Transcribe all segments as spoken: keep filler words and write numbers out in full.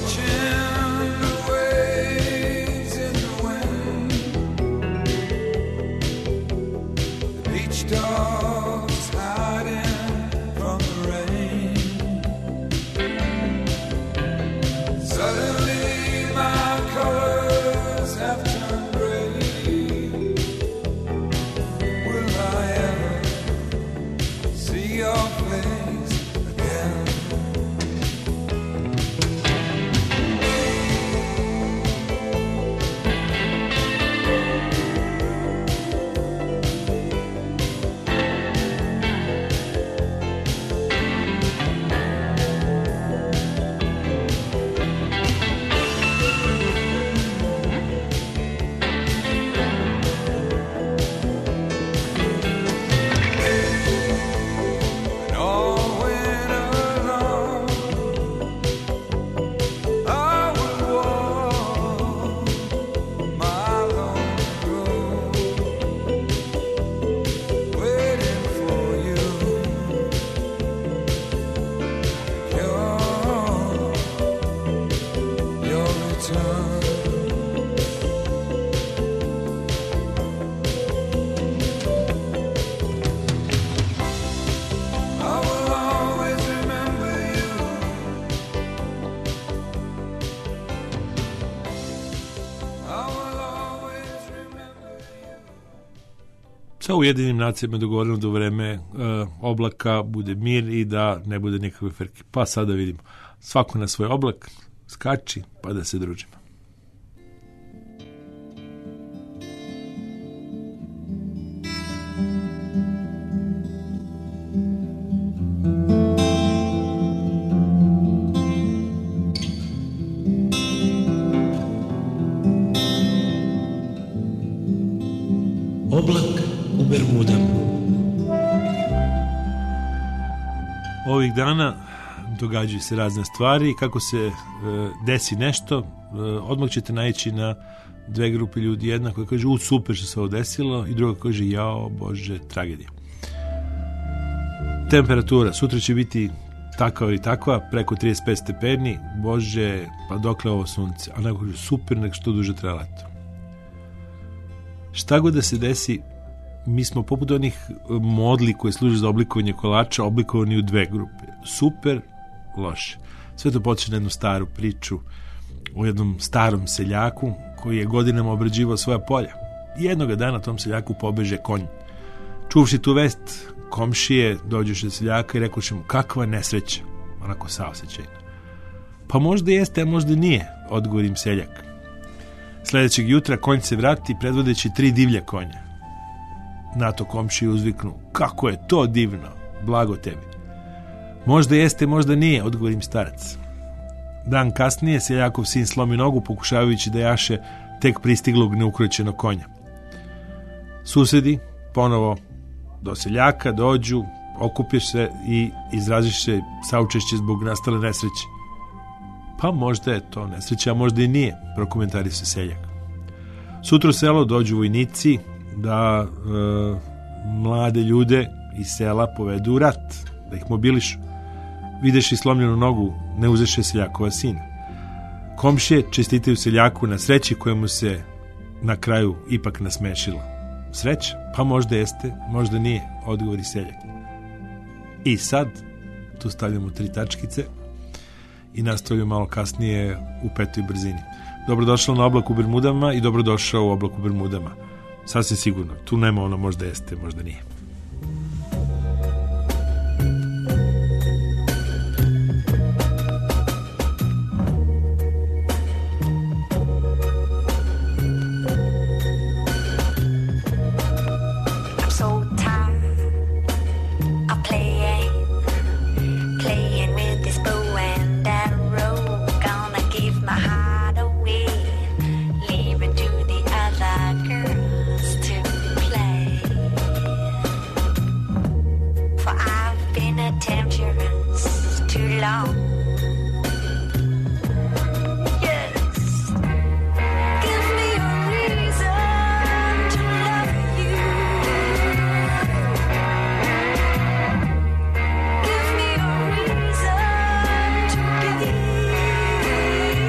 Sa Ujedinim nacijama dogovoreno da u vreme uh, oblaka bude mir i da ne bude nikakve frke. Pa sada vidimo, svako na svoj oblak skači pa da se družimo. Oblak u Bermudama. Ovih dana događaju se razne stvari i kako se e, desi nešto, e, odmah ćete naići na dve grupe ljudi. Jedna koja kaže, u super što se ovo desilo, i druga kaže, jao Bože, tragedija. Temperatura sutra će biti takva i takva, preko trideset pet stepeni, Bože, pa dokle ovo sunce, a neko kaže, super, nek što duže traje leto. Šta god da se desi, mi smo poput onih modli koje služe za oblikovanje kolača, oblikovani u dve grupe. Super, loše. Sve to počne na jednu staru priču o jednom starom seljaku koji je godinama obrađivao svoja polja. Jednoga dana tom seljaku pobeže konj. Čuvši tu vest, komšije dođuše do seljaka i rekao mu, kakva nesreća, onako saosećajno. Pa možda jeste, a možda nije, odgovorim seljak. Sljedećeg jutra konj se vrati predvodeći tri divlja konja. Na to komšije uzviknu, kako je to divno, blago tebi. Možda jeste, možda nije, odgovorim starac. Dan kasnije seljakov sin slomi nogu pokušavajući da jaše tek pristiglog neukroćenog konja. Susedi ponovo do seljaka dođu, okupiš se i izraziš se saučešće zbog nastale nesreće. Pa možda je to nesreća, a možda i nije, prokomentari se seljak. Sutra u selo dođu vojnici da e, mlade ljude iz sela povedu u rat, da ih mobilišu. Videš i slomljenu nogu, ne uzeše seljakova sina. Komšije čestitaju seljaku na sreći koja mu se na kraju ipak nasmešila. Sreća? Pa možda jeste, možda nije, odgovori seljak. I sad, tu stavljamo tri tačkice i nastavljamo malo kasnije u petoj brzini. Dobrodošao na oblak u Bermudama i dobrodošao u oblak u Bermudama. Sasvim sigurno, tu nema ono možda jeste, možda nije. Give me a reason to give you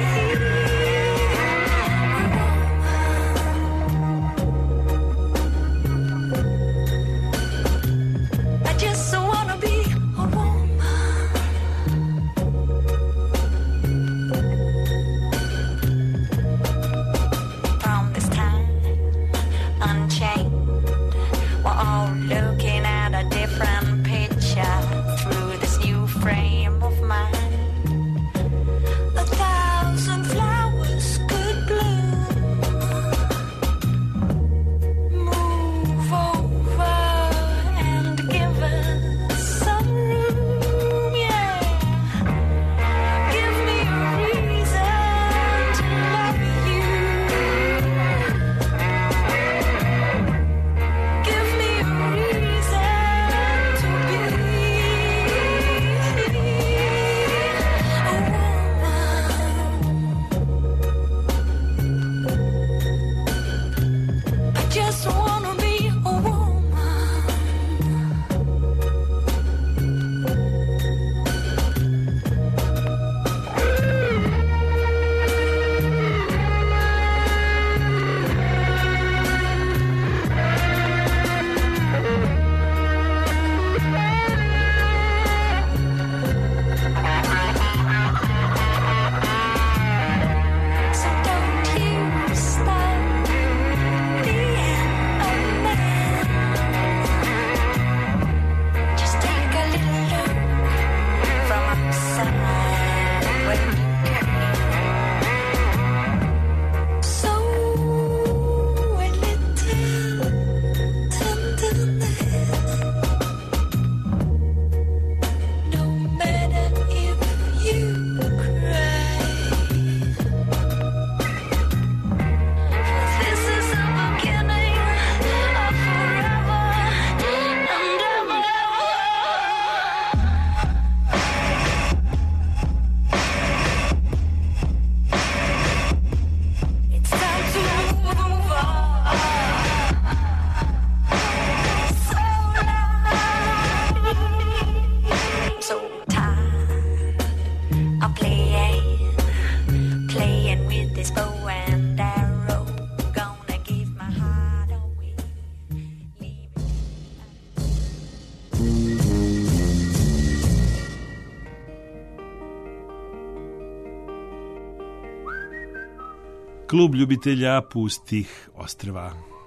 Klub ljubitelja pustih ostrva.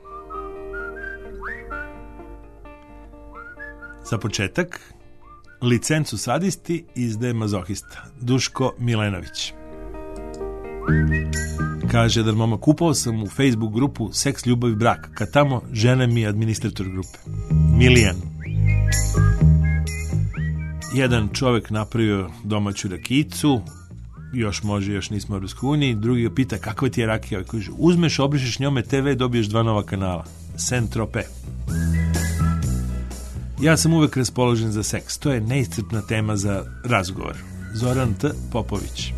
Za početak, licencu sadisti izdaje mazohista Duško Milenović. Kaže da momak, upao sam u Facebook grupu Seks, ljubav i brak, kad tamo žena mi je administrator grupe. Milijan. Jedan čovjek napravio domaću rakicu, još može, još nismo u Europskoj uniji, drugi ga pita kakva ti je rakija, kaže, uzmeš, obrišeš njome te ve, dobiješ dva nova kanala. Saint-Tropez. Ja sam uvek raspoložen za seks, to je neiscrpna tema za razgovor. Zoran T. Popović.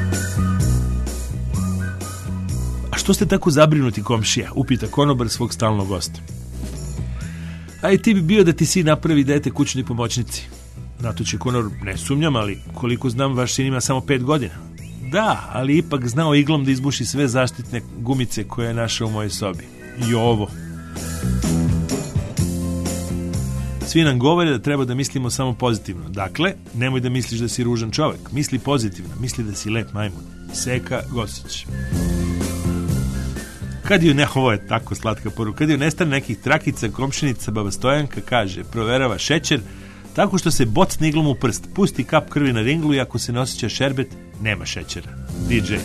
A što ste tako zabrinuti, komšija? Upita konobar svog stalnog gosta. A i ti bi bio da ti sin napravi dete kućnoj pomoćnici. Na to će konobar, ne sumnjam, ali koliko znam, vaš sin ima samo pet godina. Da, ali ipak znao iglom da izbuši sve zaštitne gumice koje je našao u mojoj sobi. I ovo. Svi nam govore da treba da mislimo samo pozitivno. Dakle, nemoj da misliš da si ružan čovjek. Misli pozitivno, misli da si lep majmun. Seka Gosić. Kad ju ne, ovo je tako slatka poruka, kad ju nestane nekih trakica, komšinica baba Stojanka kaže, proverava šećer, tako što se bocne iglom u prst, pusti kap krvi na ringlu i ako se ne osjeća šerbet, nema šećera. D J.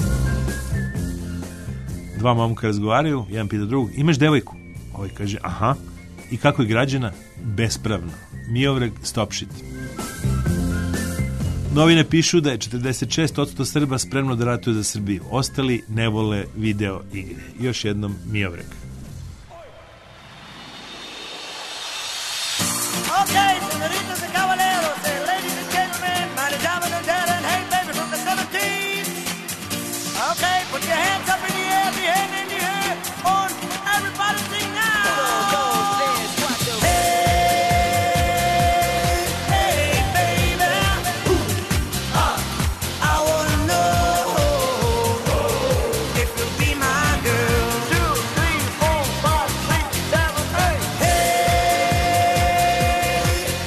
Dva momka razgovaraju, jedan pita drugog, imaš devojku? Ovaj kaže, aha. I kako je građena? Bespravno. Miovrag, stop shit. Novine pišu da je četrdeset šest posto Srba spremno da ratuje za Srbiju. Ostali ne vole video igre. Još jednom Miovrag. Okay, senoritas and caballeros, ladies and gentlemen, my damen and herren, hey baby from the seventies. Okay, put your hands up in the air, the hand in the air, on everybody sing now. Go, go, dance, watch the hey, hey baby, ooh, uh, I wanna know if you'll be my girl. Two, three, four, five, six, seven, eight. Hey.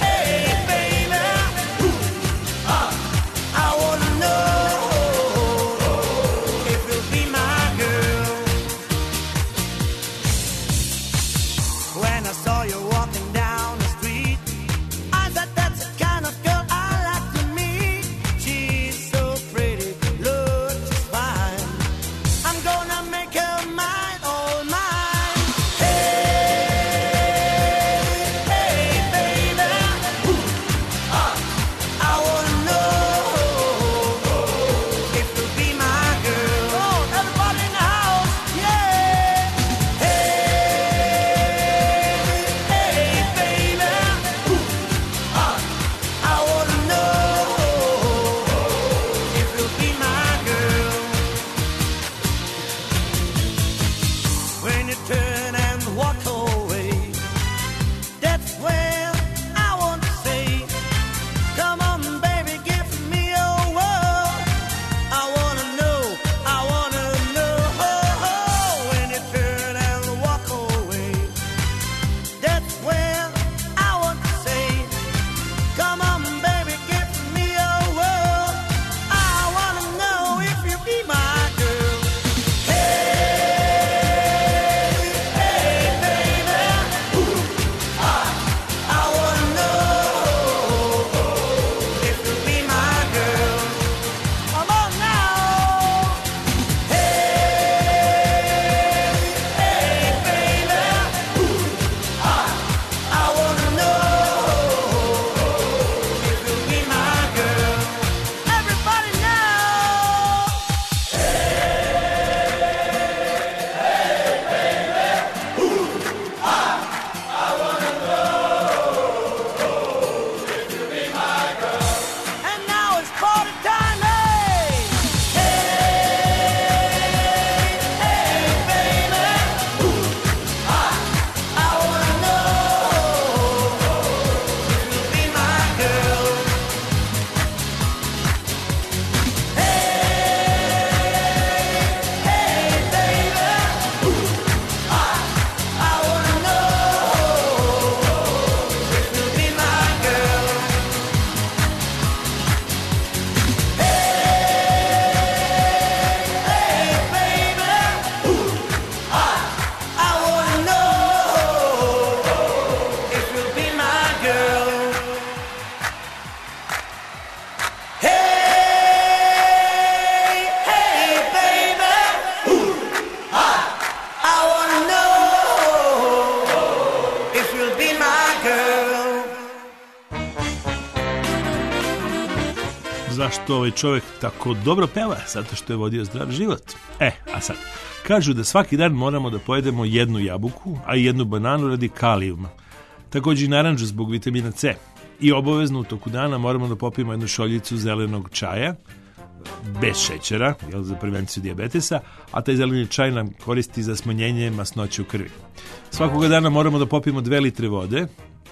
zašto ovaj čovjek tako dobro peva? Zato što je vodio zdrav život. E, a sad, kažu da svaki dan moramo da pojedemo jednu jabuku, a i jednu bananu radi kalijuma. Također i naranđu zbog vitamina C. I obavezno u toku dana moramo da popijemo jednu šoljicu zelenog čaja, bez šećera, jel, za prevenciju dijabetesa, a taj zeleni čaj nam koristi za smanjenje masnoće u krvi. Svakoga dana moramo da popijemo dve litre vode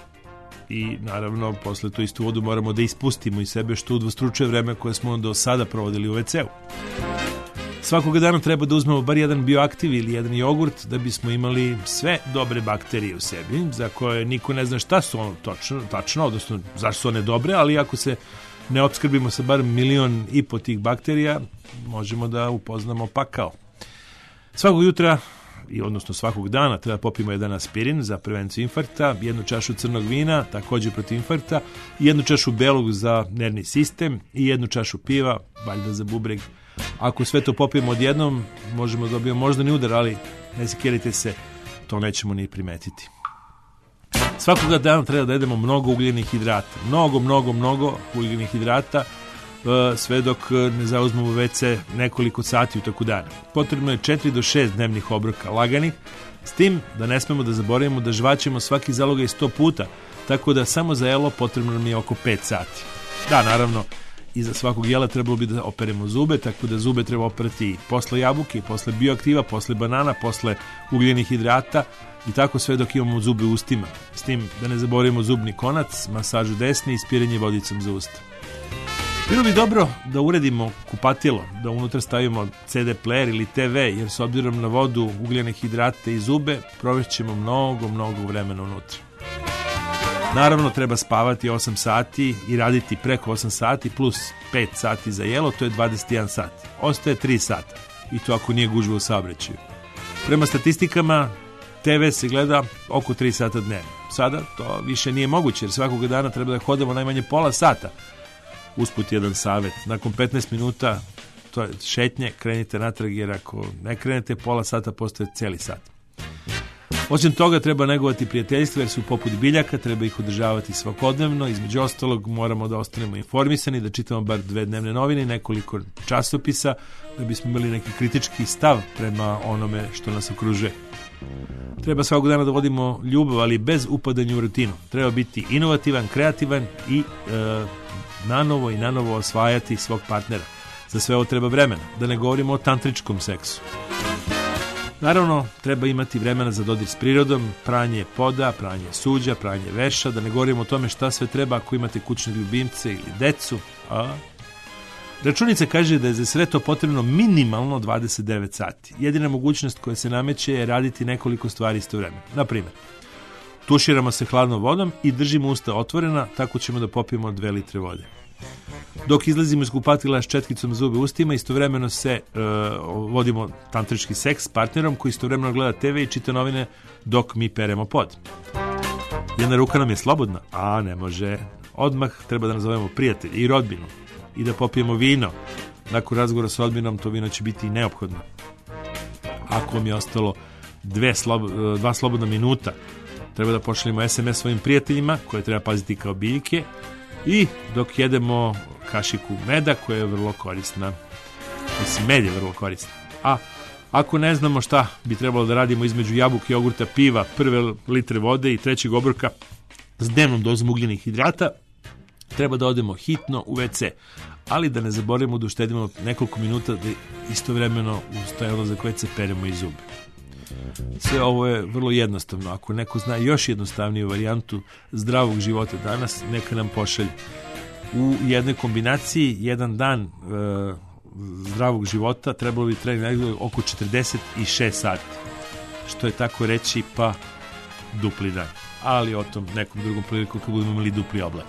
i naravno posle tu istu vodu moramo da ispustimo iz sebe, što udvostručuje vreme koje smo do sada provodili u ve ce u. Svakoga dana treba da uzmemo bar jedan bioaktiv ili jedan jogurt da bismo imali sve dobre bakterije u sebi, za koje niko ne zna šta su ono točno, tačno, odnosno zašto su one dobre, ali ako se ne opskrbimo sa bar milion i po tih bakterija, možemo da upoznamo pakao. Svakog jutra, i odnosno svakog dana, treba popijemo jedan aspirin za prevenciju infarkta, jednu čašu crnog vina, također protiv infarkta, jednu čašu belog za nervni sistem i jednu čašu piva, valjda za bubreg. Ako sve to popijemo odjednom, možemo da dobijemo moždani udar, ali ne sekirajte se, to nećemo ni primetiti. Svakoga dana treba da jedemo mnogo ugljenih hidrata. Mnogo, mnogo, mnogo ugljenih hidrata, sve dok ne zauzmemo ve ce nekoliko sati u toku dana. Potrebno je četiri do šest dnevnih obroka laganih, s tim da ne smemo da zaboravimo da žvaćemo svaki zalogaj sto puta, tako da samo za jelo potrebno nam je oko pet sati. Da, naravno, iza svakog jela trebalo bi da operemo zube, tako da zube treba operati posle jabuke, posle bioaktiva, posle banana, posle ugljenih hidrata i tako sve dok imamo zube u ustima. S tim da ne zaboravimo zubni konac, masažu desni i spiranje vodicom za usta. Bilo bi dobro da uredimo kupatilo, da unutra stavimo ce de player ili te ve, jer s obzirom na vodu, ugljene hidrate i zube, provešćemo mnogo, mnogo vremena unutra. Naravno, treba spavati osam sati i raditi preko osam sati plus pet sati za jelo, to je dvadeset jedan sat. Ostaje tri sata, i to ako nije gužva u saobraćaju. Prema statistikama, te ve se gleda oko tri sata dnevno. Sada to više nije moguće, jer svakoga dana treba da hodamo najmanje pola sata. Usput jedan savjet, nakon petnaest minuta to je šetnje, krenite natrag, jer ako ne krenete pola sata postaje cijeli sat. Osim toga treba negovati prijateljstva, jer su poput biljaka, treba ih održavati svakodnevno. Između ostalog moramo da ostanemo informisani, da čitamo bar dve dnevne novine i nekoliko časopisa, da bismo imali neki kritički stav prema onome što nas okružuje. Treba svakog dana da vodimo ljubav, ali bez upadanja u rutinu. Treba biti inovativan, kreativan i e, nanovo i nanovo osvajati svog partnera. Za sve ovo treba vremena, da ne govorimo o tantričkom seksu. Naravno, treba imati vremena za dodir s prirodom, pranje poda, pranje suđa, pranje veša, da ne govorimo o tome šta sve treba ako imate kućne ljubimce ili decu. A? Računica kaže da je za sve to potrebno minimalno dvadeset devet sati. Jedina mogućnost koja se nameće je raditi nekoliko stvari istovremeno. Na primjer, tuširamo se hladnom vodom i držimo usta otvorena, tako ćemo da popijemo dve litre vode. Dok izlazimo iz kupatila s četkicom zube ustima, istovremeno se e, vodimo tantrički seks s partnerom koji istovremeno gleda te ve i čita novine dok mi peremo pod. Jedna ruka nam je slobodna, a ne može. Odmah treba da nazovemo prijatelj i rodbinu i da popijemo vino. Nakon razgovora s rodbinom to vino će biti i neophodno. Ako vam je ostalo dve slob, dva slobodna minuta, treba da pošaljemo es em es svojim prijateljima koje treba paziti kao biljke i dok jedemo kašiku meda koja je vrlo korisna. Mislim, med je vrlo korisna. A ako ne znamo šta bi trebalo da radimo između jabuke, jogurta, piva, prve litre vode i trećeg obroka s dnevnom dozom ugljenih hidrata, treba da odemo hitno u ve ce. Ali da ne zaboravimo da uštedimo nekoliko minuta da istovremeno uz taj odlazak u ve ce peremo i zube. Sve ovo je vrlo jednostavno. Ako neko zna još jednostavniju varijantu zdravog života danas, neka nam pošalje. U jednoj kombinaciji jedan dan e, zdravog života trebalo bi trajati oko četrdeset šest sati, što je tako reći pa dupli dan. Ali o tom nekom drugom priliku kad budemo imali dupli oblak.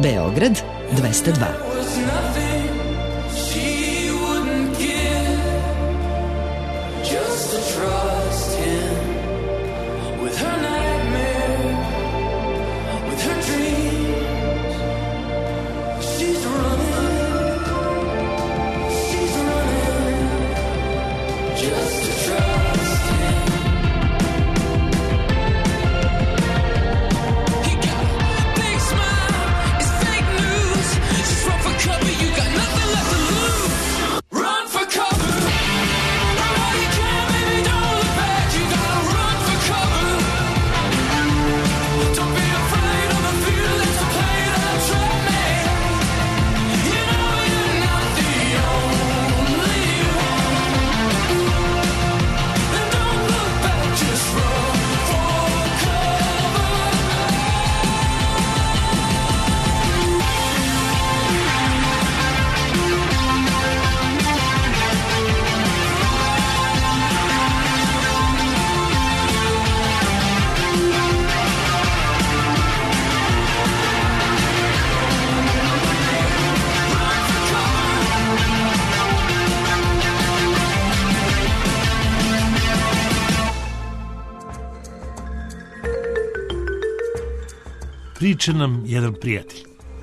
Beograd dvesta dva. Priča nam jedan prijatelj.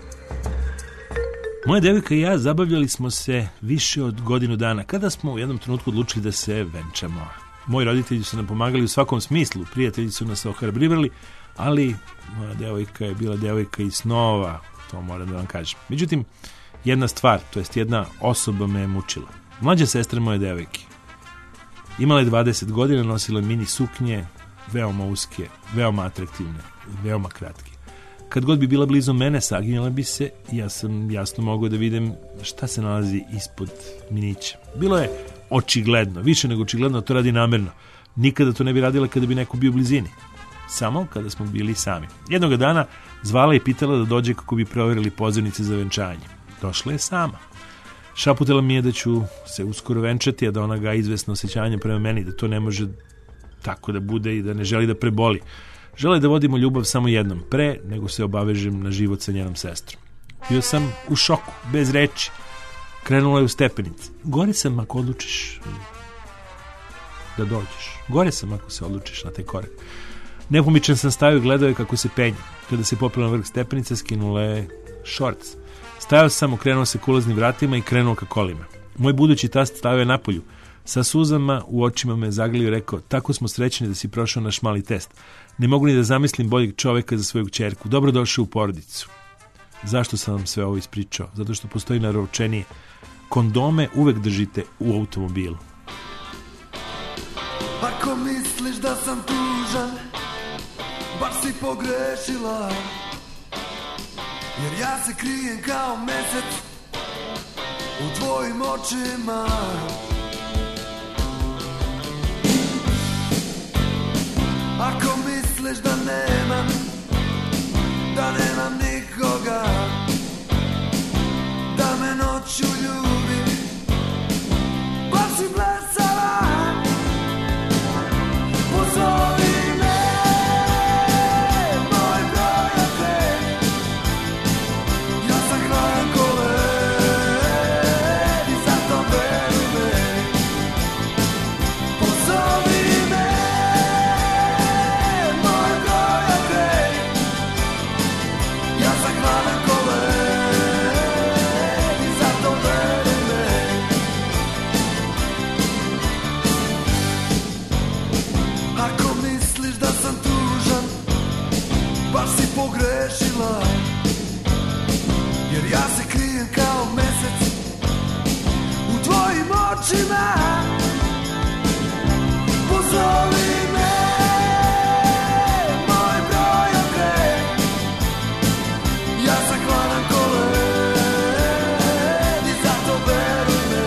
Moja devojka i ja zabavljali smo se više od godinu dana, kada smo u jednom trenutku odlučili da se venčamo. Moji roditelji su nam pomagali u svakom smislu, prijatelji su nas ohrabrivali, ali moja devojka je bila devojka iz snova, to moram da vam kažem. Međutim, jedna stvar, to jest jedna osoba me je mučila. Mlađa sestra moje devojke. Imala je dvadeset godina, nosila mini suknje, veoma uske, veoma atraktivne, veoma kratke. Kad god bi bila blizu mene, saginjala bi se i ja sam jasno mogao da vidim šta se nalazi ispod minića. Bilo je očigledno, više nego očigledno, to radi namerno. Nikada to ne bi radila kada bi neko bio u blizini. Samo kada smo bili sami. Jednoga dana zvala i pitala da dođe kako bi provjerili pozivnice za venčanje. Došla je sama. Šaputala mi je da ću se uskoro venčati, a da ona ga izvesno osjećanje prema meni, da to ne može tako da bude i da ne želi da preboli. Žele da vodimo ljubav samo jednom, pre nego se obavežem na život sa njenom sestrom. Bio sam u šoku, bez reči. Krenula je u stepenice. Gore sam ako odlučiš da dođeš. Gore sam ako se odlučiš na taj korak. Nepomičan sam stavio i gledao je kako se penje. Kada se popela na vrh stepenice, skinula je šorc. Stajao sam, okrenuo se k ulaznim vratima i krenuo ka kolima. Moj budući tast stavio je napolju. Sa suzama u očima me zaglio i rekao: tako smo srećni da si prošao naš mali test. Ne mogu ni da zamislim boljeg čoveka za svoju kćerku. Dobro došao u porodicu. Zašto sam vam sve ovo ispričao? Zato što postoji naručenije. Kondome uvek držite u automobilu. Ako misliš da sam tužan, baš si pogrešila, jer ja se krijem kao mesec u tvojim očima. Ako misliš da nemam, da nemam nikoga, da me noću ljubi, baš si blesala. Pozovi me, moj prijatelj, ja sam hladan ko led i zato veruj me. Pozovi me, moj prijatelj, ja sam hladan ko led i zato veruj me. Ako misliš da sam tužan, baš si pogrešila, jer ja se krijem kao mesec u tvojim očima. Pozovi me, moj prijatelj, ja sam hladan ko led i zato veruj me.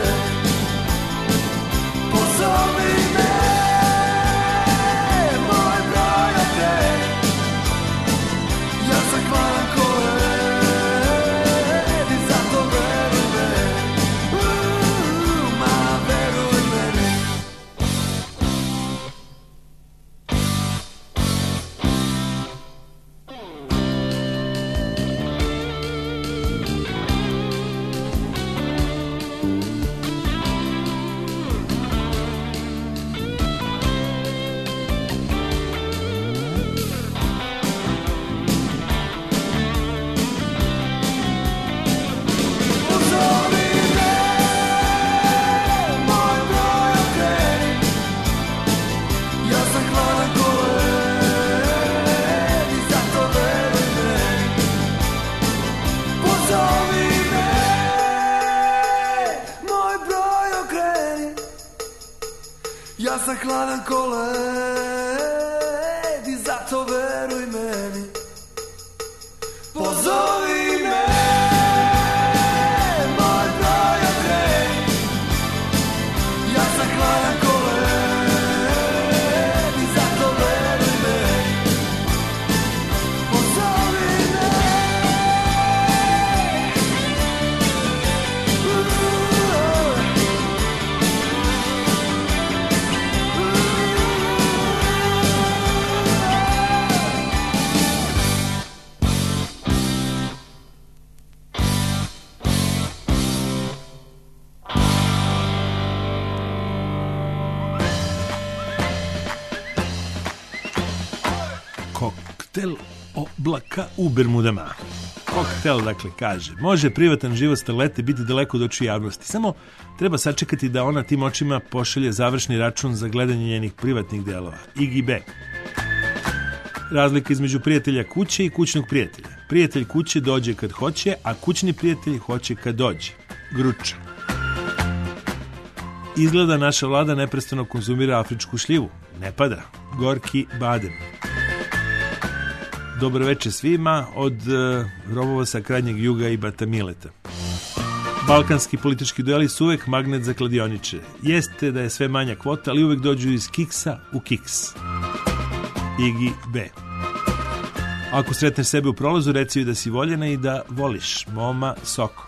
Pozovi me, moj prijatelj, ja sam hladan ko led i zato hladan ko led i zato veruj meni. Pozovi me, moj broj okej. Ja sam hladan ko led i zato veruj meni. Pozovi me. Koktel oblaka u Bermudama. Koktel, dakle, kaže, može privatan život starlete biti daleko od očiju javnosti. Samo treba sačekati da ona tim očima pošalje završni račun za gledanje njenih privatnih delova. Iggy B. Razlika između prijatelja kuće i kućnog prijatelja. Prijatelj kuće dođe kad hoće, a kućni prijatelj hoće kad dođe. Gruča. Izgleda naša vlada neprestano konzumira afričku šljivu. Ne pada. Gorki Badem. Dobro večer svima od uh, robova sa krajnjeg juga i Batamileta. Balkanski politički dueli su uvek magnet za kladioniče. Jeste da je sve manja kvota, ali uvek dođu iz kiksa u kiks. Iggy B. Ako sretneš sebe u prolazu, reci joj da si voljena i da voliš. Moma Soko.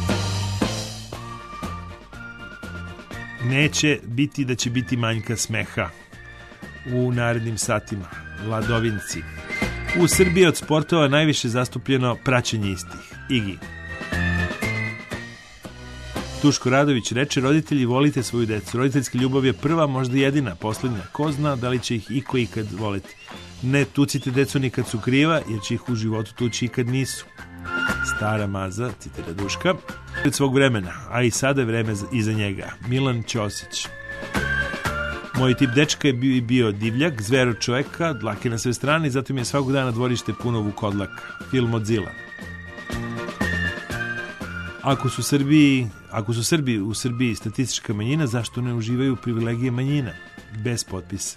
Neće biti da će biti manjka smeha u narednim satima. Ladovinci. U Srbiji od sportova najviše zastupljeno praćenje istih. Iggy. Duško Radović reče, roditelji volite svoju decu. Roditeljska ljubav je prva, možda jedina, poslednja. Ko zna da li će ih iko ikad voleti. Ne tucite decu ni kad su kriva, jer će ih u životu tući i kad nisu. Stara maza, citira Duška. Pred svog vremena, a i sada je vreme iza njega. Milan Ćosić. Moj tip dečka je bio, bio divljak, zver od čoveka, dlake na sve strane i zato mi je svakog dana dvorište puno vukodlaka. Film od Zila. Ako su Srbiji, ako su Srbi u Srbiji statistička manjina, zašto ne uživaju privilegije manjina? Bez potpisa.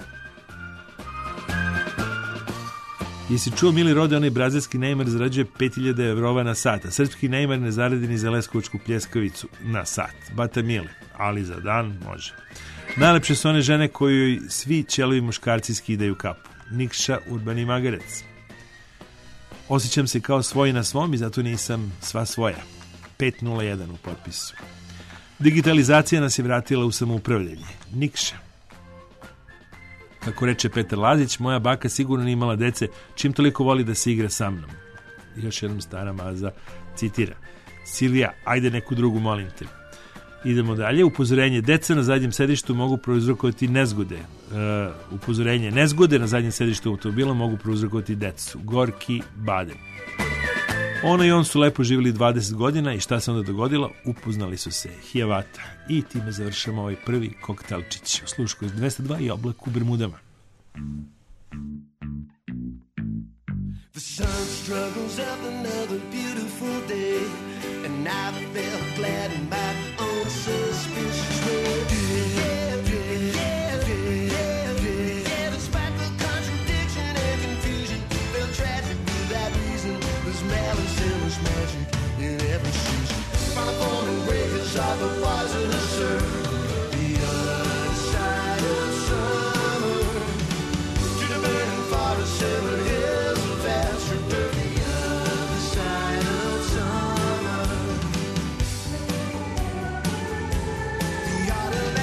Jesi čuo, mili rode, onaj brazilski Neymar zarađuje pet hiljada evrova na sat, a srpski Neymar ne zaradi ni za leskovačku pljeskavicu na sat. Batamile, ali za dan može. Najlepše su one žene kojoj svi ćelovi muškarci skidaju kapu. Nikša Urbani Magarec. Osjećam se kao svoj na svom i zato nisam sva svoja. pet nula jedan u potpisu. Digitalizacija nas je vratila u samoupravljanje. Nikša. Kako reče Petar Lazić, moja baka sigurno nije imala dece, čim toliko voli da se igra sa mnom. Još jednom stara maza citira. Silvija, ajde neku drugu, molim te. Idemo dalje. Upozorenje. Deca na zadnjem sedištu mogu prouzrokovati nezgode. Uh, upozorenje. Nezgode na zadnjem sedištu automobila mogu prouzrokovati decu. Gorki Badem. Ona i on su lepo živjeli dvadeset godina i šta se onda dogodilo? Upoznali su se. Hijavata. I time završamo ovaj prvi koktelčić. U Sluškoj dvesta dva i oblak u Bermudama. The sun struggles up another beautiful day, and I felt glad in my own suspicious way. Yeah, yeah, yeah, yeah, yeah, yeah. Despite the contradiction and confusion, felt tragic without reason. There's malice and there's magic in every season. Final form and breakers are the poisonous earth. The other side of summer, to the burning forest and the hills of faster birth. The other side of summer. The other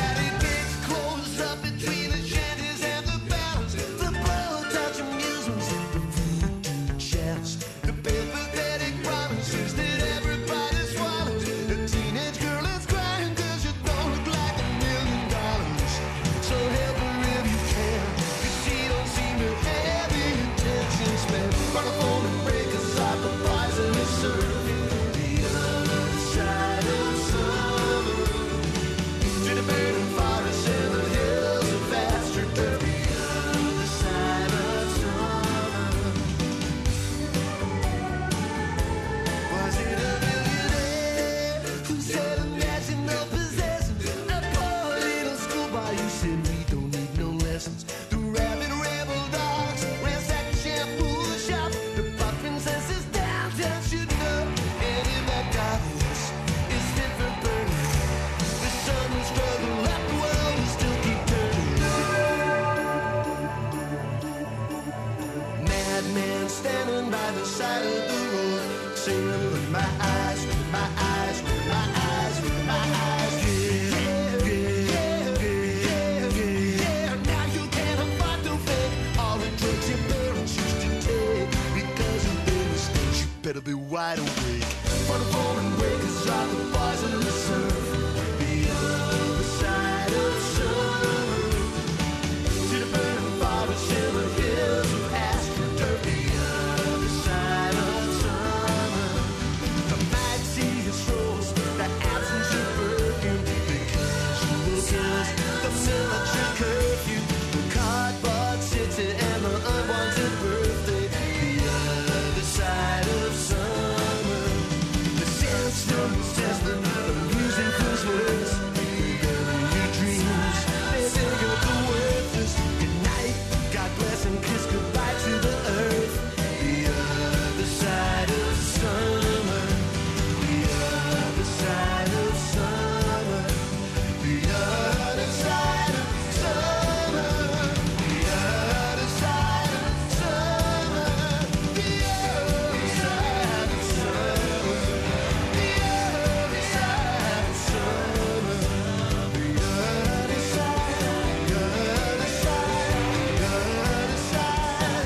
either side of the road, singing with my eyes, with my eyes, with my eyes, with my eyes. Yeah, yeah, yeah, yeah, yeah, yeah. Now you can't afford to fake all the drugs your parents used to take. Because of their mistakes, you better be wide awake. For the fallen breakers are the boys in the surf. The other side of summer. See the burning forest in the hills of astroturf. The other side of summer. The might see your strolls, the absence of perfume, the casual kiss, the military curfew, the cardboard city and the unwanted birthday. The other side of summer. The sandstorm is sizzling, the music was worse. Your dreams, they dig up the worthless. Good night, God bless and kiss goodbye to the earth. The other side of summer. The other side of summer. The other side of summer. The other side of summer. The other side of summer. The other side of summer. The other side, the other side, the other side.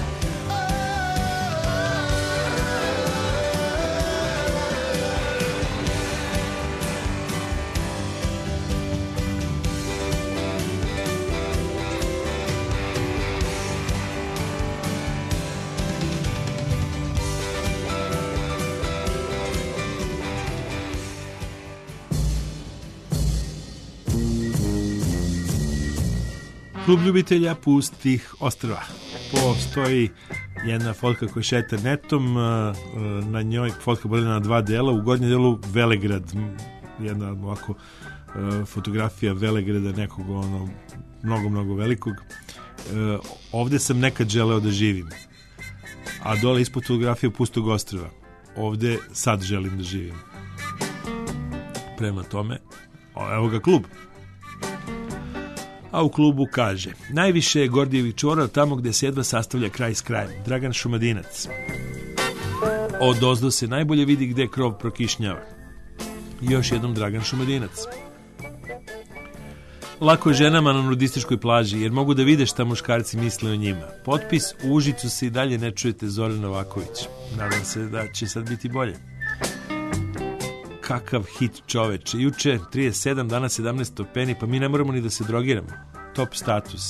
Klub ljubitelja pustih ostrva. Postoji jedna fotka koja šeta netom, na njoj fotka bude na dva dela, u gornjem delu Velegrad, jedna ovako fotografija Velegrada, nekog ono mnogo, mnogo velikog. Ovde sam nekad želeo da živim, a dole ispod fotografija pustog ostrva. Ovde sad želim da živim. Prema tome, evo ga klub. A u klubu kaže: najviše je Gordijevih čvora tamo gde se jedva sastavlja kraj s krajem. Dragan Šumadinac. Od ozdo se najbolje vidi gde krov prokišnjava. Još jednom Dragan Šumadinac. Lako je ženama na nudističkoj plaži, jer mogu da vide šta muškarci misle o njima. Potpis: u Užicu se i dalje ne čujete Zoran Novaković. Nadam se da će sad biti bolje. Kakav hit, čoveče. Juče trideset sedam, danas sedamnaest stopeni, pa mi ne moramo ni da se drogiramo. Top status.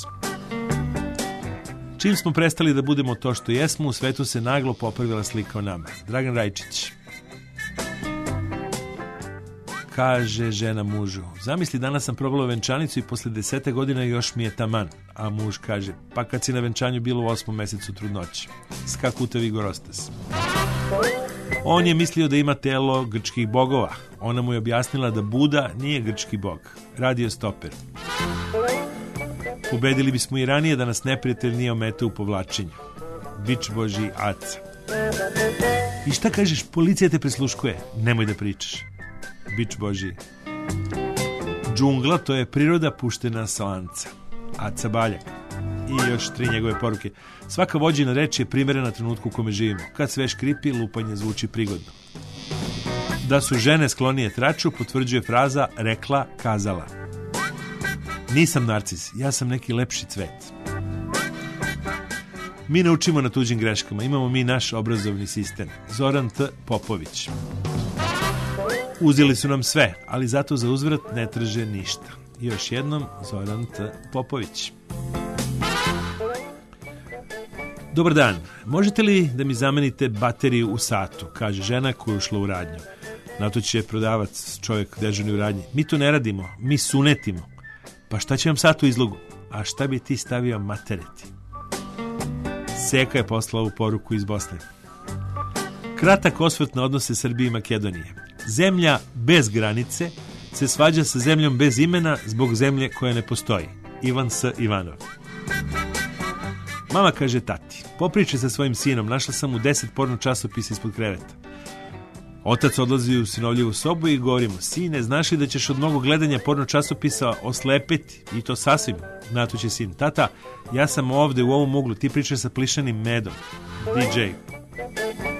Čim smo prestali da budemo to što jesmo, u svetu se naglo popravila slika o nama. Dragan Rajčić. Kaže žena mužu: zamisli, danas sam probala venčanicu i posle desete godina još mi je taman. A muž kaže: pa kad si na venčanju bilo u osmom mesecu trudnoće. Skakutavi gorostas. On je mislio da ima telo grčkih bogova. Ona mu je objasnila da Buda nije grčki bog. Radio stoper. Pobedili bismo i ranije da nas neprijatelj nije ometao u povlačenju. Bič Boži Aca. I šta kažeš, policija te prisluškuje. Nemoj da pričaš. Bič Boži. Džungla, to je priroda puštena sa lanca. Aca Baljak. I još tri njegove poruke. Svaka vođena reč je primerena trenutku u kome živimo. Kad sve škripi, lupanje zvuči prigodno. Da su žene sklonije traču, potvrđuje fraza rekla, kazala. Nisam narcis, ja sam neki lepši cvet. Mi ne učimo na tuđim greškama, imamo mi naš obrazovni sistem. Zoran T. Popović. Uzeli su nam sve, ali zato za uzvrat ne traže ništa. I još jednom Zoran T. Popović. Dobar dan, možete li da mi zamenite bateriju u satu, kaže žena koja je ušla u radnju. Na to će prodavac, čovjek dežurni u radnji. Mi to ne radimo, mi sunetimo. Pa šta će vam sat u izlogu? A šta bi ti stavio materiti? Seka je poslao ovu poruku iz Bosne. Kratak osvrt na odnose Srbije i Makedonije. Zemlja bez granice se svađa sa zemljom bez imena zbog zemlje koja ne postoji. Ivan S. Ivanov. Mama kaže tati: popričaj sa svojim sinom, našla sam mu deset porno časopisa ispod kreveta. Otac odlazi u sinovljevu sobu i govorimo: sine, znaš li da ćeš od mnogo gledanja porno časopisa oslepeti? I to sasvim. Na to će sin: tata, ja sam ovde u ovom uglu, ti pričaj sa plišanim medom. D J.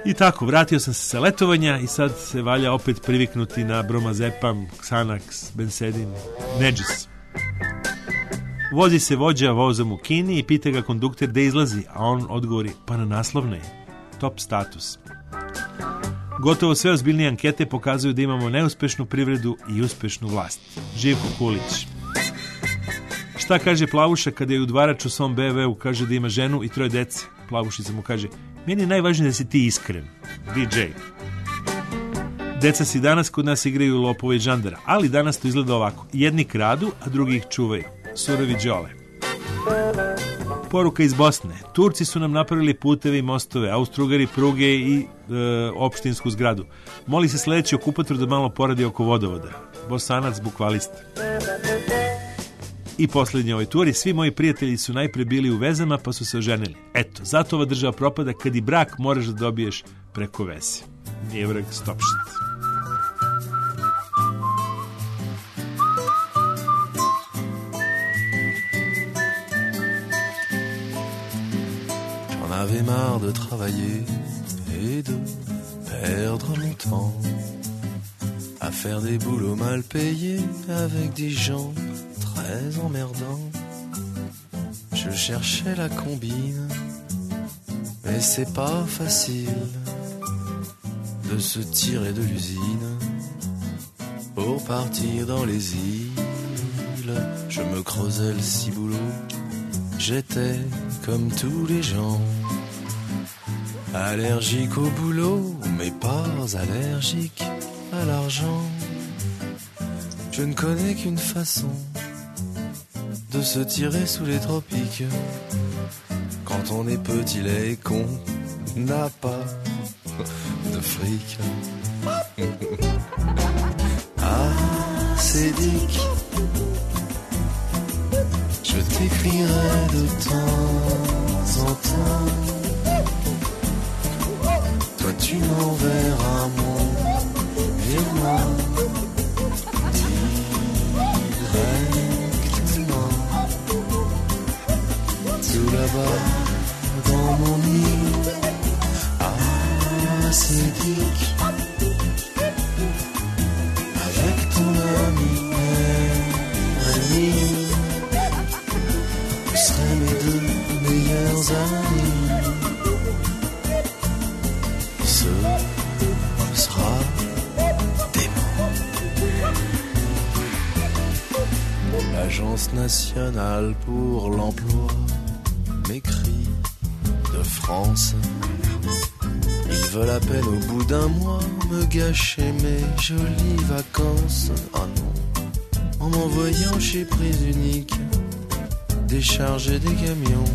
I tako, vratio sam se sa letovanja i sad se valja opet priviknuti na bromazepam, Xanax, Bensedin, Neđis. Vozi se vođa vozom u Kini i pita ga kondukter da izlazi, a on odgovori, pa na naslovnoj, top status. Gotovo sve ozbiljnije ankete pokazuju da imamo neuspešnu privredu i uspešnu vlast. Živko Kulić. Šta kaže Plavuša kada je udvarač u svom be em ve u kaže da ima ženu i troje dece? Plavušica mu kaže, meni je najvažnije da si ti iskren. di džej. Deca si danas kod nas igraju lopova i žandara, ali danas to izgleda ovako. Jedni kradu, a drugi ih čuvaju. Surovi đole. Poruka iz Bosne. Turci su nam napravili puteve i mostove, Austro-Ugari pruge i e, opštinsku zgradu. Moli se sledeći okupator da malo poradi oko vodovoda. Bosanac bukvalista. I posljednji ovoj turi, svi moji prijatelji su najpre bili u vezama pa su se oženili. Eto, zato ova država propada kad i brak moraš da dobiješ preko veze. Nije vrag, stop shit. J'en avais marre de travailler et de perdre mon temps à faire des boulots mal payés avec des gens très emmerdants. Je cherchais la combine, mais c'est pas facile de se tirer de l'usine pour partir dans les îles. Je me creusais le ciboulot, j'étais comme tous les gens, allergique au boulot, mais pas allergique à l'argent. Je ne connais qu'une façon de se tirer sous les tropiques. Quand on est petit, laid, con, n'a pas de fric. Ah, c'est Dick, je t'écrirai de temps en temps. Toi tu m'enverras mon virement directement. Tout là-bas dans mon île. Ah, c'est Dick, avec ton ami Rémi, vous serez mes deux meilleurs amis. Ce sera dément. L'Agence nationale pour l'emploi m'écrit de France. Ils veulent à peine au bout d'un mois me gâcher mes jolies vacances. Ah non, en m'envoyant chez Prise Unique décharger des camions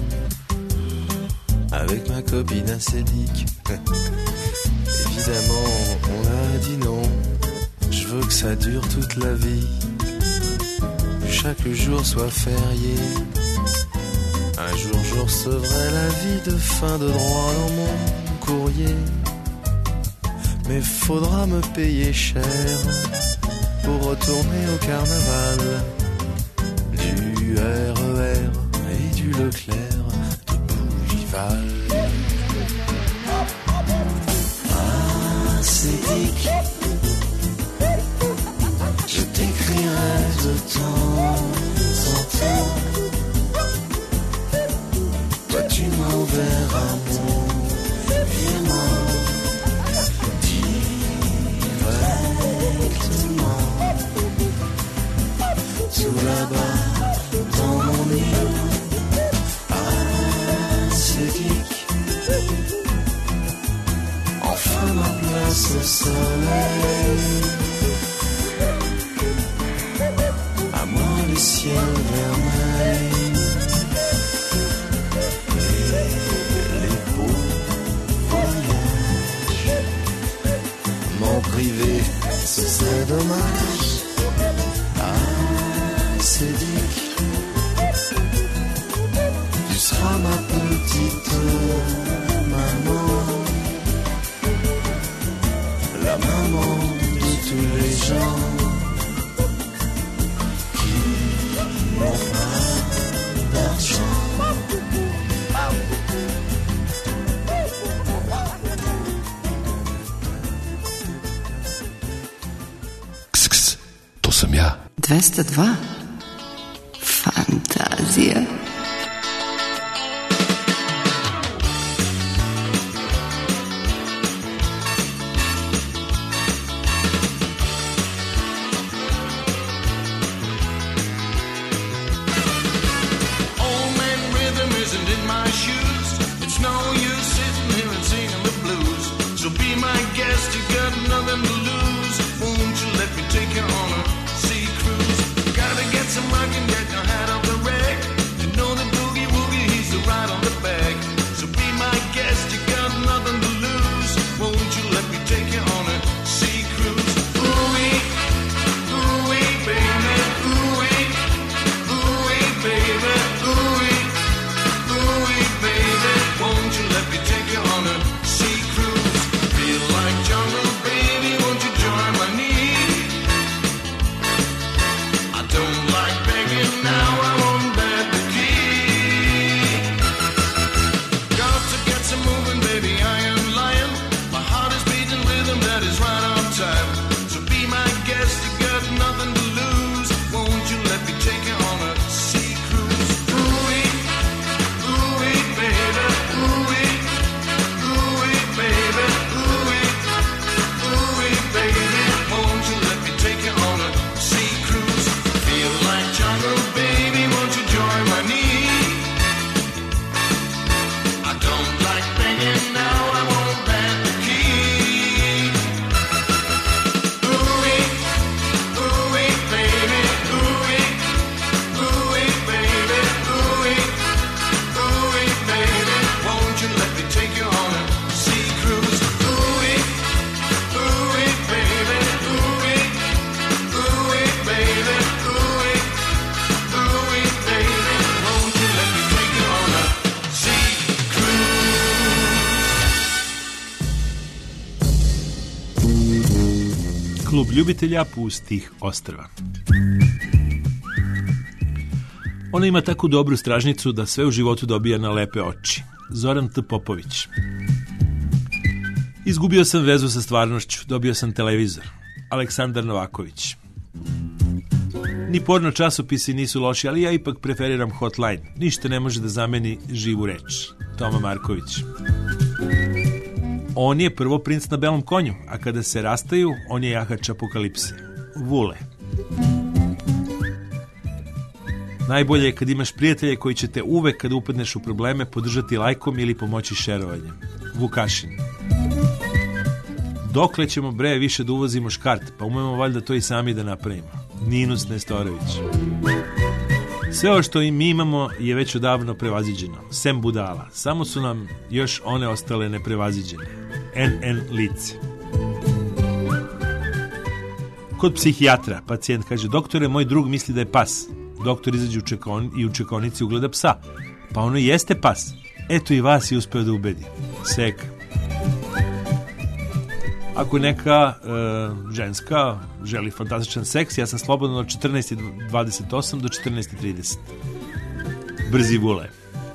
avec ma copine acédique. Évidemment, on a dit non. Je veux que ça dure toute la vie, que chaque jour soit férié. Un jour, je recevrai l'avis de fin de droit dans mon courrier. Mais faudra me payer cher pour retourner au carnaval du R E R et du Leclerc de Bougival. Ah, c'est Dick, je t'écrirai de temps en temps. Toi tu m'enverras mon virement directement. Tout là-bas dans mon île. Ah, c'est Dick, enfin ma place au soleil. À moi le ciel vermeil et les beaux voyages. M'en priver, ce serait dommage. Ah, c'est Dick, tu seras ma petite maman, la maman de tous les gens qui n'ont pas d'argent. dvesta dva. Fantazija. Klub ljubitelja pustih ostrva. Ona ima tako dobru stražnicu da sve u životu dobija na lepe oči. Zoran T. Popović. Izgubio sam vezu sa stvarnošću, dobio sam televizor. Aleksandar Novaković. Ni porno časopisi nisu loši, ali ja ipak preferiram Hotline. Ništa ne može da zameni živu reč. Toma Marković. On je prvo princ na belom konju, a kada se rastaju, on je jahač apokalipse. Vule. Najbolje je kad imaš prijatelje koji će te uvek kada upadneš u probleme podržati lajkom ili pomoći šerovanjem. Vukašin. Dokle ćemo bre više da uvozimo škart, pa umemo valjda to i sami da napravimo. Ninus Nestorović. Sve ovo što i mi imamo je već odavno prevaziđeno, sem budala. Samo su nam još one ostale neprevaziđene. N N lice. Kod psihijatra pacijent kaže: doktore, moj drug misli da je pas. Doktor izađe u čekon i u čekonici ugleda psa. Pa ono jeste pas. Eto i vas je uspeo da ubedi. Seka. Ako neka e, ženska želi fantastičan seks, ja sam slobodan od četrnaest dvadeset osam do četrnaest trideset. Brzi Vule.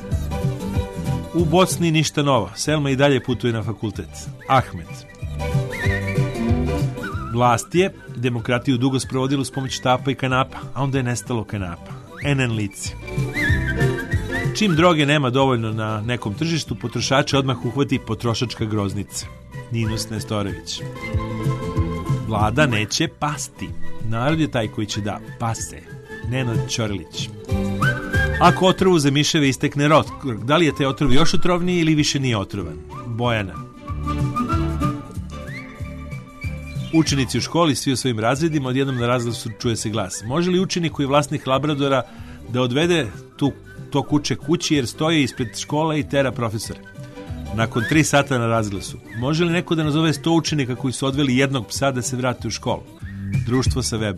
U Bosni ništa novo. Selma i dalje putuje na fakultet. Ahmed. Vlast je demokratiju dugo sprovodila s pomoć štapa i kanapa, a onda je nestalo kanapa. N N lice. Čim droge nema dovoljno na nekom tržištu, potrošače odmah uhvati potrošačka groznica. Ninus Nestorović. Vlada neće pasti. Narod je taj koji će da pase. Nenad Ćorilić. Ako otrovu za miševe istekne rok, da li je taj otrov još otrovniji ili više nije otrovan? Bojana. Učenici u školi, svi u svojim razredima, odjednom na razglasu čuje se glas. Može li učenik koji je vlasnik Labradora da odvede tu, to kuće kući jer stoje ispred škola i tera profesore? Nakon tri sata na razglasu. Može li neko da nazove sto učenika koji su odveli jednog psa da se vrate u školu? Društvo sa weba.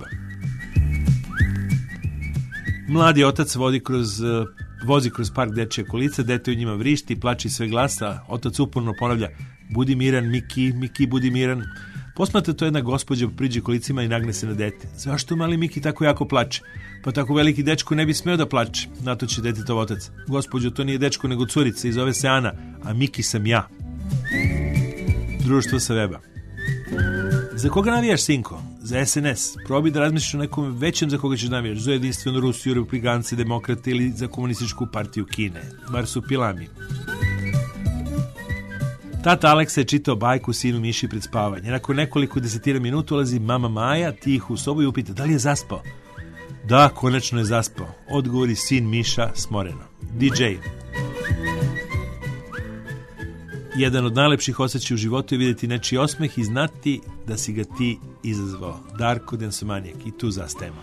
Mladi otac vodi kroz, vozi kroz park dečje kolica, dete u njima vrišti, plači sve glasa, otac uporno ponavlja: budi miran, Miki, Miki, budi miran. Posmatra to jedna gospođa, priđe kolicima i nagne se na dete. Zašto mali Miki tako jako plače? Pa tako veliki dečko ne bi smeo da plače. Na to će detetov otac: gospođo, to nije dečko nego curica i zove se Ana, a Miki sam ja. Društvo sa weba. Za koga navijaš, sinko? za es en es. Probi da razmišljaš o nekom većem za koga ćeš navijaš. Za jedinstvenu Rusiju, republikance, demokrate ili za komunističku partiju Kine. Bar su pilami. Tata Aleksa je čitao bajku sinu Miši pred spavanje. Nakon nekoliko desetina minuta ulazi mama Maja, tiho u sobu i upita da li je zaspao. Da, konačno je zaspao. Odgovori sin Miša smoreno. di džej. Jedan od najlepših osjećaja u životu je vidjeti nečiji osmeh i znati da si ga ti izazvao. Darko Densomanijak. I tu zastajemo.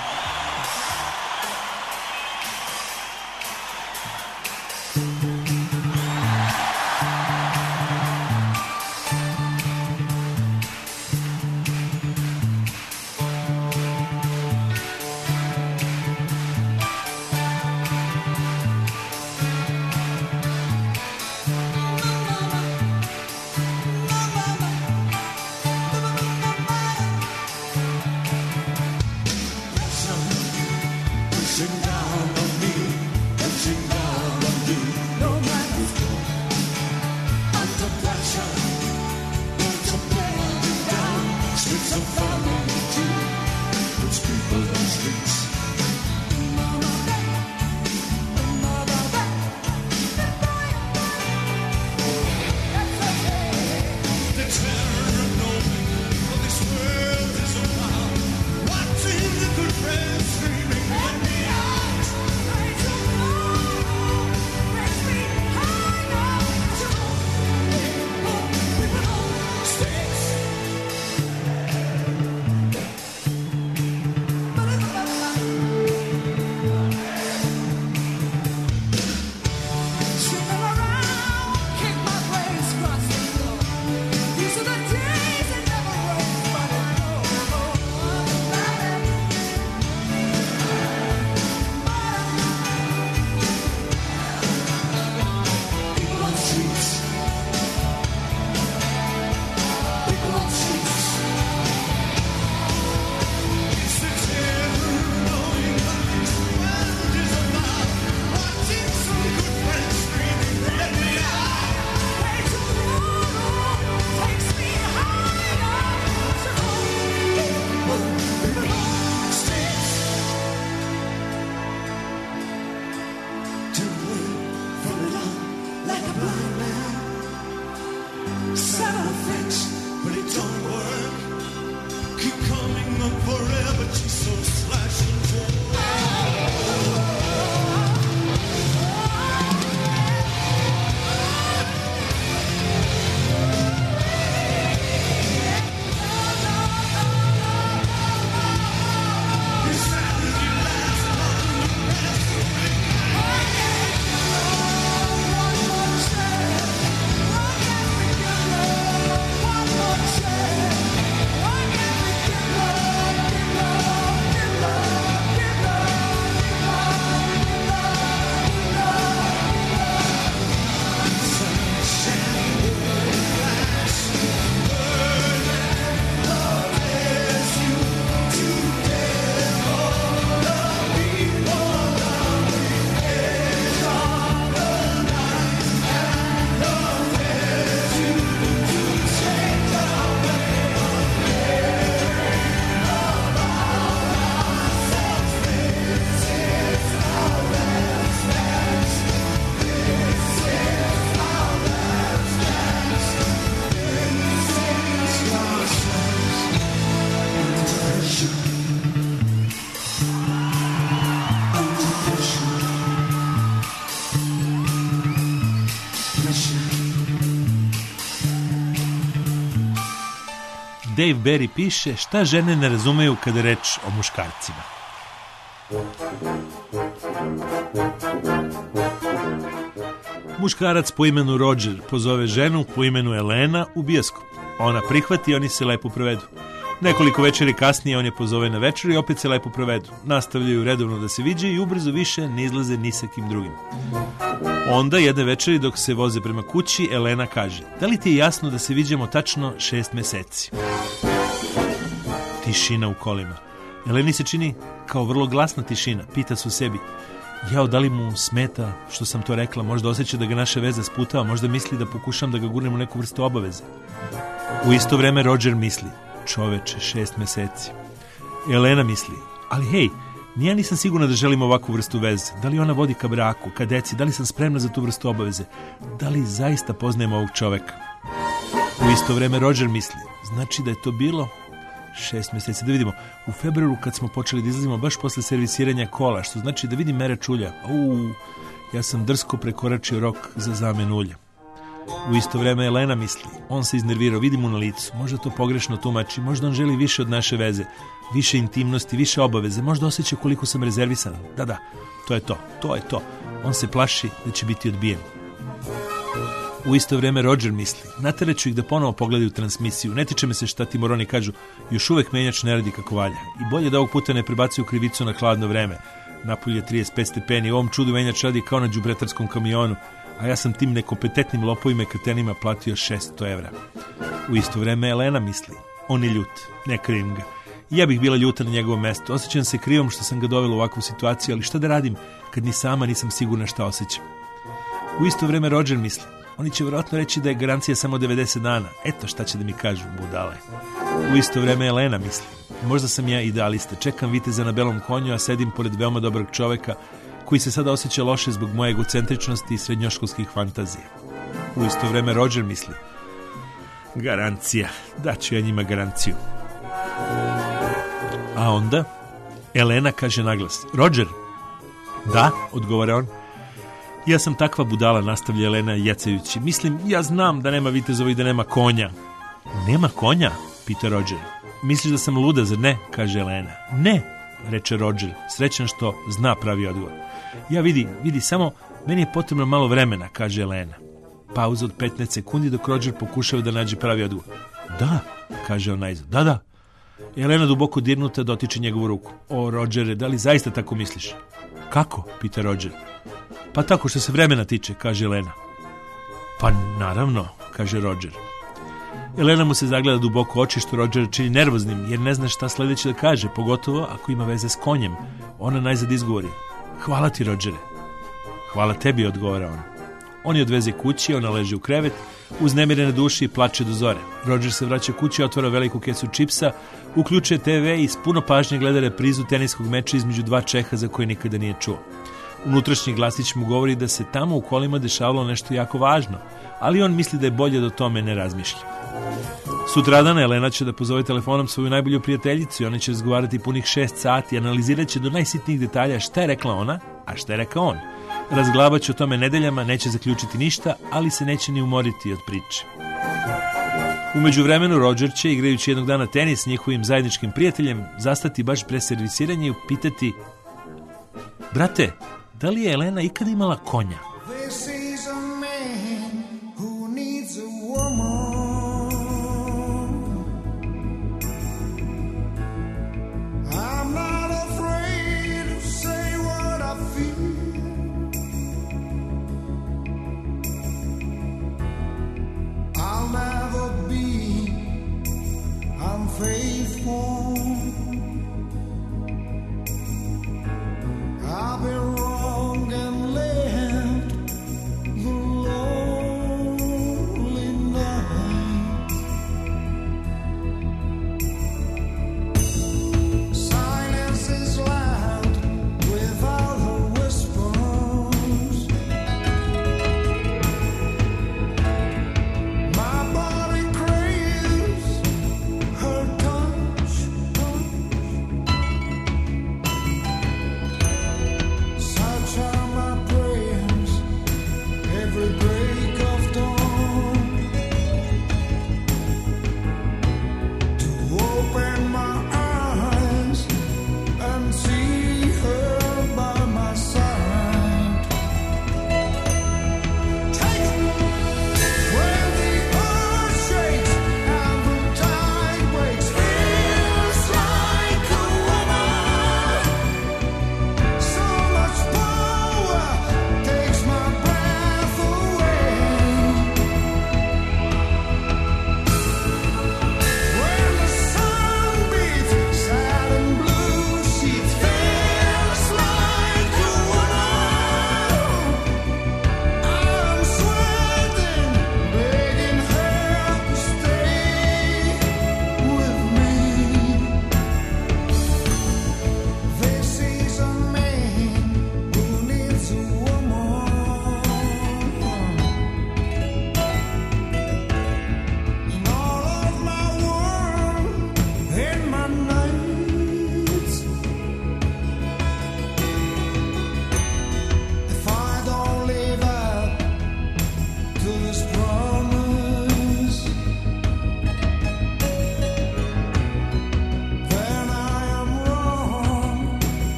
Dave Barry piše šta žene ne razumeju kada je reč o muškarcima. Muškarac po imenu Roger pozove ženu po imenu Elena u bioskop. Ona prihvati i oni se lepo provedu. Nekoliko večeri kasnije on je pozove na večer i opet se lepo provedu. Nastavljaju redovno da se viđaju i ubrzo više ne izlaze ni sa kim drugim. Onda jedne večeri dok se voze prema kući, Elena kaže: da li ti je jasno da se viđamo tačno šest meseci? Tišina u kolima. Eleni se čini kao vrlo glasna tišina. Pita se u sebi: jao, da li mu smeta što sam to rekla? Možda osjeća da ga naša veza sputava, možda misli da pokušam da ga gurnem u neku vrstu obaveze. U isto vreme Roger misli: čoveče, šest meseci. Elena misli, ali hej, nija nisam sigurna da želim ovakvu vrstu veze. Da li ona vodi ka braku, ka deci, da li sam spremna za tu vrstu obaveze? Da li zaista poznajem ovog čoveka? U isto vreme Roger misli, znači da je to bilo šest meseci. Da vidimo, u februaru kad smo počeli da izlazimo baš posle servisiranja kola, što znači da vidim mere čulja. Uuu, ja sam drsko prekoračio rok za zamenu ulja. U isto vreme Elena misli, on se iznervirao, vidim mu na licu, možda to pogrešno tumači, možda on želi više od naše veze, više intimnosti, više obaveze, možda osjeća koliko sam rezervisan. Da, da, to je to, to je to. On se plaši da će biti odbijen. U isto vreme Roger misli, nateraću ih da ponovo pogledaju transmisiju, ne tiče me se šta ti moroni kažu, još uvek menjač ne radi kako valja. I bolje da ovog puta ne prebacuju krivicu na hladno vreme. Napolje trideset pet stepeni, u ovom čudu menjač radi kao na đubretarskom kamionu, a ja sam tim nekompetentnim lopovima i kretenima platio šesto evra. U isto vreme Elena misli, on je ljut, ne krivim ga. I ja bih bila ljuta na njegovom mestu, osjećam se krivom što sam ga dovela u ovakvu situaciju, ali šta da radim kad ni sama nisam sigurna šta osjećam. U isto vreme Roger misli, oni će vjerojatno reći da je garancija samo devedeset dana, eto šta će da mi kažu, budale. U isto vreme Elena misli, možda sam ja idealista, čekam viteza na belom konju, a sedim pored veoma dobrog čoveka koji se sada osjeća loše zbog moje egocentričnosti i srednjoškolskih fantazija. U isto vreme Roger misli, garancija, daću ja njima garanciju. A onda Elena kaže naglas, Roger? Da, odgovara on. Ja sam takva budala, nastavlja Elena jecajući. Mislim, ja znam da nema vitezova i da nema konja. Nema konja? Pita Roger. Misliš da sam luda, zar ne? Kaže Elena. Ne, reče Roger, srećan što zna pravi odgovor. Ja vidi, vidi, samo meni je potrebno malo vremena, kaže Elena. Pauza od petnaest sekundi dok Roger pokušava da nađe pravi odgovor. Da, kaže on najzad, da, da. Elena duboko dirnuta dotiče njegovu ruku. O, Rogere, da li zaista tako misliš? Kako? Pita Roger. Pa tako što se vremena tiče, kaže Elena. Pa naravno, kaže Roger. Elena mu se zagleda duboko u oči što Roger čini nervoznim jer ne zna šta sledeće da kaže, pogotovo ako ima veze s konjem. Ona najzad izgovori. Hvala ti, Rogere. Hvala tebi, odgovara ona. On je odveze kući, ona leži u krevet, uznemirene duši i plače do zore. Roger se vraća kući, otvara veliku kesu čipsa, uključuje te ve i s puno pažnje gleda reprizu teniskog meča između dva Čeha za koje nikada nije čuo. Unutrašnji glasić mu govori da se tamo u kolima dešavalo nešto jako važno, ali on misli da je bolje da o tome ne razmišlja. Sutradana Elena će da pozove telefonom svoju najbolju prijateljicu i oni će razgovarati punih šest sati i analizirat će do najsitnijih detalja šta je rekla ona, a šta je rekao on. Razglabat će o tome nedeljama, neće zaključiti ništa, ali se neće ni umoriti od priče. U međuvremenu Roger će, igrajući jednog dana tenis s njihovim zajedničkim prijateljem, zastati baš pre servisiranja i upitati: brate, da li je Elena ikada imala konja? This is a man who needs a woman. I'm not afraid to say what I feel. I'll never be unfaithful. I've been wrong and left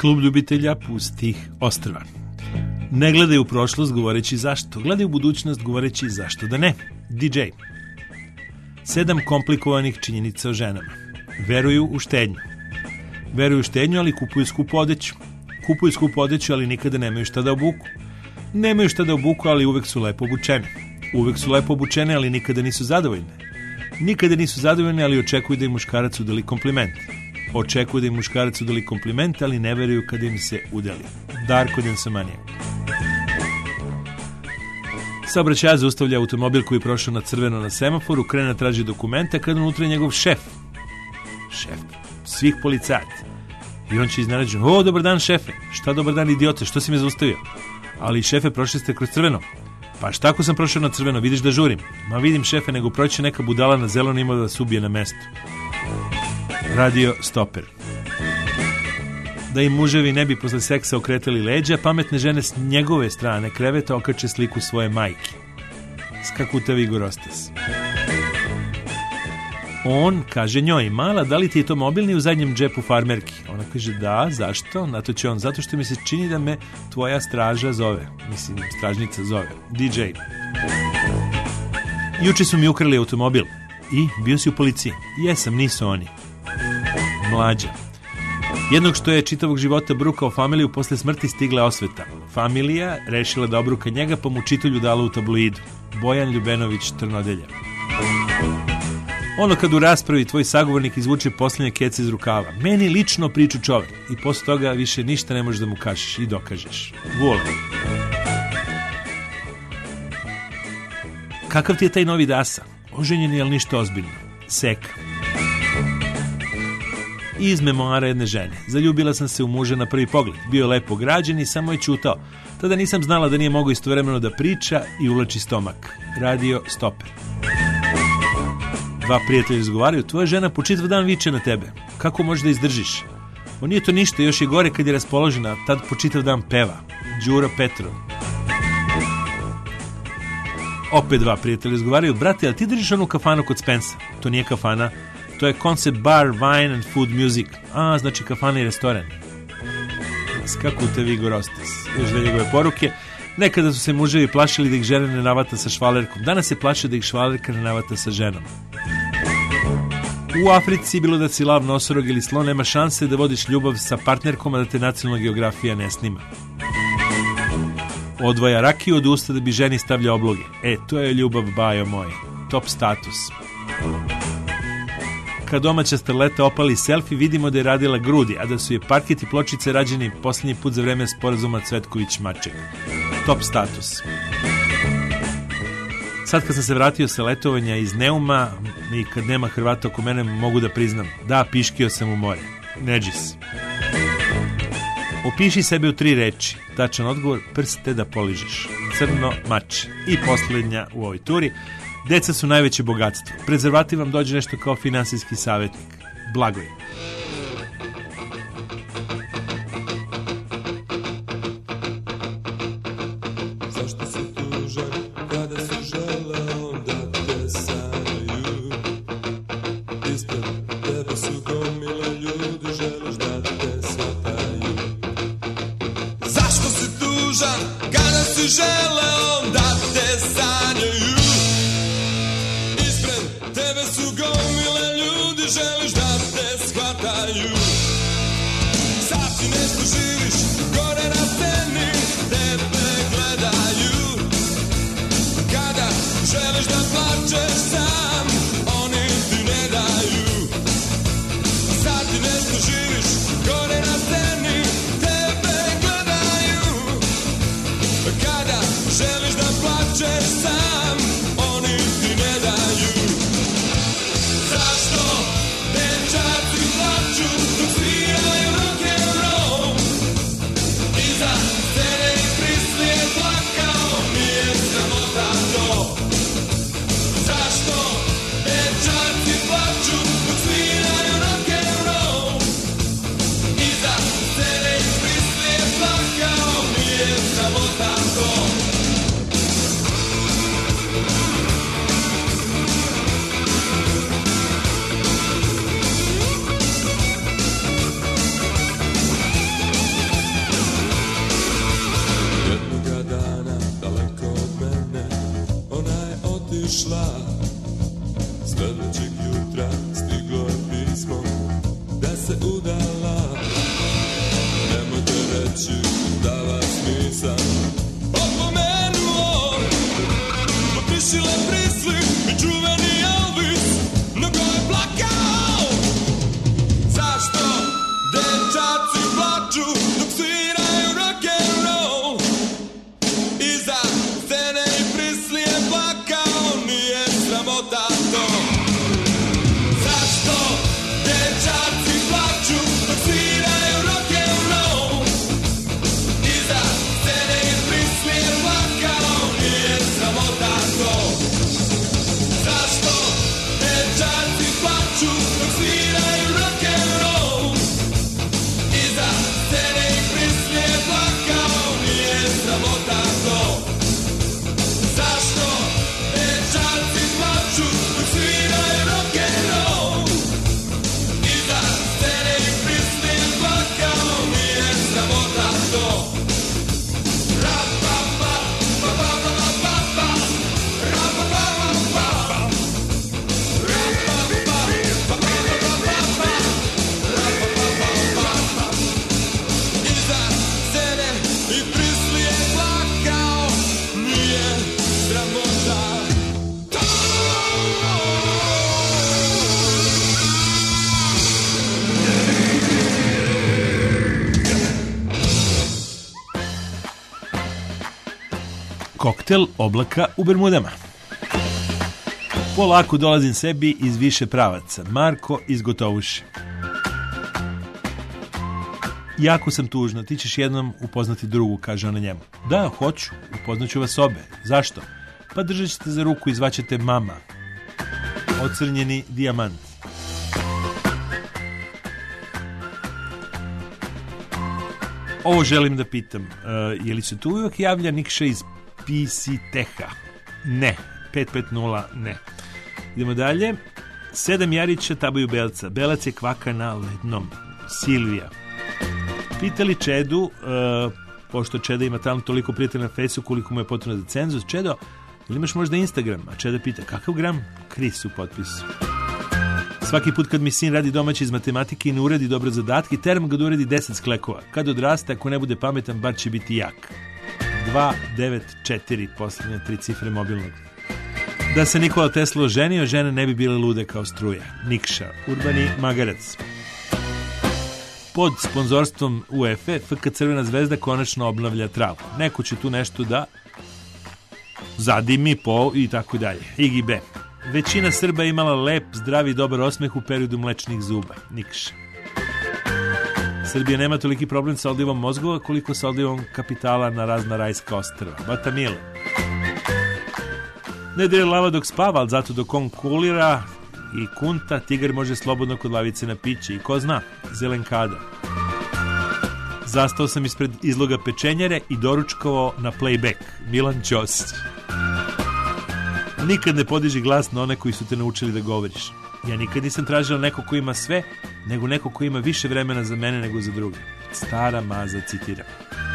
Klub ljubitelja pustih ostrva. Ne gledaju u prošlost govoreći zašto, gledaju u budućnost govoreći zašto da ne. D J. Sedam komplikovanih činjenica o ženama. Veruju u štednju. Veruju u štednju, ali kupuju skupu odeću. Kupuju skupu odeću, ali nikada nemaju šta da obuku. Nemaju šta da obuku, ali uvek su lepo obučene. Uvek su lepo obučene, ali nikada nisu zadovoljne. Nikada nisu zadovoljne, ali očekuju da im muškarac udeli kompliment. Očekuju da im muškarac udeli kompliment, ali ne veruju kada im se udeli. Darko Densamanija. Saobraćajac zaustavlja automobil koji je prošao na crveno na semaforu, krene da traži dokumenta, kada unutra je njegov šef. Šef svih policajaca. I on će iznenađen, o, dobar dan šefe. Šta dobar dan idiote, što si me zaustavio? Ali šefe, prošli ste kroz crveno. Pa šta ako sam prošao na crveno, vidiš da žurim? Ma vidim šefe, nego proći neka budala na zeleno ima da vas ubije na mestu. Radio Stoper. Da im muževi ne bi posle seksa okretali leđa, pametne žene s njegove strane kreveta okače sliku svoje majke. Skakuta Vigor Ostas. On kaže njoj, mala, da li ti je to mobilni u zadnjem džepu farmerki? Ona kaže, da, zašto? Na to će on, zato što mi se čini da me tvoja straža zove. Mislim, stražnica zove. D J. Juče su mi ukrali automobil. I bio si u policiji. Jesam, nisu oni. Mlađa. Jednog što je čitavog života brukao familiju, posle smrti stigla osveta. Familija rešila da obruka njega, pa mu čitulju dala u tabloidu. Bojan Ljubenović, Trnodelja. Ono kad u raspravi tvoj sagovornik izvuče posljednje kece iz rukava. Meni lično priču čovek. I posle toga više ništa ne možeš da mu kažeš i dokažeš. Vole. Kakav ti je taj novi Dasa? Oženjen je, ali ništa ozbiljno. Seka. Iz memoara jedne žene. Zaljubila sam se u muža na prvi pogled. Bio je lepo građen i samo je ćutao. Tada nisam znala da nije mogao istovremeno da priča i ulači stomak. Radio Stoper. Dva prijatelja izgovaraju, tvoja žena po čitav dan viče na tebe. Kako možeš da izdržiš? O, nije to ništa, još je gore kad je raspoložena, tad po čitav dan peva. Đuro Petrov. Opet dva prijatelja izgovaraju, brate, ali ti držiš onu kafanu kod Spensa? To nije kafana, to je concept bar, wine and food music. A, znači kafana i restoran. Skakuta Vigor Ostas. Još da njegove poruke. Nekada su se muževi plašili da ih žena ne navata sa švalerkom. Danas se plaše da ih švalerka ne navata sa ženom. U Africi, bilo da si lav, nosorog ili slon, nema šanse da vodiš ljubav sa partnerkom, a da te nacionalna geografija ne snima. Odvaja rakiju od usta da bi ženi stavlja obloge. E, to je ljubav, bajo moj. Top status. Kad domaća starleta opali selfie, vidimo da je radila grudi, a da su je parket i pločice rađeni posljednji put za vreme sporazuma Cvetković-Maček. Top status. Sad kad sam se vratio sa letovanja iz Neuma i kad nema Hrvata oko mene, mogu da priznam, da, piškio sam u more. Neđis. Opiši sebe u tri reči. Tačan odgovor, prste da poližeš. Crno mač. I posljednja u ovoj turi. Deca su najveće bogatstvo. Prezervativ vam dođe nešto kao finansijski savjetnik. Blagoj. Zašto si tužan kada si želeo da te sanjaju? Ispred tebe su gomile ljudi, želiš da te shvataju. Zašto si tužan kada si želeo da te sanjaju? Ispred tebe su gomile ljudi, želiš da te shvataju. Sad ti nešto živiš gore na sceni, tebe gledaju. Kada želiš da plačeš sam, oni ti ne daju. Sad ti nešto živiš gore na sceni, tebe gledaju. Kada želiš da plačeš sam, oni ti ne daju. Zašto dečaci plaču dok sviraju rock'n'roll? Iza scene i prislije plakao, nije sramota to. Zašto otišla, sljedećeg jutra stiglo je pismo da se udala. Nemojte reći da vas nisam opomenuo. Otišila Prisli i čuveni Elvis, mnogo je plakao. Zašto dečaci plaču dok sviraju rock'n'roll? Iza scene i Prisli je plakao, nije sramota to. Zašto dečaci plaču dok sviraju rock'n'roll? Iza scene i Prisli je plakao, nije sramota to. Zašto dečaci plaču dok sviraju rock'n'roll? Iza scene i Prisli je plakao, nije sramota to. Zašto dečaci plaču dok sviraju rock'n'roll? Iza scene i Prisli je plakao, nije sramota to. Ra-pa-pa, pa-pa-pa-pa-pa, ra-pa-pa-pa-pa, ra-pa-pa, pa-pa-pa-pa-pa, ra-pa-pa-pa-pa. Iza scene i Prisli je plakao, nije sramota to. Koktel oblaka u Bermudama. Polako dolazim sebi iz više pravaca. Marko iz Gotovuše. Jako sam tužna, ti ćeš jednom upoznati drugu, kaže ona njemu. Da, hoću, upoznaću vas obe. Zašto? Pa držat ćete za ruku i zvaćete mama. Ocrnjeni dijamant. Ovo želim da pitam. Uh, je li se tu uvijek javlja Nikša iz P C Teha? Ne. pet pet nula ne. Idemo dalje. Sedam Jarića tabaju Belca. Belac je kvaka na lednom. Silvija. Pitali Čedu, uh, pošto Čeda ima tamo toliko prijatelja na Fejsu koliko mu je potrebno za cenzus. Čedo, ili imaš možda Instagram? A Čeda pita, kakav gram? Kris u potpisu. Svaki put kad mi sin radi domaće iz matematike i ne uredi dobro zadatke, teram ga da uredi deset sklekova. Kad odraste, ako ne bude pametan, bar će biti jak. dva devet četiri, posljednje tri cifre mobilnog. Da se Nikola Tesla oženio, žene ne bi bile lude kao struje. Nikša, urbani magarac. Pod sponzorstvom UEFA F K Crvena zvezda konačno obnavlja travu. Neko će tu nešto da zadimi po i tako dalje. Igi B. Većina Srba je imala lep, zdravi i dobar osmeh u periodu mlečnih zuba. Nikša. Srbija nema toliki problem sa odlivom mozgova koliko sa odlivom kapitala na razna rajska ostrva. Batamile. Ne dere lava dok spava, ali zato dok on kulira i kunta, tigar može slobodno kod lavice na piće. I ko zna, zelenkada. Zastao sam ispred izloga pečenjere i doručkovao na playback. Milan Ćosić. Nikad ne podiži glas na one koji su te naučili da govoriš. Ja nikad nisam tražila neko ko ima sve, nego neko ko ima više vremena za mene nego za druge. Stara maza citira.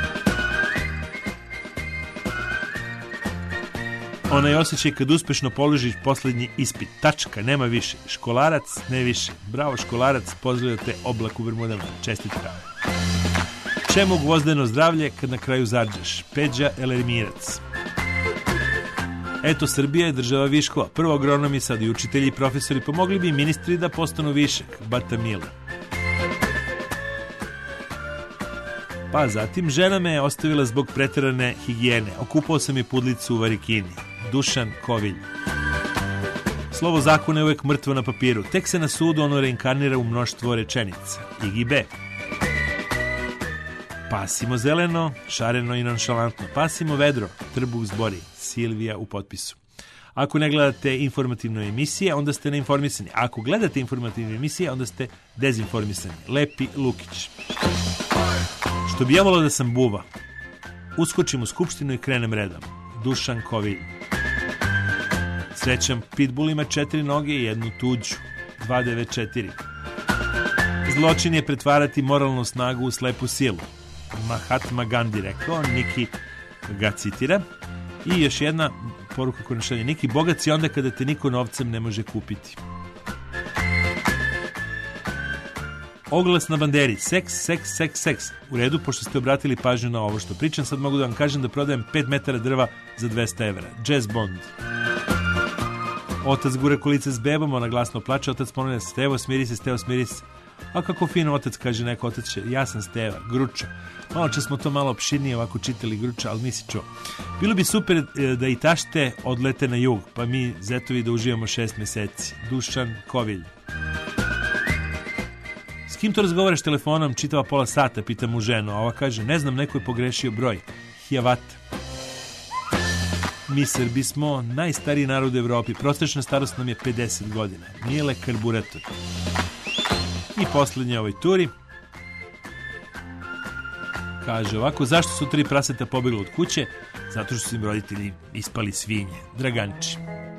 Onaj osjećaj kad uspešno položiš posljednji ispit. Tačka, nema više. Školarac, ne više. Bravo školarac, pozdravljaju te oblak u Bermudama. Čestitka. Čemu gvozdeno zdravlje kad na kraju zarđaš? Peđa Elermirac. Eto, Srbija je država viškova. Prvo agronomi, sad i učitelji i profesori, pomogli bi i ministri da postanu višak. Batamila. Pa zatim, žena me je ostavila zbog preterane higijene. Okupao sam i pudlicu u varikini. Dušan Kovilj. Slovo zakona je uvek mrtvo na papiru. Tek se na sudu ono reinkarnira u mnoštvo rečenica. Igi B. Pasimo zeleno, šareno i nonšalantno. Pasimo vedro, trbuh zbori. Silvija u potpisu. Ako ne gledate informativne emisije, onda ste neinformisani. Ako gledate informativne emisije, onda ste dezinformisani. Lepi Lukić. Što bi ja volao da sam buva. Uskočim u skupštinu i krenem redom. Dušan Kovilj. Srećam, Pitbull ima četiri noge i jednu tuđu. dva devet četiri. Zločin je pretvarati moralnu snagu u slepu silu. Mahatma Gandhi rekao, Niki ga citira. I još jedna poruka koju našalje Niki. Bogat si onda kada te niko novcem ne može kupiti. Oglas na banderi. Seks, seks, seks, seks. U redu, pošto ste obratili pažnju na ovo što pričam, sad mogu da vam kažem da prodajem pet metara drva za dvesta evra. Jazz Bond. Otac gura kolice s bebom, ona glasno plače, otac ponavlja: Stevo, smiri se, Stevo, smiri se. A kako fino otac, kaže neko, otac će: ja sam Steva, Gruča. Malo čas smo to malo opširnije ovako čitali, Gruča, ali nisi čuo. Bilo bi super da i tašte odlete na jug, pa mi zetovi da uživamo šest meseci. Dušan Kovilj. S kim to razgovaraš telefonom čitava pola sata, pita mu ženu, a ova kaže: ne znam, neko je pogrešio broj. Hijavat. Mi Srbi smo najstariji narod u Evropi, prosječna starost nam je pedeset godina. Mijele Karburator. I poslednje ovoj turi kaže ovako: zašto su tri praseta pobegli od kuće? Zato što su im roditelji ispali svinje. Draganči.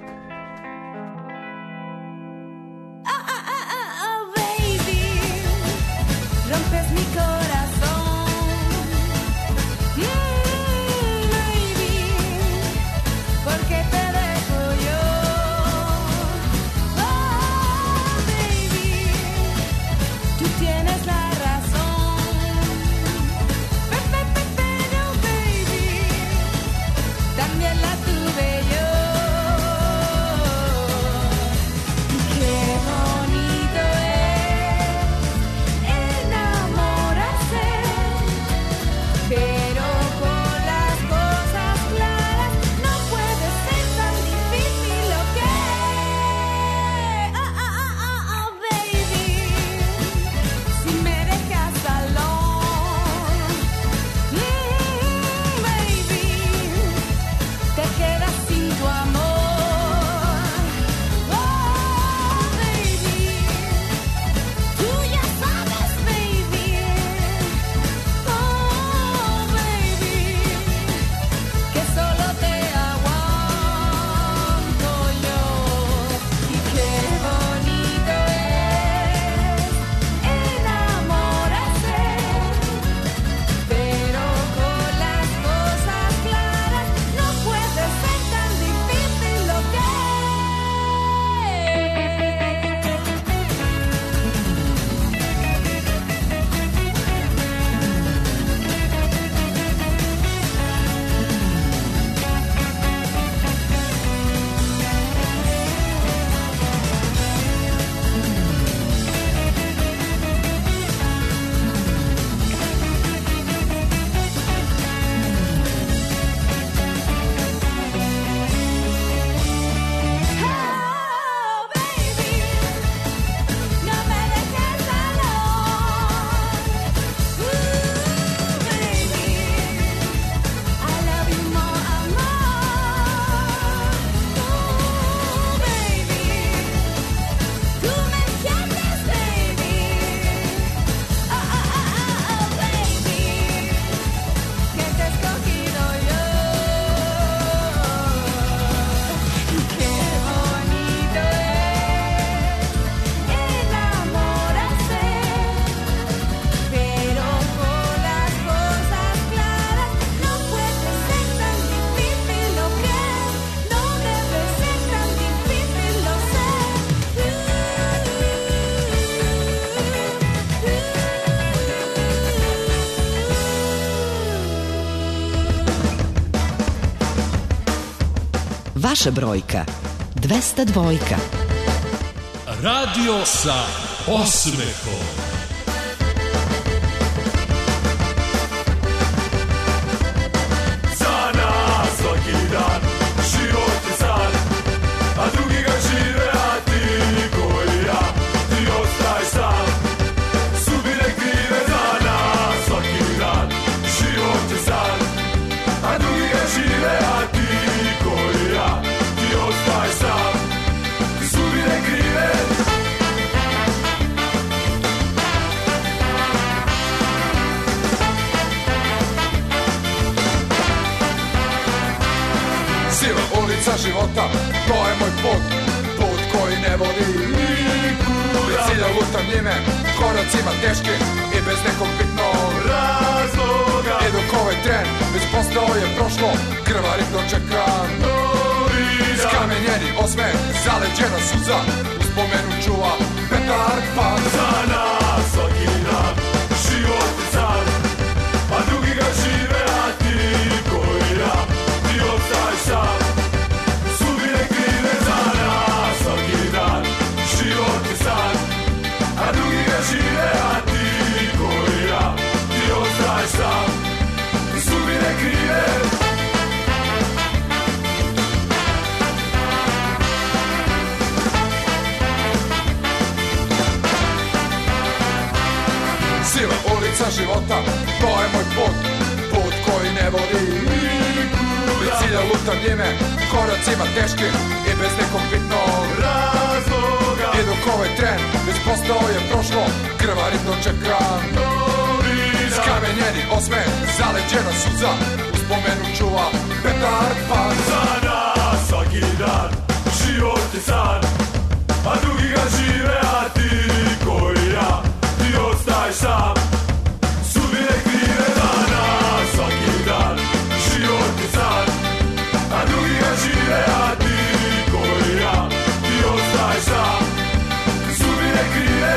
Vaša brojka dvesta dvojka. Radio sa osmehom. Za nas svaki dan život je sad, a drugi ga žive, a ti koji ja, ti ostaj sam. Sudbine krive za nas svaki dan život je sad, a drugi ga žive, a ti koji ja, ti ostaj sam. Sudbine krive. Siva ulica života, to je moj put, put koji ne vodi nikuda. Cilja lutam njime, koracima teškim i bez nekog bitnog razloga. I dok ovaj tren već postao je prošlo, krvarik dočeka novi Skamenjeni osmeh, zaleđena suza, uspomenu čuva Petar Pan. Za nas svaki dan život je san, a drugi ga žive, a ti koji ja, ti ostaješ sam. Sudbine krive za nas svaki dan život je san, a drugi ga žive, a ti koji ja, ti ostaješ sam. Sudbine krive. Siva ulica života, to je moj put, put koji ne vodi nikuda. Bez cilja lutam njime, koracima teškim i bez nekog bitnog razloga. I dok ovaj tren već postao je prošlo, krvarim dočekam novi dan. Skamenjeni osmeh, zaleđena suza, uspomenu čuva Petar Pan. Za nas svaki dan život je san, a drugi ga žive, a ti koji ja, ti ostaješ sam. Sudbine krive za nas svaki dan život je san, a drugi ga žive, a ti koji ja, ti ostaješ sam. Sudbine krive.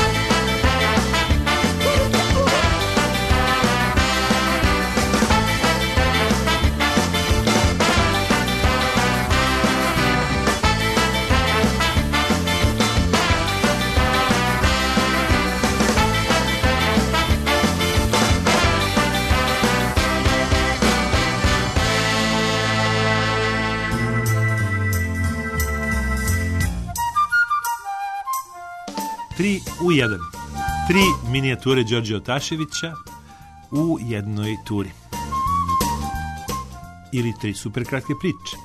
Tri u jedan. Tri minijature Đorđe Otaševića u jednoj turi. Ili tri super kratke priče.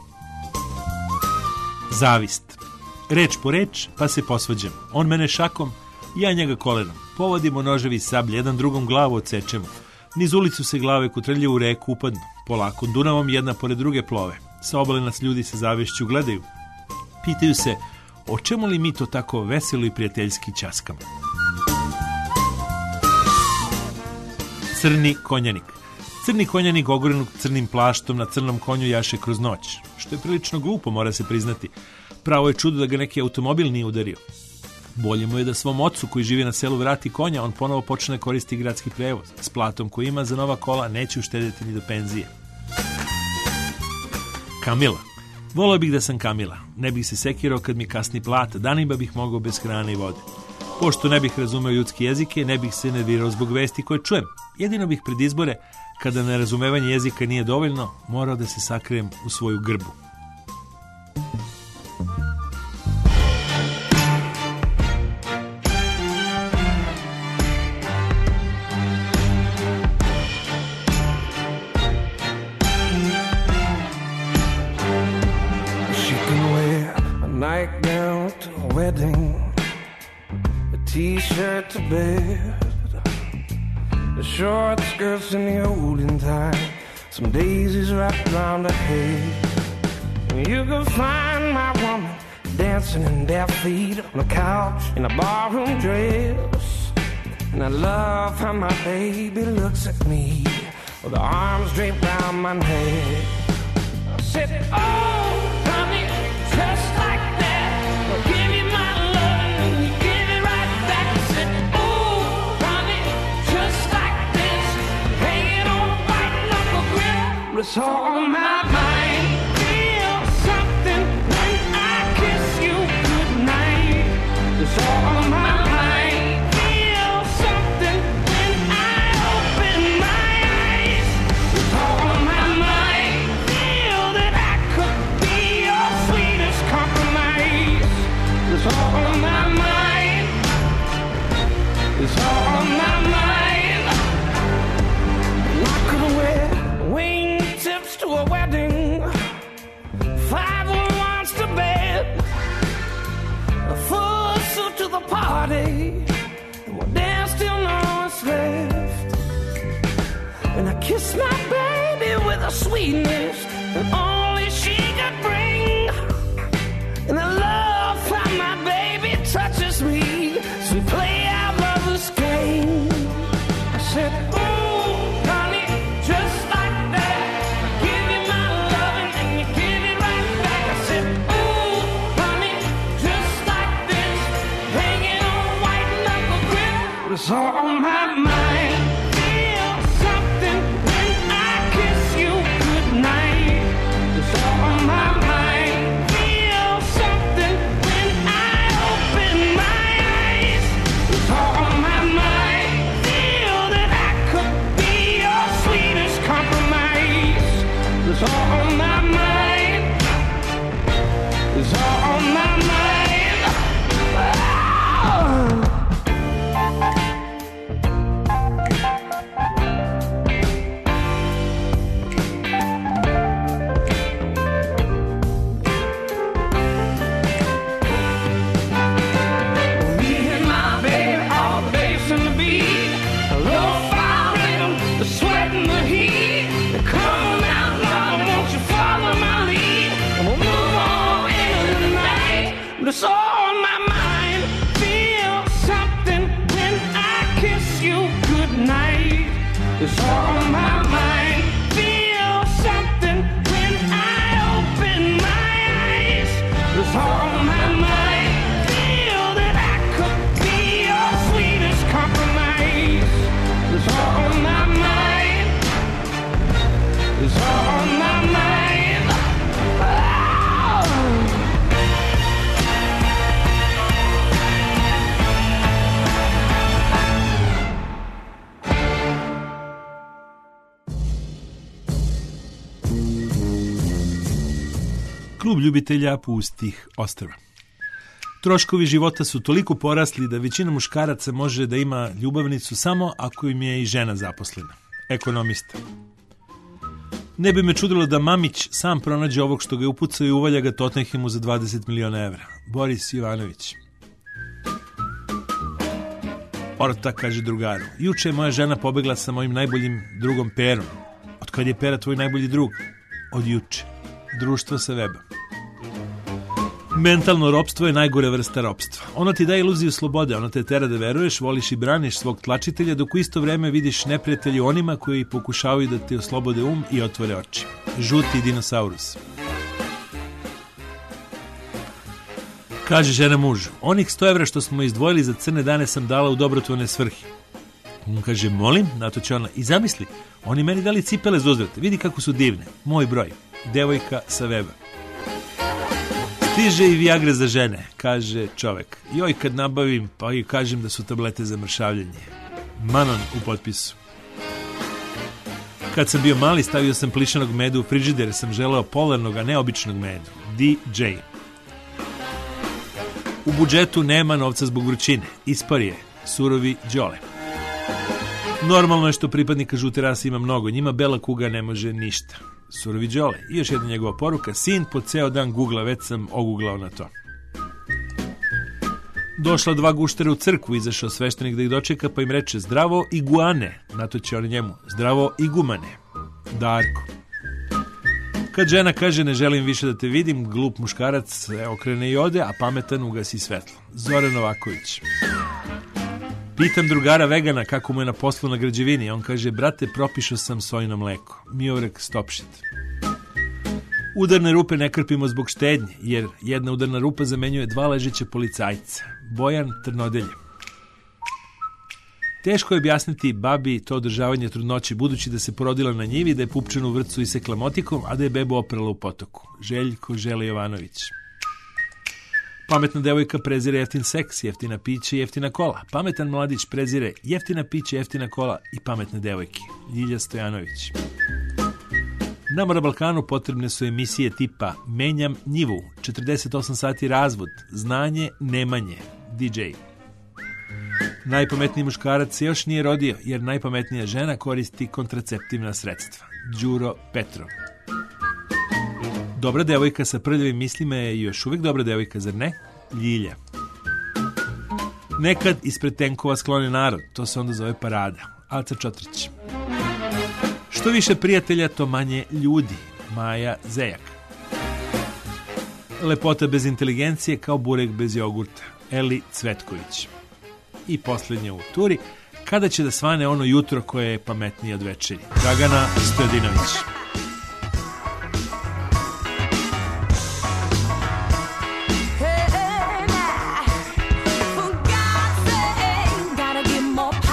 Zavist. Reč po reč, pa se posvađamo. On mene šakom, ja njega kolenom. Povodimo noževi i sablje, jedan drugom glavu odsečemo. Niz ulicu se glave kutrlje u reku upadnu. Polako Dunavom jedna pored druge plove. Sa obale nas ljudi sa zavišću gledaju. Pitaju se, o čemu li mi to tako veselo i prijateljski ćaskamo? Crni konjanik. Crni konjanik ogorenut crnim plaštom na crnom konju jaše kroz noć. Što je prilično glupo, mora se priznati. Pravo je čudo da ga neki automobil nije udario. Bolje mu je da svom ocu koji živi na selu vrati konja, on ponovo počne koristiti gradski prevoz. S platom koji ima za nova kola neće uštediti ni do penzije. Kamila. Volio bih da sam Kamila. Ne bih se sekirao kad mi kasni plata, danima bih mogao bez hrane i vode. Pošto ne bih razumeo ljudski jezike, ne bih se nervirao zbog vesti koje čujem. Jedino bih pred izbore, kada nerazumevanje jezika nije dovoljno, morao da se sakrijem u svoju grbu. Nightgown to a wedding, a t-shirt to bed, the short skirts in the olden time, some daisies wrapped around her head. And you can find my woman dancing in bare feet on a couch in a barroom dress. And I love how my baby looks at me with her arms draped around my neck. I said, oh, honey, just like that, I'll give you my love and you give it right back. I said, oh, honey, just like this, hanging on a white knuckle grip. It's all on my mind. Feel something when I kiss you goodnight. It's all on my mind. Feel something when I open my eyes. It's all on my mind. Feel that I could be your sweetest compromise. It's all on my mind. It's all on my mind. I could wear wingtips to a wedding, five ones to bed, a full suit to the party, and well, there's still no one's left. And I kiss my baby with a sweetness that only she could bring. And I love how my baby touches me, so we play our lover's game. I said, ooh, honey, just like that, I give you my loving and you give it right back. I It's all on my mind. Feel something when I kiss you goodnight. It's all on my mind. Feel something when I open my eyes. It's all on my mind. Feel that I could be your sweetest compromise. It's all on my mind. It's all on my mind. Oh. It's all on my mind. Feel something when I kiss you goodnight. It's all on my mind. Feel something when I open my eyes. It's all on my mind. Feel that I could be your sweetest compromise. It's all on my mind. It's all on my mind. Oh. Klub ljubitelja pustih ostrva. Troškovi života su toliko porasli da većina muškaraca može da ima ljubavnicu samo ako im je i žena zaposlena. Ekonomista. Ne bi me čudilo da Mamić sam pronađe ovog što ga je upucao i uvalja ga Tottenhamu za dvadeset miliona evra. Boris Ivanović. Orta kaže drugaru. Juče je moja žena pobegla sa mojim najboljim drugom Perom. Od kad je Pera tvoj najbolji drug? Od juče. Društvo sa weba. Mentalno ropstvo je najgore vrsta ropstva. Ono ti daje iluziju slobode, ono te tera da veruješ, voliš i braniš svog tlačitelja, dok u isto vreme vidiš neprijatelji onima koji pokušavaju da te oslobode um i otvore oči. Žuti dinosaurus. Kaže žena mužu, onih sto evra što smo izdvojili za crne dane sam dala u dobrotvorne svrhe. On kaže, molim, na to će ona, i zamisli, oni meni dali cipele za uzvrat, vidi kako su divne, moj broj. Devojka sa weba. Stiže i Viagra za žene, kaže čovek. Joj, kad nabavim, pa i kažem da su tablete za mršavljanje. Manon u potpisu. Kad sam bio mali, stavio sam plišanog medu u frižider, sam želeo polarnog, a ne običnog medu. D J. U budžetu nema novca zbog vrućine. Ispar je. Surovi Đole. Normalno je što pripadnika žute rase ima mnogo, njima bela kuga ne može ništa. Surovi Đole. I još jedna njegova poruka, sin po ceo dan googla, već sam oguglao na to. Došla dva guštera u crkvu, izašao sveštenik da ih dočeka, pa im reče zdravo iguane, na to će oni njemu, zdravo igumane. Darko. Kad žena kaže ne želim više da te vidim, glup muškarac se okrene i ode, a pametan ugasi svetlo. Zoran Novaković. Pitam drugara vegana kako mu je na poslu na građevini. On kaže, brate, propišao sam sojino mleko. Miorek Stopšit. Udarne rupe ne krpimo zbog štednje, jer jedna udarna rupa zamenjuje dva ležeća policajca. Bojan Trnodelje. Teško je objasniti babi to održavanje trudnoće, budući da se porodila na njivi, da je pupčanu vrpcu isekla motikom, a da je bebu oprala u potoku. Željko Žele Jovanović. Pametna devojka prezire jeftin seks, jeftina pića i jeftina kola. Pametan mladić prezire jeftina pića, jeftina kola i pametne devojke. Ljilja Stojanović. Nama na Balkanu potrebne su emisije tipa Menjam njivu, četrdeset osam sati razvod, znanje, nemanje. D J. Najpametniji muškarac se još nije rodio, jer najpametnija žena koristi kontraceptivna sredstva. Đuro Petrov. Dobra devojka sa prljavim mislima je još uvijek dobra devojka, zar ne? Ljilja. Nekad ispred tenkova sklone narod, to se onda zove parada. Aca Čotrić. Što više prijatelja, to manje ljudi. Maja Zejak. Lepota bez inteligencije kao burek bez jogurta. Eli Cvetković. I posljednja u turi, kada će da svane ono jutro koje je pametnije od večeri. Dragana Stojadinović. For God's sake, gotta get more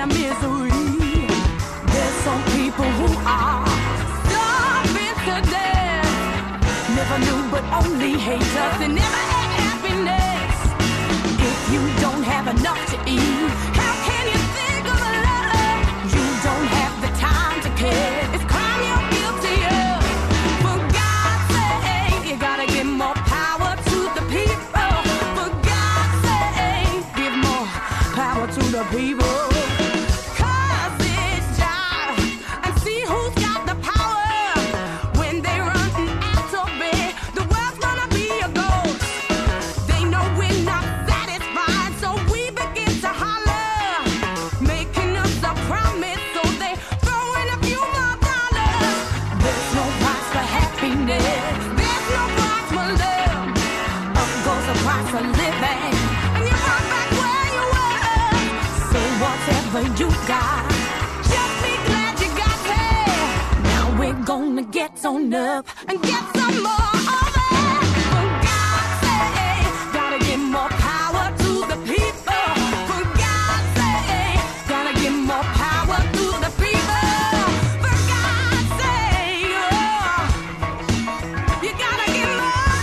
misery. There's some people who are starving to death. Never knew but only hate us and never had happiness. If you don't have enough to eat, how can you think of love? You don't have the time to care. It's crime you're guilty of. For God's sake, you gotta give more power to the people. For God's sake, give more power to the people. Cause it's job and see who's got the power. When they run out of bed, the world's gonna be a ghost. They know we're not satisfied, so we begin to holler, making us a promise, so they throw in a few more dollars. There's no price for happiness, there's no price for love. Up goes the price of living, and you're right back where you were. So whatever you got, just be glad you got it. Now we're gonna get on up and get some more of it. For God's sake, gotta give more power to the people. For God's sake, gotta give more power to the people. For God's sake, oh, you gotta give more.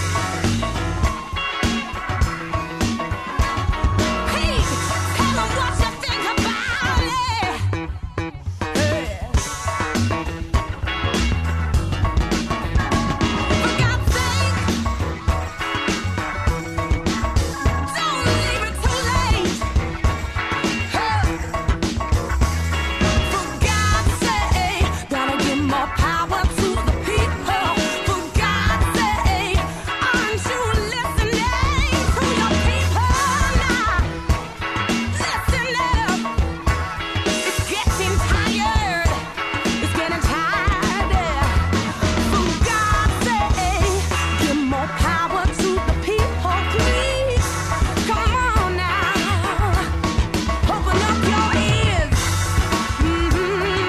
Hey, tell them what you think about it. Hey. For God's sake, don't leave it too late. Hey. For God's sake, gotta give more power to the people. For God's sake, aren't you listening to your people now? Listen up. It's getting tired. It's getting tired. For God's sake, give more power to the people, please. Come on now. Open up your ears. Mm-hmm.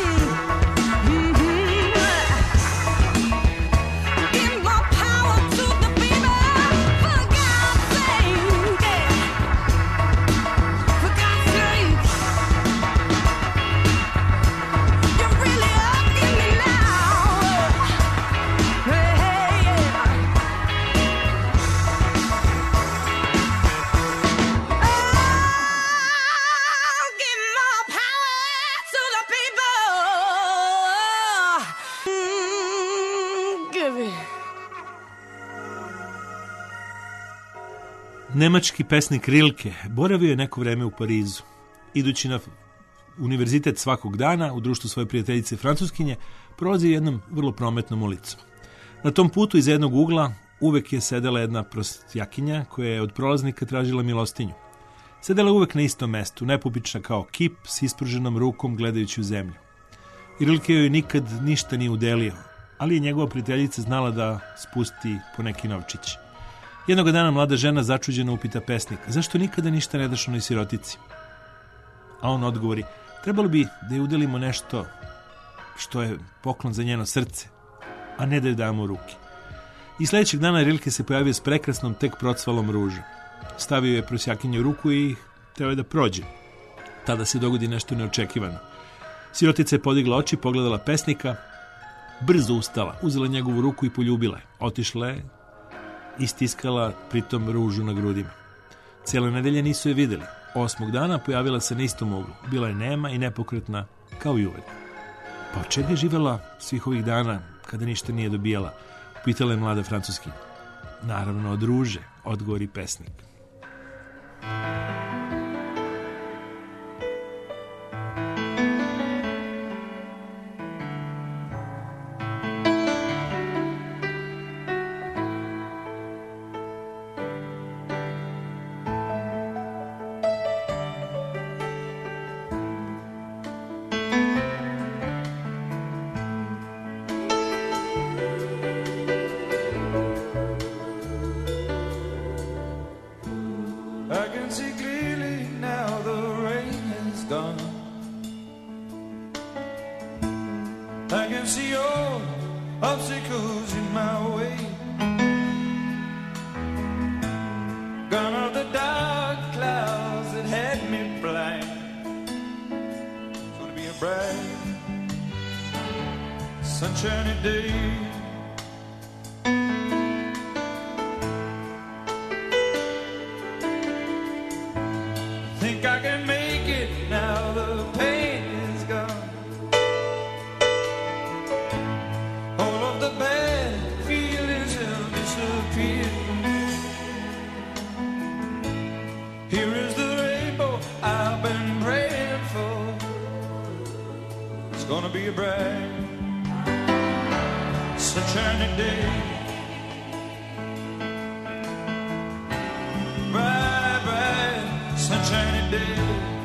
Mm-hmm. Give more power to the people. For God's sake. For God's sake. You're really asking me now. Hey, oh, give more power to the people. Mm, give it. Nemački pesnik Rilke boravio je neko vreme u Parizu. Idući na univerzitet svakog dana u društvu svoje prijateljice Francuskinje, prolazi jednom vrlo prometnom ulicom. Na tom putu iz jednog ugla uvek je sedela jedna prostjakinja koja je od prolaznika tražila milostinju. Sedela je uvek na istom mestu, nepobična kao kip s ispruženom rukom gledajući u zemlju. I Rilke joj nikad ništa nije udelio, ali je njegova prijateljica znala da spusti po neki novčić. Jednog dana mlada žena začuđeno upita pesnika: zašto nikada ništa ne daš onoj sirotici? A on odgovori: trebalo bi da je udelimo nešto što je poklon za njeno srce, a ne da je damo u ruke. I sljedećeg dana Rilke se pojavio s prekrasnom tek procvalom ruže. Stavio je prosjakinju u ruku i teo je da prođe. Tada se dogodi nešto neočekivano. Sirotica je podigla oči, pogledala pesnika, brzo ustala, uzela njegovu ruku i poljubila je. Otišla je i stiskala pritom ružu na grudima. Cijele nedelje nisu je vidjeli. Osmog dana pojavila se na istom uglu. Bila je nema i nepokretna kao i uvek. Pa od čega je živjela svih ovih dana kada ništa nije dobijala? Pitala je mlada Francuskinja. Naravno od ruže, odgovori pesnik. I can see clearly now the rain has gone. I can see all obstacles in my way. Gone are the dark clouds that had me blind. bright, sunshiny day. Think I can make it now the pain is gone. All of the bad feelings have disappeared. Here is the rainbow I've been praying for. It's gonna be a bright, sunshiny day. Bright, bright, sunshiny day.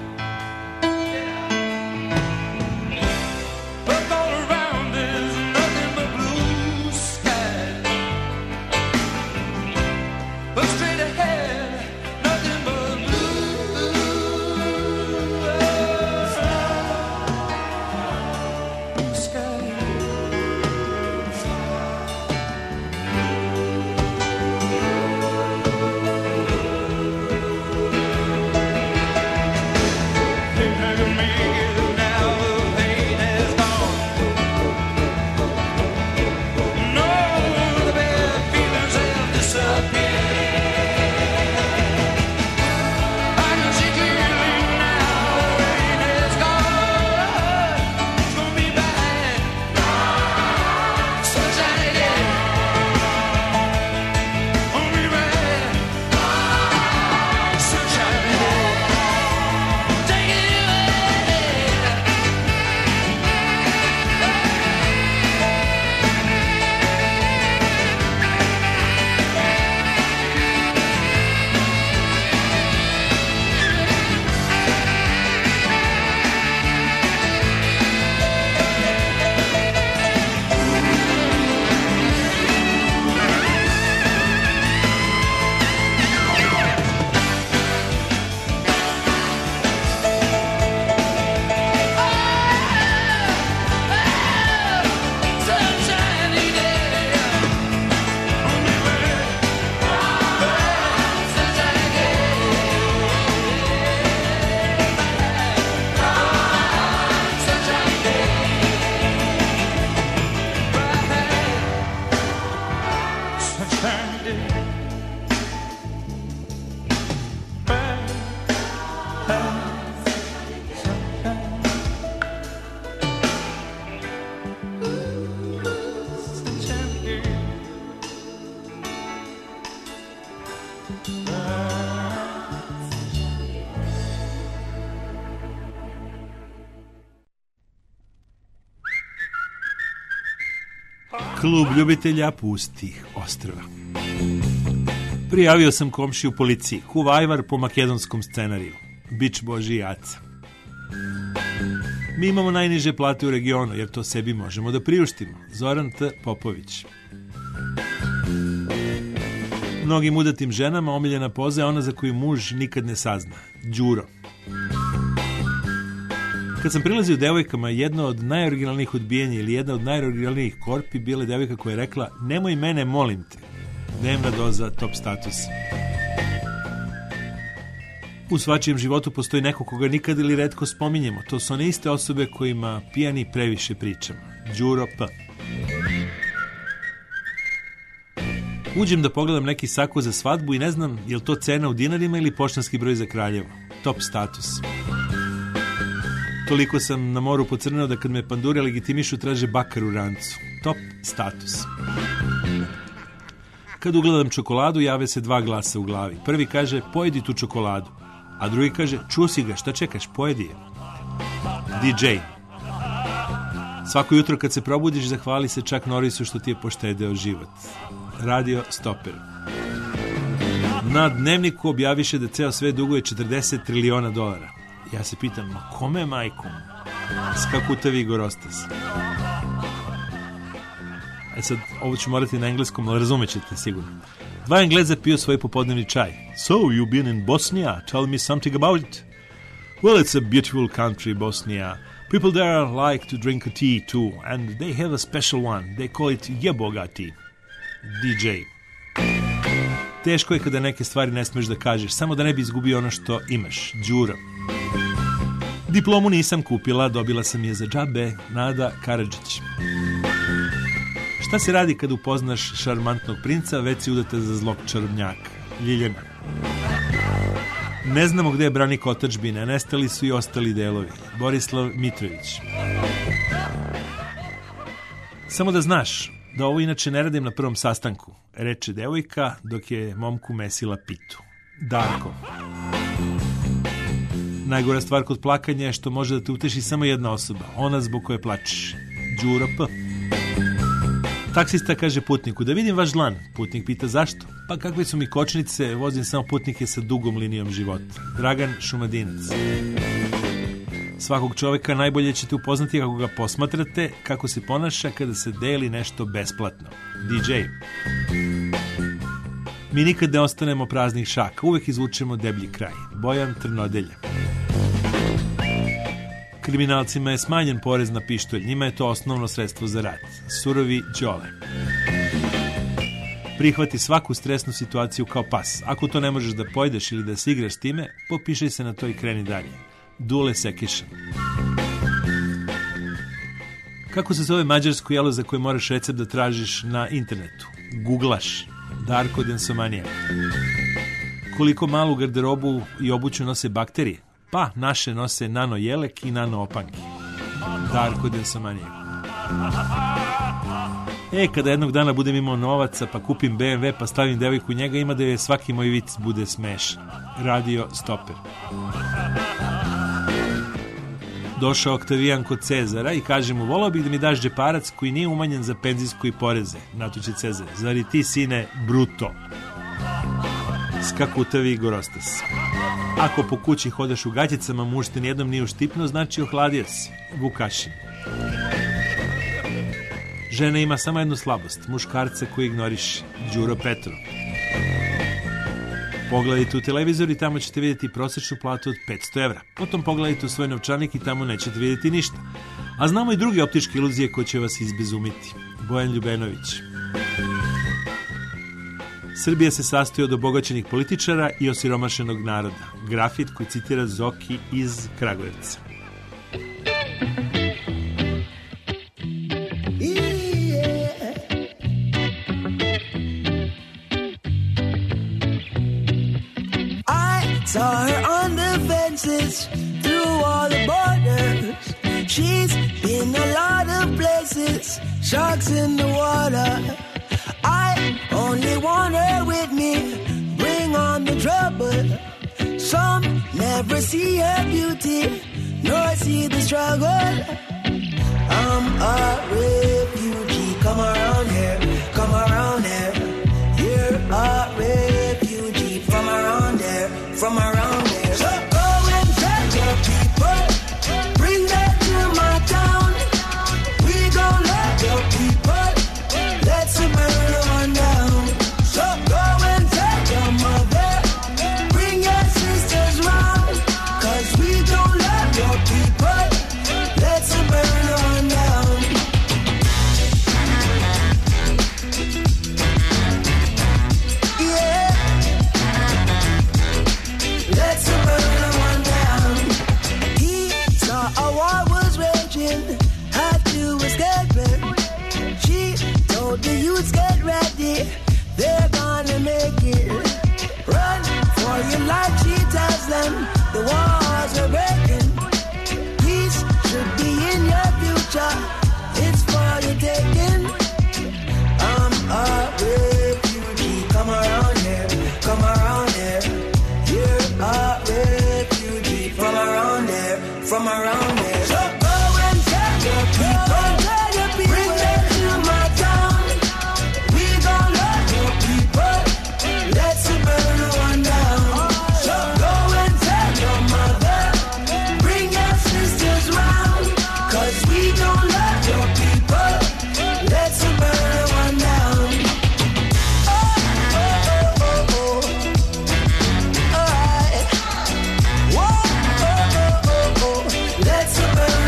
Look all around, there's nothing but blue sky. Look straight ahead, nothing but blue sky. Think I can make it now the pain is gone. No, the bad feelings have disappeared. I can see clearly now the rain is gone. It's gonna be bright, sunshiny day. Gonna be bright, sunshiny day. Take it sunshiny day. Only red, sunshiny day. Sunshiny day. Sunshiny day. Klub ljubitelja pustih ostrva. Prijavio sam komšiju policiji, kuvajvar po makedonskom scenariju. Bič Boži jaca. Mi imamo najniže plate u regionu, jer to sebi možemo da priuštimo. Zoran T. Popović. Mnogim udatim ženama omiljena poza je ona za koju muž nikad ne sazna. Đuro. Kad sam prilazio devojkama, jedno od najoriginalnijih odbijenja ili jedna od najoriginalnijih korpi bila je devojka koja je rekla: nemoj mene, molim te. Dnevna doza top statusa. U svačijem životu postoji neko koga nikad ili retko spominjemo. To su one iste osobe kojima pijani previše pričamo. Đuro P. Uđem da pogledam neki sako za svadbu i ne znam je li to cena u dinarima ili poštanski broj za Kraljevo. Top status. Toliko sam na moru pocrneo da kad me pandure legitimišu traže bakar u rancu. Top status. Kad ugledam čokoladu, jave se dva glasa u glavi. Prvi kaže: pojedi tu čokoladu. A drugi kaže: čuo si ga, šta čekaš, pojedi je. D J. Svako jutro kad se probudiš, zahvali se Chuck Norrisu što ti je poštedeo život. Radio Stoper. Na dnevniku objaviše da ceo svet duguje četrdeset triliona dolara. Ja se pitam, ma kome majkom? Skakutavi Gorostas. E sad, ovo ću morati na engleskom, ali razumjet ćete sigurno. Dva Engleza piju svoj popodnevni čaj. So, you've been in Bosnia? Tell me something about it. Well, it's a beautiful country, Bosnia. People there like to drink a tea too, and they have a special one. They call it jeboga tea. D J. Teško je kada neke stvari ne smeš da kažeš, samo da ne bi izgubio ono što imaš. Đuro. Diplomu nisam kupila, dobila sam je za džabe. Nada Karadžić. Šta se radi kad upoznaš šarmantnog princa, već si udata za zlog čarobnjaka? Ljiljana. Ne znamo gde je branik otadžbine, nestali su i ostali delovi. Borislav Mitrović. Samo da znaš da ovo inače ne radim na prvom sastanku, reče devojka dok je momku mesila pitu. Darko. Najgora stvar kod plakanja je što može da te uteši samo jedna osoba, ona zbog koje plačeš. Đuro P. Taksista kaže putniku, da vidim vaš dlan. Putnik pita zašto? Pa kakve su mi kočnice, vozim samo putnike sa dugom linijom života. Dragan Šumadinac. Svakog čoveka najbolje ćete upoznati kako ga posmatrate, kako se ponaša kada se deli nešto besplatno. D J. Mi nikad ne ostanemo praznih šaka, uvek izvučemo deblji kraj. Bojan Trnodelja. Kriminalcima je smanjen porez na pištolj, njima je to osnovno sredstvo za rad. Surovi Đole. Prihvati svaku stresnu situaciju kao pas. Ako to ne možeš da pojedeš ili da se igraš s time, popišaj se na to i kreni dalje. Dule Sekiša. Kako se zove mađarsko jelo za koje moraš recept da tražiš na internetu? Googlaš. Darko Densomanija. Koliko malu garderobu i obuću nose bakterije? Pa, naše nose nano jelek i nano opanke. Darko Densomanija. E, kada jednog dana budem imao novaca, pa kupim B M W, pa stavim devojku u njega, ima da je svaki moj vic bude smešan. Radio Stoper. Došao Oktavijan kod Cezara i kaže mu, volao bih da mi daš džeparac koji nije umanjen za penzijsko i poreze. Natuće Cezar, zar i ti, sine, bruto? Skakutavi Gorostas. Ako po kući hodaš u gaćicama, muž te nijednom nije uštipno, znači ohladio si. Vukašin. Žena ima samo jednu slabost, muškarca koji ignoriše. Đuro Petrov. Pogledajte u televizor i tamo ćete vidjeti prosječnu platu od petsto evra. Potom pogledajte u svoj novčanik i tamo nećete vidjeti ništa. A znamo i druge optičke iluzije koje će vas izbezumiti. Bojan Ljubenović. Srbija se sastoji od obogaćenih političara i osiromašenog naroda. Grafit koji citira Zoki iz Kragujevca. Saw her on the fences, through all the borders. She's been a lot of places, sharks in the water. I only want her with me, bring on the trouble. Some never see her beauty, nor see the struggle. I'm a refugee, come around here, come around here. You're a refugee from around there. From around there. So go and tell your people, bring them to my town. We gon' love your people, let's burn on down. So go and tell your mother, bring your sisters round. Cause we gon' love your people, let's burn on down. Yeah. Let's burn one down. He saw a war was raging, had to escape it. She told the youths get ready, they're gonna make it. Run for your life, she tells them, the walls are breaking. Peace should be in your future, it's for your taking. I'm a refugee, come around here, come around here. You're a refugee from around there, from around there. So go and tell your people, bring them to my town. We gon' love your people, let's burn one down. So go and tell your mother, bring your sisters round. Cause we gon' love your people, let's burn one down. Oh, oh, oh, oh, oh. Let's burn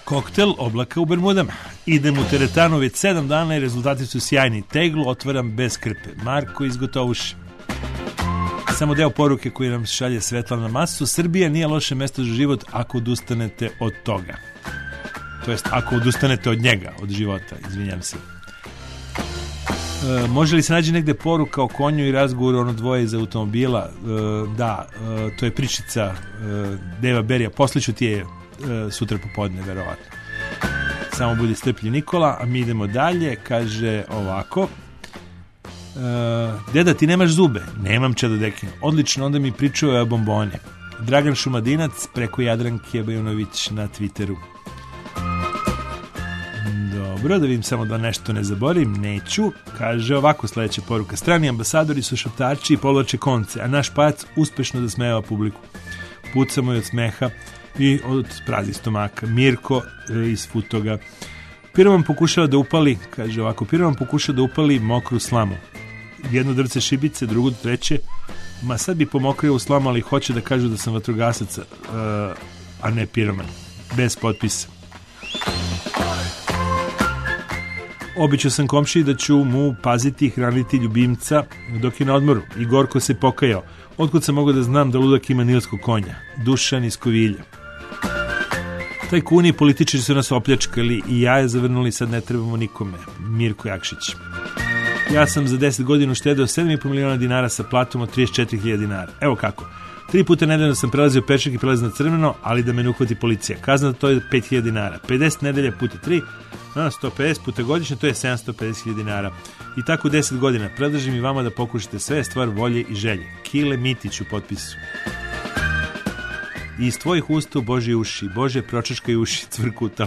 Koktel oblaka u Bermudama. Idem u teretanu već sedam dana i rezultati su sjajni. Teglu otvaram bez krpe. Marko iz Gotovuše. Samo deo poruke koji nam šalje Svetlana Masu. Srbija nije loše mesto za život ako odustanete od toga. To jest, ako odustanete od njega, od života, izvinjam se. E, može li se nađe negde poruka o konju i razgovoru ono dvoje iz automobila? E, da, e, to je pričica e, Deva Berija. Posliću ti je e, sutra popodne, verovatno. Samo budi strpljiv, Nikola. A mi idemo dalje. Kaže ovako. E, deda, ti nemaš zube? Nemam, čedo dekino. Odlično, onda mi pričuje o bombone. Dragan Šumadinac preko Jadranke Bajunović na Twitteru. Dobro, da vidim samo da nešto ne zaborim, neću. Kaže ovako sledeća poruka. Strani ambasadori su šaptači i povlače konce, a naš pajac uspešno da smejeva publiku. Pucamo i od smeha i od prazi stomaka. Mirko iz Futoga. Piroman pokušava da upali, kaže ovako, Piroman pokušava da upali mokru slamu. Jedno drce šibice, drugo treće. Ma sad bi pomokrio u slamu, ali hoće da kažu da sam vatrogasac, uh, a ne piroman. Bez potpisa. Običao sam komšiji da ću mu paziti i hraniti ljubimca dok je na odmoru i gorko se pokajao. Otkud sam mogao da znam da ludak ima nilskog konja? Dušan iz Kovilja. Tajkuni i političari su nas opljačkali i jaje zavrnuli, sad ne trebamo nikome. Mirko Jakšić. Ja sam za deset godina uštedeo sedam i po miliona dinara sa platom od trideset četiri hiljade dinara. Evo kako. Tri puta nedeljno sam prelazio pešak i prelazio na crveno, ali da me ne uhvati policija. Kazna to je pet hiljada dinara. pedeset nedelja puta tri, sto pedeset puta godišnje, to je sedamsto pedeset hiljada dinara. I tako deset godina. Predlažem i vama da pokušate sve, stvar volje i želje. Kile Mitić u potpisu. I iz tvojih usta u Božje uši, Bože pročačkaj uši, cvrkutal.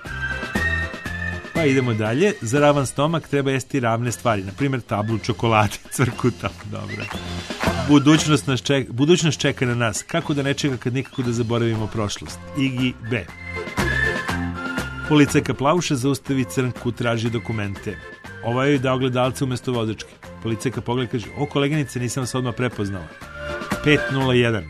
Pa idemo dalje. Za ravan stomak treba jesti ravne stvari, na primjer tablu čokolade, cvrkutal. Dobro. Budućnost, nas čeka, budućnost čeka na nas. Kako da ne čeka kad nikako da zaboravimo prošlost? Igi B. Policajka Plauša zaustavi Crnku, traži dokumente. Ova je dao gledalce umjesto vozačke. Policajka pogleda, kaže, o koleginice, nisam vas odmah prepoznala. pet nula jedan.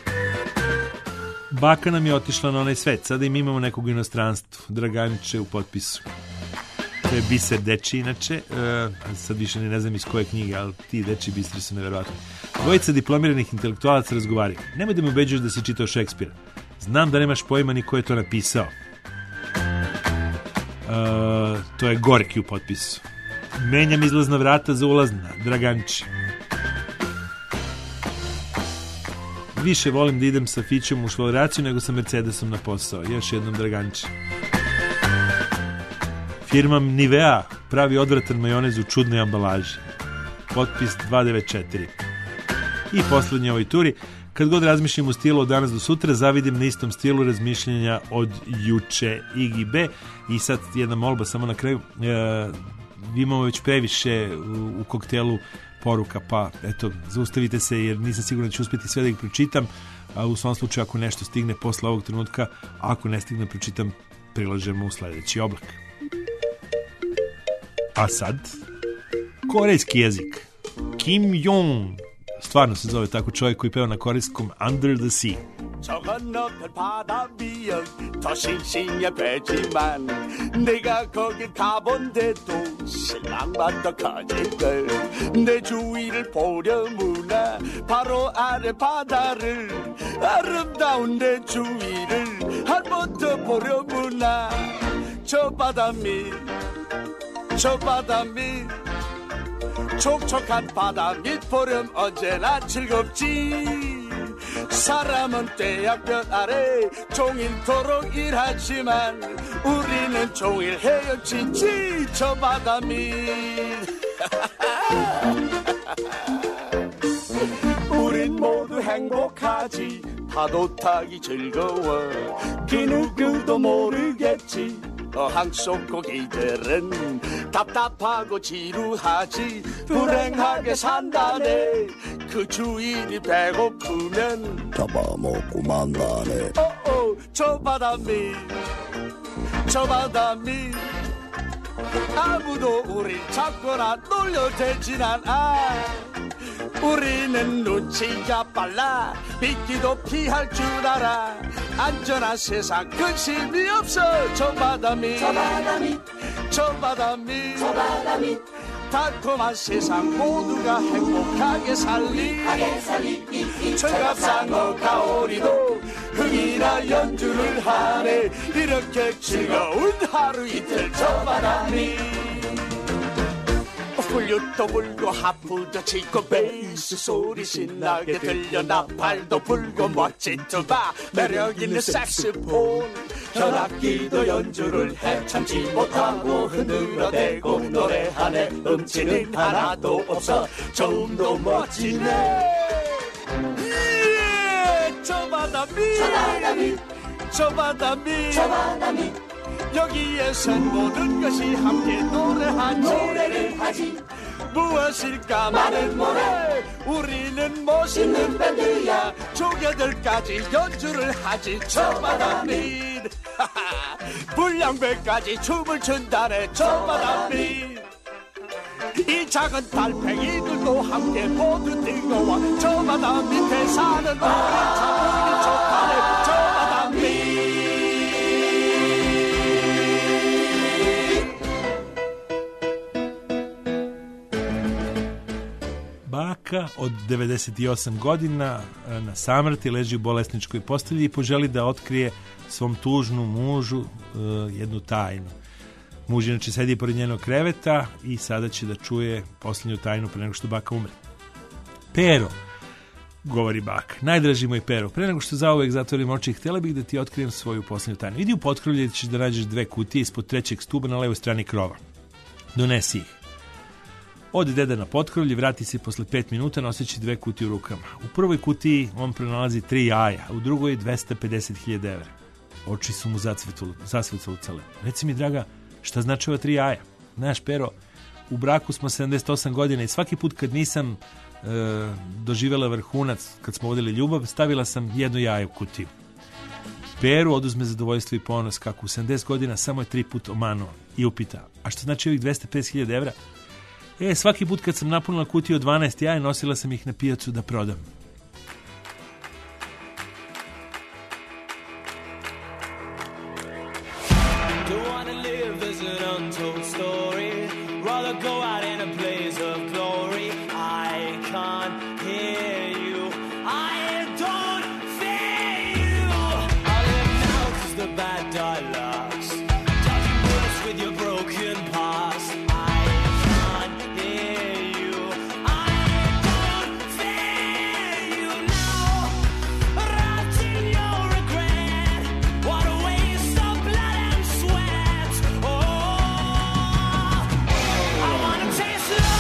Baka nam je otišla na onaj svet. Sada im imamo nekog u inostranstvu. Draganiće u potpisu. To je Biser Deči, inače. E, sad više ne znam iz koje knjige, ali ti Deči Bistri su nevjerovatni. Dvojica diplomiranih intelektualaca razgovaraju. Nemoj da me ubeđuješ da si čitao Šekspira. Znam da nemaš pojma ni ko je to napisao. E, to je Gorki u potpisu. Menjam izlazna vrata za ulazna. Draganić. Više volim da idem sa Fićom u švaloraciju nego sa Mercedesom na posao. Još jednom Draganić. Firma Nivea pravi odvratan majonez u čudnoj ambalaži. Potpis dvesta devedeset četiri. I poslednje ovoj turi. Kad god razmišljam u stilu od danas do sutra, zavidim na istom stilu razmišljenja od juče. Igi B. I sad jedna molba samo na kraju. E, imamo već previše u, u koktelu poruka, pa eto, zaustavite se jer nisam siguran da ću uspjeti sve da ih pročitam, a u svom slučaju ako nešto stigne posle ovog trenutka, a ako ne stigne pročitam, prilažemo u sledeći oblak. A sad, korejski jezik. Kim Jong, stvarno se zove tako čovjek koji peva na korejskom Under the Sea. 저 건너편 바다 위엔 더 싱싱해 배지만 내가 거길 가본데도 실망만 더 커질걸 내 주위를 보려무나 바로 아래 바다를 아름다운 내 주위를 한 번 더 보려무나 저 바다 밑 저 바다 밑 촉촉한 바다 밑 보렴 언제나 즐겁지 사람은 떼약볕 아래 종일토록 일하지만 우리는 종일 헤엄치지 저 바다 밑 우린 모두 행복하지 파도 타기 즐거워 그 누구도 모르겠지 어항 속 고기들은 답답하고 지루하지 불행하게 산다네 그 주인이 배고프면 잡아먹고 만다네 어어 저 바다 밑 저 바다 밑 아무도 우릴 잡거나 놀려대진 않아 우리는 눈치가 빨라 미끼도 피할 줄 알아 안전한 세상 근심이 없어 저 바다 밑 저 바다 밑 저 바다 밑 저 바다 밑 달콤한 세상 모두가 행복하게 살리 철갑상어 가오리도 흥이나 연주를 하네 이렇게 즐거운 하루 이틀 저 바다 밑 플룻도 불고 하프도 치고 베이스 소리 신나게 들려 나팔도 불고 멋진 투바 매력있는 색스폰 현악기도 연주를 해 참지 못하고 흔들어대고 노래하네 음치는 하나도 없어 저음도 멋지네 예, 저 바다 밑 저 바다 밑 저 바다 밑 저 바다 밑 여기에선 모든 것이 함께 노래하지 노래를 하지 무엇일까 많은 노래 우리는 멋있는 밴드야 조개들까지 연주를 하지 저 바다 밑 불량배까지 춤을 춘다네 저 바다 밑 이 작은 달팽이들도 함께 모두 뜨거워 저 바다 밑에 사는 우리 참 보기 좋다네 저 바다 밑 Baka od devedeset osam godina na samrti leži u bolesničkoj postelji i poželi da otkrije svom tužnom mužu uh, jednu tajnu. Muž inače sedi pored njenog kreveta i sada će da čuje posljednju tajnu pre nego što baka umre. Pero, govori baka, najdraži moj Pero, pre nego što zauvek zatvorim oči, htjela bih da ti otkrijem svoju posljednju tajnu. Idi u potkrovlje i ćeš da nađeš dve kutije ispod trećeg stuba na levoj strani krova. Donesi ih. Ode deda na potkrovlje, vrati se posle pet minuta noseći dve kutije u rukama. U prvoj kutiji on pronalazi tri jaja, a u drugoj dvesta pedeset hiljada evra. Oči su mu zasvetlucale. Reci mi, draga, šta znači ova tri jaja? Znaš, Pero, u braku smo sedamdeset osam godina i svaki put kad nisam e, doživjela vrhunac, kad smo vodili ljubav, stavila sam jedno jaje u kutiju. Peru oduzme zadovoljstvo i ponos kako u sedamdeset godina samo je tri put omanuo i upita, a što znači ovih dvesta pedeset hiljada evra? E, svaki put kad sam napunila kutiju od dvanaest jaja, nosila sam ih na pijacu da prodam. Taste love.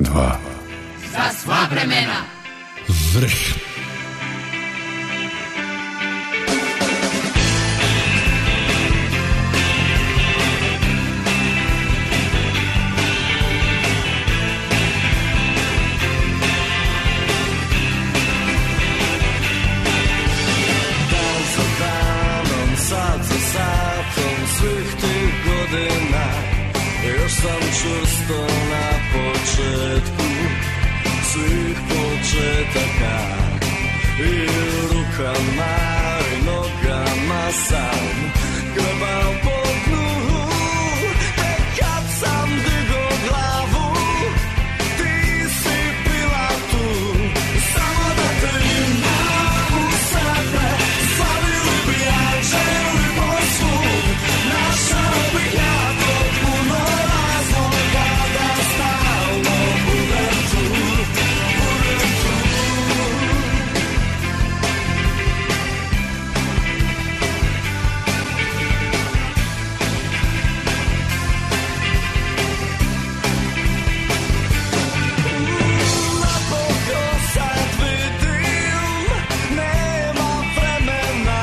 dva. Za sva vremena. Vrh. Dan za danom, sat za satom, svih tih godina, još sam čvrsto na početku svih početaka. I rukama i nogama sam grebao po dnu. Tek kad sam digo glavu, ti si bila tu. Samo da te imam u sebe, slavili bi anđeli posvud. Našao bih ja to puno razloga da stalno budem tu, budem tu. Napokon sad vidim, nema vremena.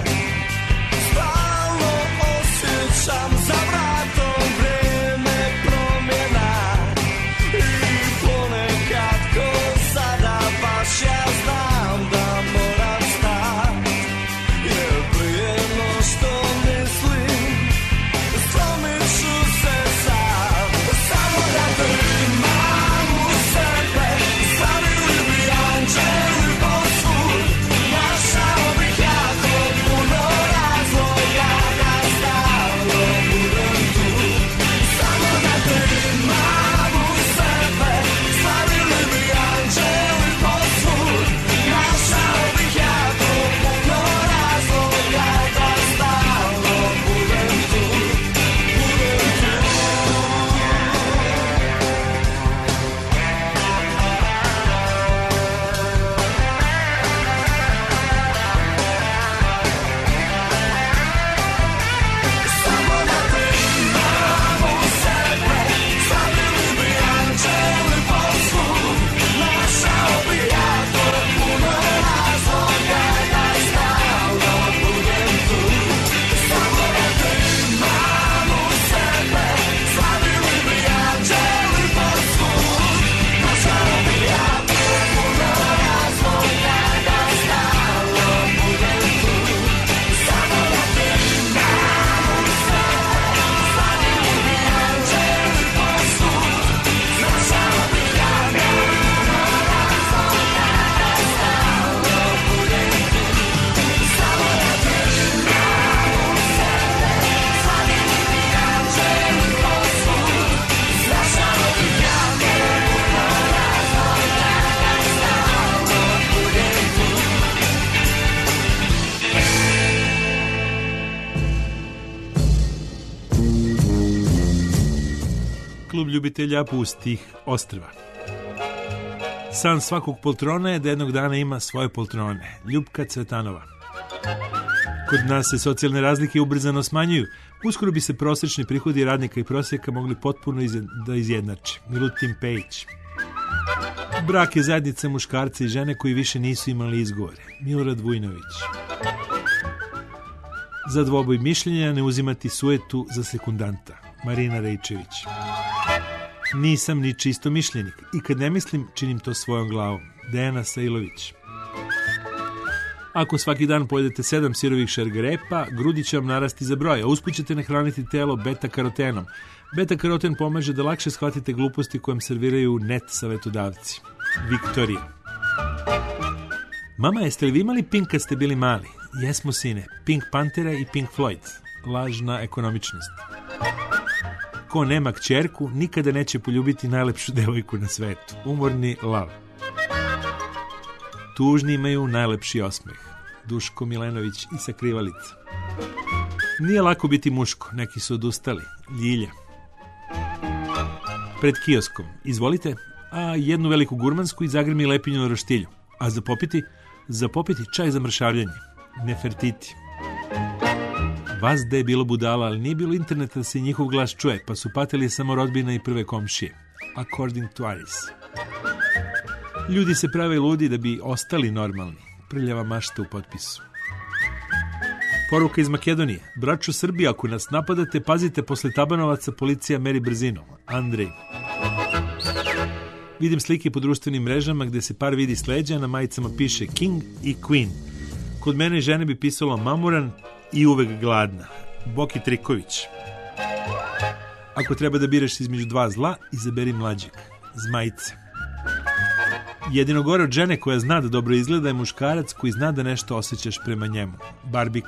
Stalno osjećam za vratom vrijeme promjena. I ponekad ko sada baš ja znam da moram stat. Jer prije no što mislim, slomit ću se sam. Samo da te imam u sebe, slavili bi anđeli posvud. Našao bih jako puno razloga da stalno budem tu. Samo da te imam u sebe, slavili bi anđeli posvud. Našao bih jako puno razloga da stalno budem tu, budem tu. Samo da te imam u sebe, slavili bi anđeli posvud. Našao bih jako puno razloga da stalno budem tu. Samo da te imam u sebe, slavili bi anđeli posvud. Našao bih jako puno razloga da stalno budem tu. Samo da te imam u sebe, slavili bi anđeli posvud. Našao bih jako puno razloga da stalno budem tu. Samo da te imam u sebe, slavili bi anđeli posvud. Našao bih jako puno razloga da stalno budem tu. Klub ljubitelja pustih ostrva. San svakog poltrona je da jednog dana ima svoje poltrone. Ljupka Cvetanova. Kod nas se socijalne razlike ubrzano smanjuju. Uskoro bi se prosječni prihodi radnika i prosjeka mogli potpuno izje- da izjednače. Milutin Pejić. Brak je zajednica muškarca i žene koji više nisu imali izgovore. Milorad Vujnović. Za dvoboj mišljenja ne uzimati sujetu za sekundanta. Marina Rejčević. Nisam ni čisto mišljenik i kad ne mislim, činim to svojom glavom. Dejana Sajlović. Ako svaki dan pojedete sedam sirovih šargarepa, grudi će vam narasti za broj, a usput ćete nahraniti telo beta-karotenom. Beta-karoten pomaže da lakše shvatite gluposti koje vam serviraju net savetodavci. Viktorija. Mama, jeste li vi imali Pink kad ste bili mali? Jesmo, sine. Pink Pantera i Pink Floyd. Lažna ekonomičnost. Ko nema kćerku, nikada neće poljubiti najlepšu devojku na svetu. Umorni lav. Tužni imaju najlepši osmeh. Duško Milenović i Sakrivalica. Nije lako biti muško, neki su odustali. Ljilja. Pred kioskom. Izvolite, a jednu veliku gurmansku i zagrmi lepinju na roštilju. A za popiti? Za popiti čaj za mršavljanje. Nefertiti. Vazda je bilo budala, ali nije bilo interneta da se njihov glas čuje, pa su patili samo rodbina i prve komšije. According to Aris. Ljudi se prave ludi da bi ostali normalni. Prljava mašta u potpisu. Poruka iz Makedonije. Braćo Srbija, ako nas napadate, pazite, posle Tabanovaca policija meri brzinom. Andrej. Vidim slike po društvenim mrežama gde se par vidi s leđa, na majicama piše King i Queen. Kod mene žene bi pisalo mamuran i uvek gladna. Boki Triković. Ako treba da biraš između dva zla, izaberi mlađeg. Zmajice. Jedino gore od žene koja zna da dobro izgleda je muškarac koji zna da nešto osjećaš prema njemu. Barbik.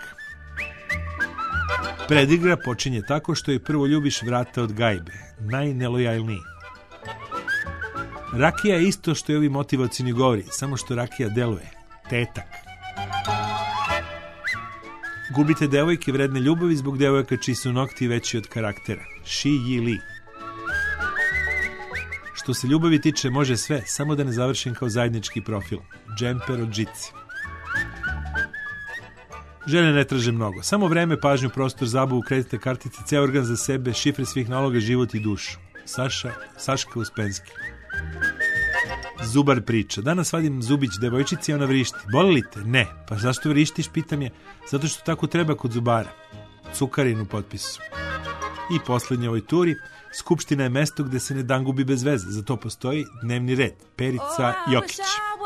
Predigra počinje tako što je prvo ljubiš vrata od gajbe. Najnelojalniji. Rakija je isto što i ovi motivacijni govori, samo što rakija deluje. Tetak. Gubite devojke vredne ljubavi zbog devojaka čiji su nokti veći od karaktera. Shi Yi Li. Što se ljubavi tiče, može sve, samo da ne završim kao zajednički profil. Džemper od džici. Žene ne traže mnogo. Samo vreme, pažnju, prostor, zabavu, kreditne kartice, ceo organ za sebe, šifre svih naloga, život i dušu. Saša, Saška Uspenski. Zubar priča. Danas vadim zubić devojčici i ona vrišti. Boli li te? Ne. Pa zašto vrištiš, pitam je. Zato što tako treba kod zubara. Cukarin u potpisu. I poslednje ovoj turi. Skupština je mesto gde se ne dan gubi bez veze. Za to postoji dnevni red. Perica Jokić.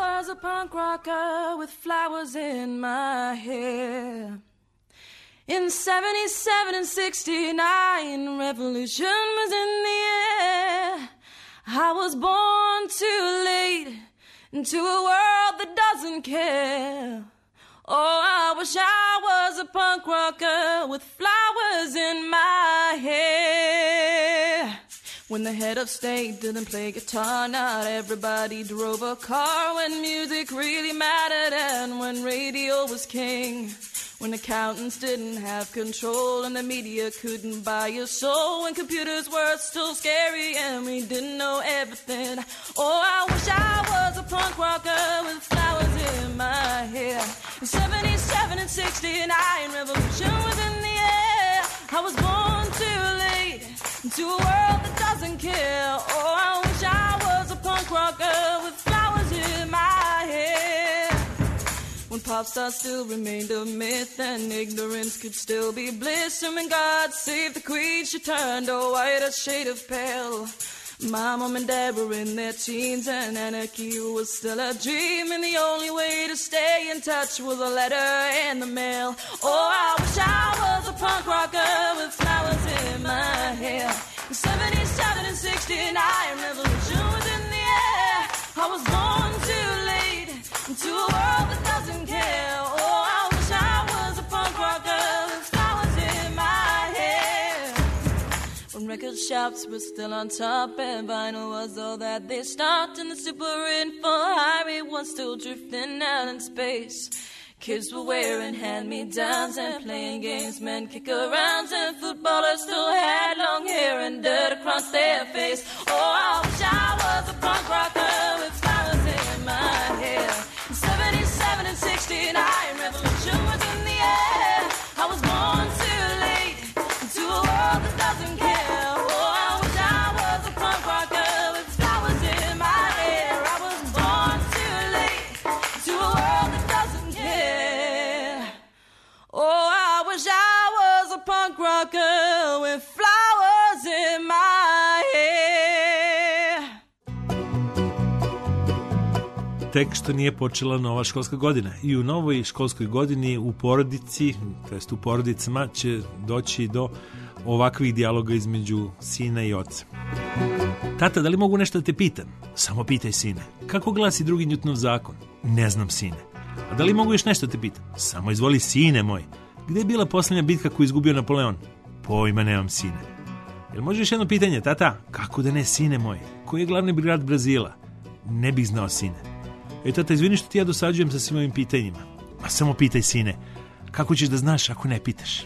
In seventy-seven and sixty-nine, revolution was in the air. I was born too late into a world that doesn't care. Oh, I wish I was a punk rocker with flowers in my hair. When the head of state didn't play guitar, not everybody drove a car. When music really mattered and when radio was king. When accountants didn't have control and the media couldn't buy your soul. When computers were still scary and we didn't know everything. Oh, I wish I was a punk rocker with flowers in my hair. In seventy-seven and sixty-nine, revolution was in the air. I was born too late into a world that doesn't care. Oh, I wish I was a punk rocker with flowers in my hair. When pop stars still remained a myth and ignorance could still be bliss. And when God saved the queen, she turned a whiter shade of pale. My mom and dad were in their teens and anarchy was still a dream. And the only way to stay in touch was a letter in the mail. Oh, I wish I was a punk rocker with flowers in my hair. In seventy-seven and sixty-nine, revolution was in the air. I was born too late into a world that doesn't care. Oh, I wish I was a punk rocker with flowers in my hair. When record shops were still on top and vinyl was all that they stopped, and the super info highway was still drifting out in space. Kids were wearing hand-me-downs and playing games, men kick-arounds, and footballers still had long hair and dirt across their face. Oh, I wish I was a punk rocker with flowers in my hair. In seventy-seven and sixty-nine, revolution was in the air. I was born too late into a world that doesn't care. Oh, I wish I was a punk rocker with flowers in my hair. I was born too late into a world that doesn't care. Oh, I wish I was a punk rocker with flowers in my hair. Tek što nije počela nova školska godina i u novoj školskoj godini u porodici, to jest u porodicama, će doći do ovakvih dijaloga između sina i oca. Tata, da li mogu nešto da te pitam? Samo pitaj, sine. Kako glasi drugi Newtonov zakon? Ne znam, sine. A da li mogu još nešto da te pitam? Samo izvoli, sine moj. Gde je bila posljednja bitka koju izgubio Napoleon? Pojma nemam, sine. Jel može još jedno pitanje, tata? Kako da ne, sine moj? Koji je glavni grad Brazila? Ne bih znao, sine. E, tata, izvini što ti ja dosađujem sa svim ovim pitanjima. Ma samo pitaj, sine. Kako ćeš da znaš ako ne pitaš?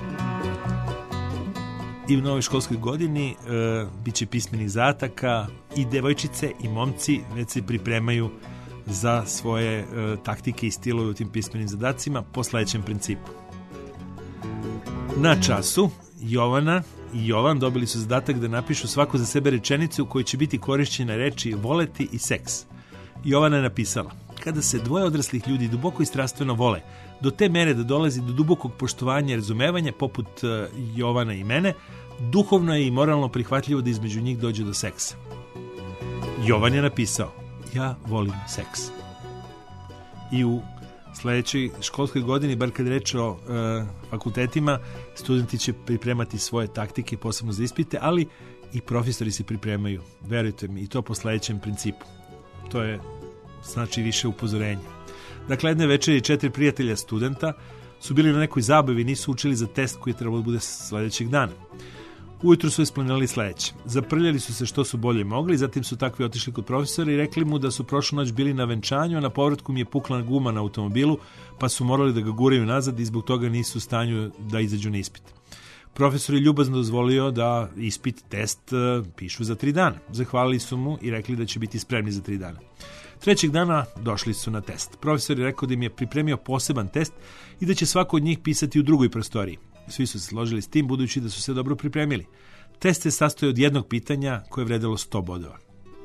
I u novoj školskoj godini e, bit će pismenih zadataka i devojčice i momci već se pripremaju za svoje e, taktike i stilove u tim pismenim zadacima po sledećem principu. Na času Jovana i Jovan dobili su zadatak da napišu svako za sebe rečenicu u kojoj će biti korišćena reči voleti i seks. Jovana je napisala: kada se dvoje odraslih ljudi duboko i strastveno vole, do te mere da dolazi do dubokog poštovanja i razumevanja, poput uh, Jovana i mene, duhovno je i moralno prihvatljivo da između njih dođe do seksa. Jovan je napisao: ja volim seks. I u sledećoj školskoj godini, bar kad reč o e, fakultetima, studenti će pripremati svoje taktike, posebno za ispite, ali i profesori se pripremaju, verujte mi, i to po sledećem principu. To je, znači, više upozorenja. Dakle, jedne večeri četiri prijatelja studenta su bili na nekoj zabavi, nisu učili za test koji je trebalo da bude sledećeg dana. Ujutru su isplanirali sledeće. Zaprljali su se što su bolje mogli, zatim su takvi otišli kod profesora i rekli mu da su prošlu noć bili na venčanju, a na povratku mi je pukla guma na automobilu, pa su morali da ga guraju nazad i zbog toga nisu u stanju da izađu na ispit. Profesor je ljubazno dozvolio da ispit, test pišu za tri dana. Zahvalili su mu i rekli da će biti spremni za tri dana. Trećeg dana došli su na test. Profesor je rekao da im je pripremio poseban test i da će svako od njih pisati u drugoj prostoriji. Svi su se složili s tim, budući da su se dobro pripremili. Test se sastoji od jednog pitanja koje je vredelo sto bodova.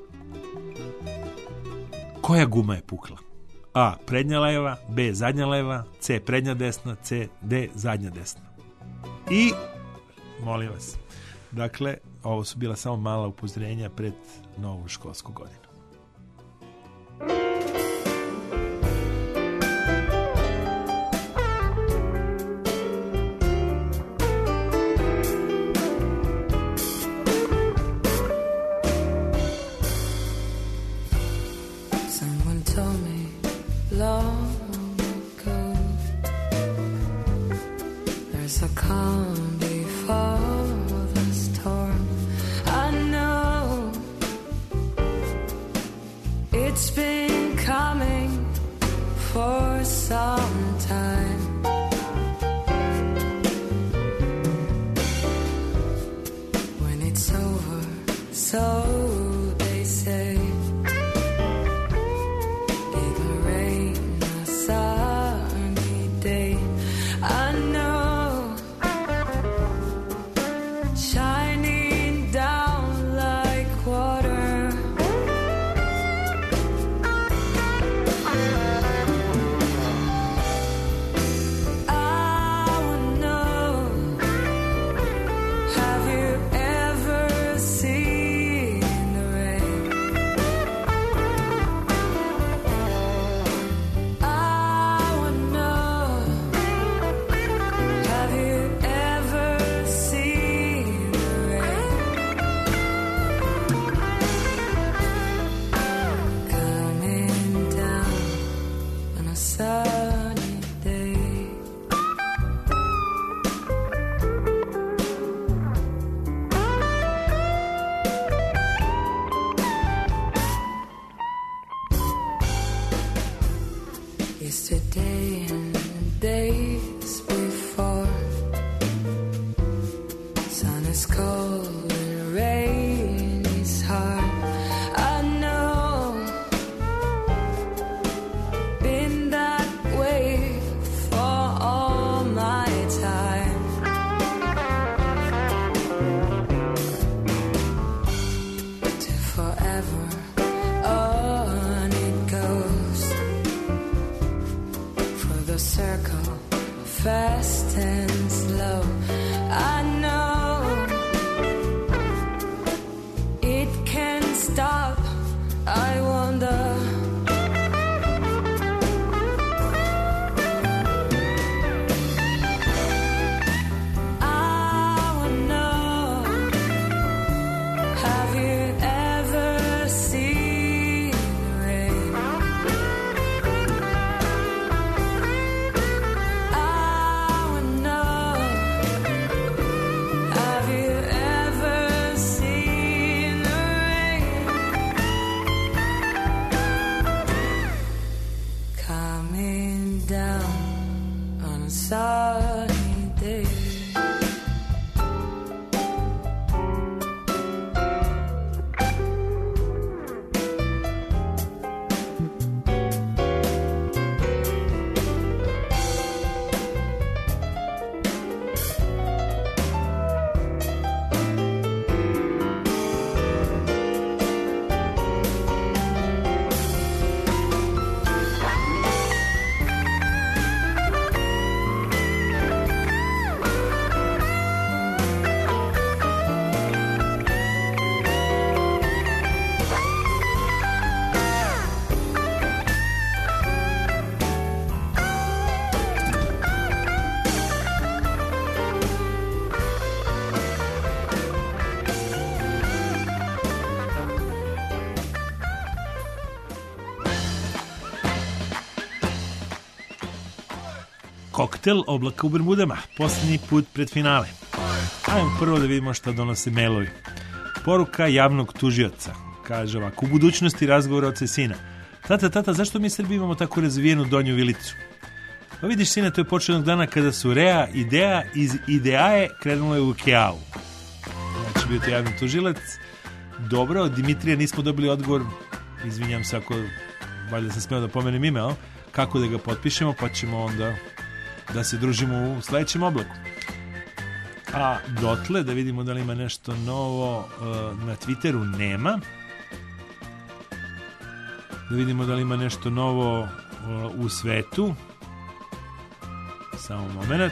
Koja guma je pukla? A. Prednja leva, B. Zadnja leva, C. Prednja desna, C. D. Zadnja desna. I, molim vas, dakle, ovo su bila samo mala upozorenja pred novu školsku godinu. koktel oblaka u Bermudama. Posljednji put pred finale. Ajmo prvo da vidimo šta donose mailovi. Poruka javnog tužioca. Kaže ovako, u budućnosti razgovora oca i sina. Tata, tata, zašto mi Srbi imamo tako razvijenu Donju Vilicu? Pa vidiš, sine, to je početnog dana kada su Rea, Ideja iz Ideaje krenule u Keavu. Znači, bio to javni tužilac. Dobro, od Dimitrija nismo dobili odgovor. Izvinjam se ako valjda sam smeo da pomenem ime, o? Kako da ga potpišemo, pa ćemo onda da se družimo u sledećem oblaku. A dotle, da vidimo da li ima nešto novo na Twitteru, nema. Da vidimo da li ima nešto novo u svetu. Samo moment.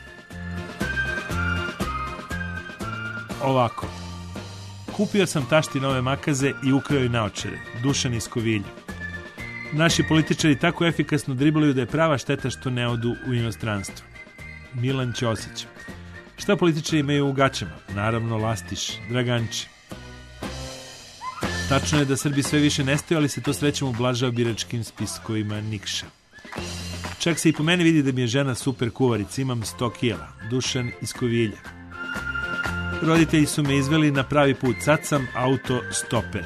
Ovako. Kupio sam tašti nove makaze i ukrao i naočare. Dušan iz Kovilja. Naši političari tako efikasno driblaju da je prava šteta što ne odu u inostranstvo. Milan Ćosić. Šta političari imaju u gaćama? Naravno, lastiš, Draganči. Tačno je da Srbi sve više nestaju, ali se to srećemo ublažava biračkim spiskovima Nikša. Čak se i po meni vidi da mi je žena super kuvarica, imam sto kila. Dušan iz Kovilja. Roditelji su me izveli na pravi put, sad sam autostoper.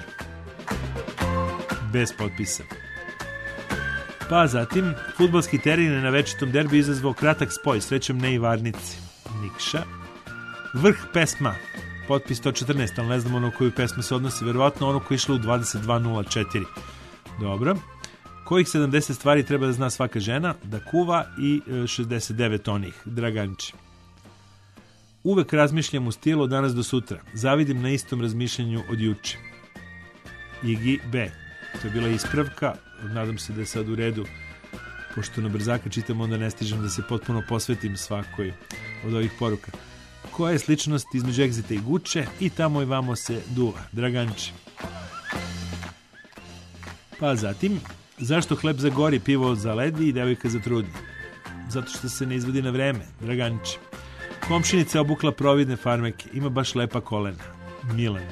Bez potpisa. Pa zatim, fudbalski teren je na večitom derbi izazvao kratak spoj, srećom ne i Varnici. Nikša. Vrh pesma, potpis sto četrnaest, ali ne znam ono koju pesmu se odnosi, verovatno ono koje je išlo u dvadeset dva nula četiri. Dobro. Kojih sedamdeset stvari treba da zna svaka žena? Da kuva i šezdeset devet onih. Draganči. Uvek razmišljam u stilu od danas do sutra. Zavidim na istom razmišljanju od juče. Igi B. To je bila ispravka. Nadam se da je sad u redu. Pošto na brzaka čitam, onda ne stižem da se potpuno posvetim svakoj od ovih poruka. Koja je sličnost između Egzita i Guče? I tamo i vamo se duva. Draganči. Pa zatim, zašto hleb zagori, pivo zaledi i devojka zatrudni? Zato što se ne izvodi na vreme. Draganči. Komšinica obukla providne farmeke. Ima baš lepa kolena. Milan.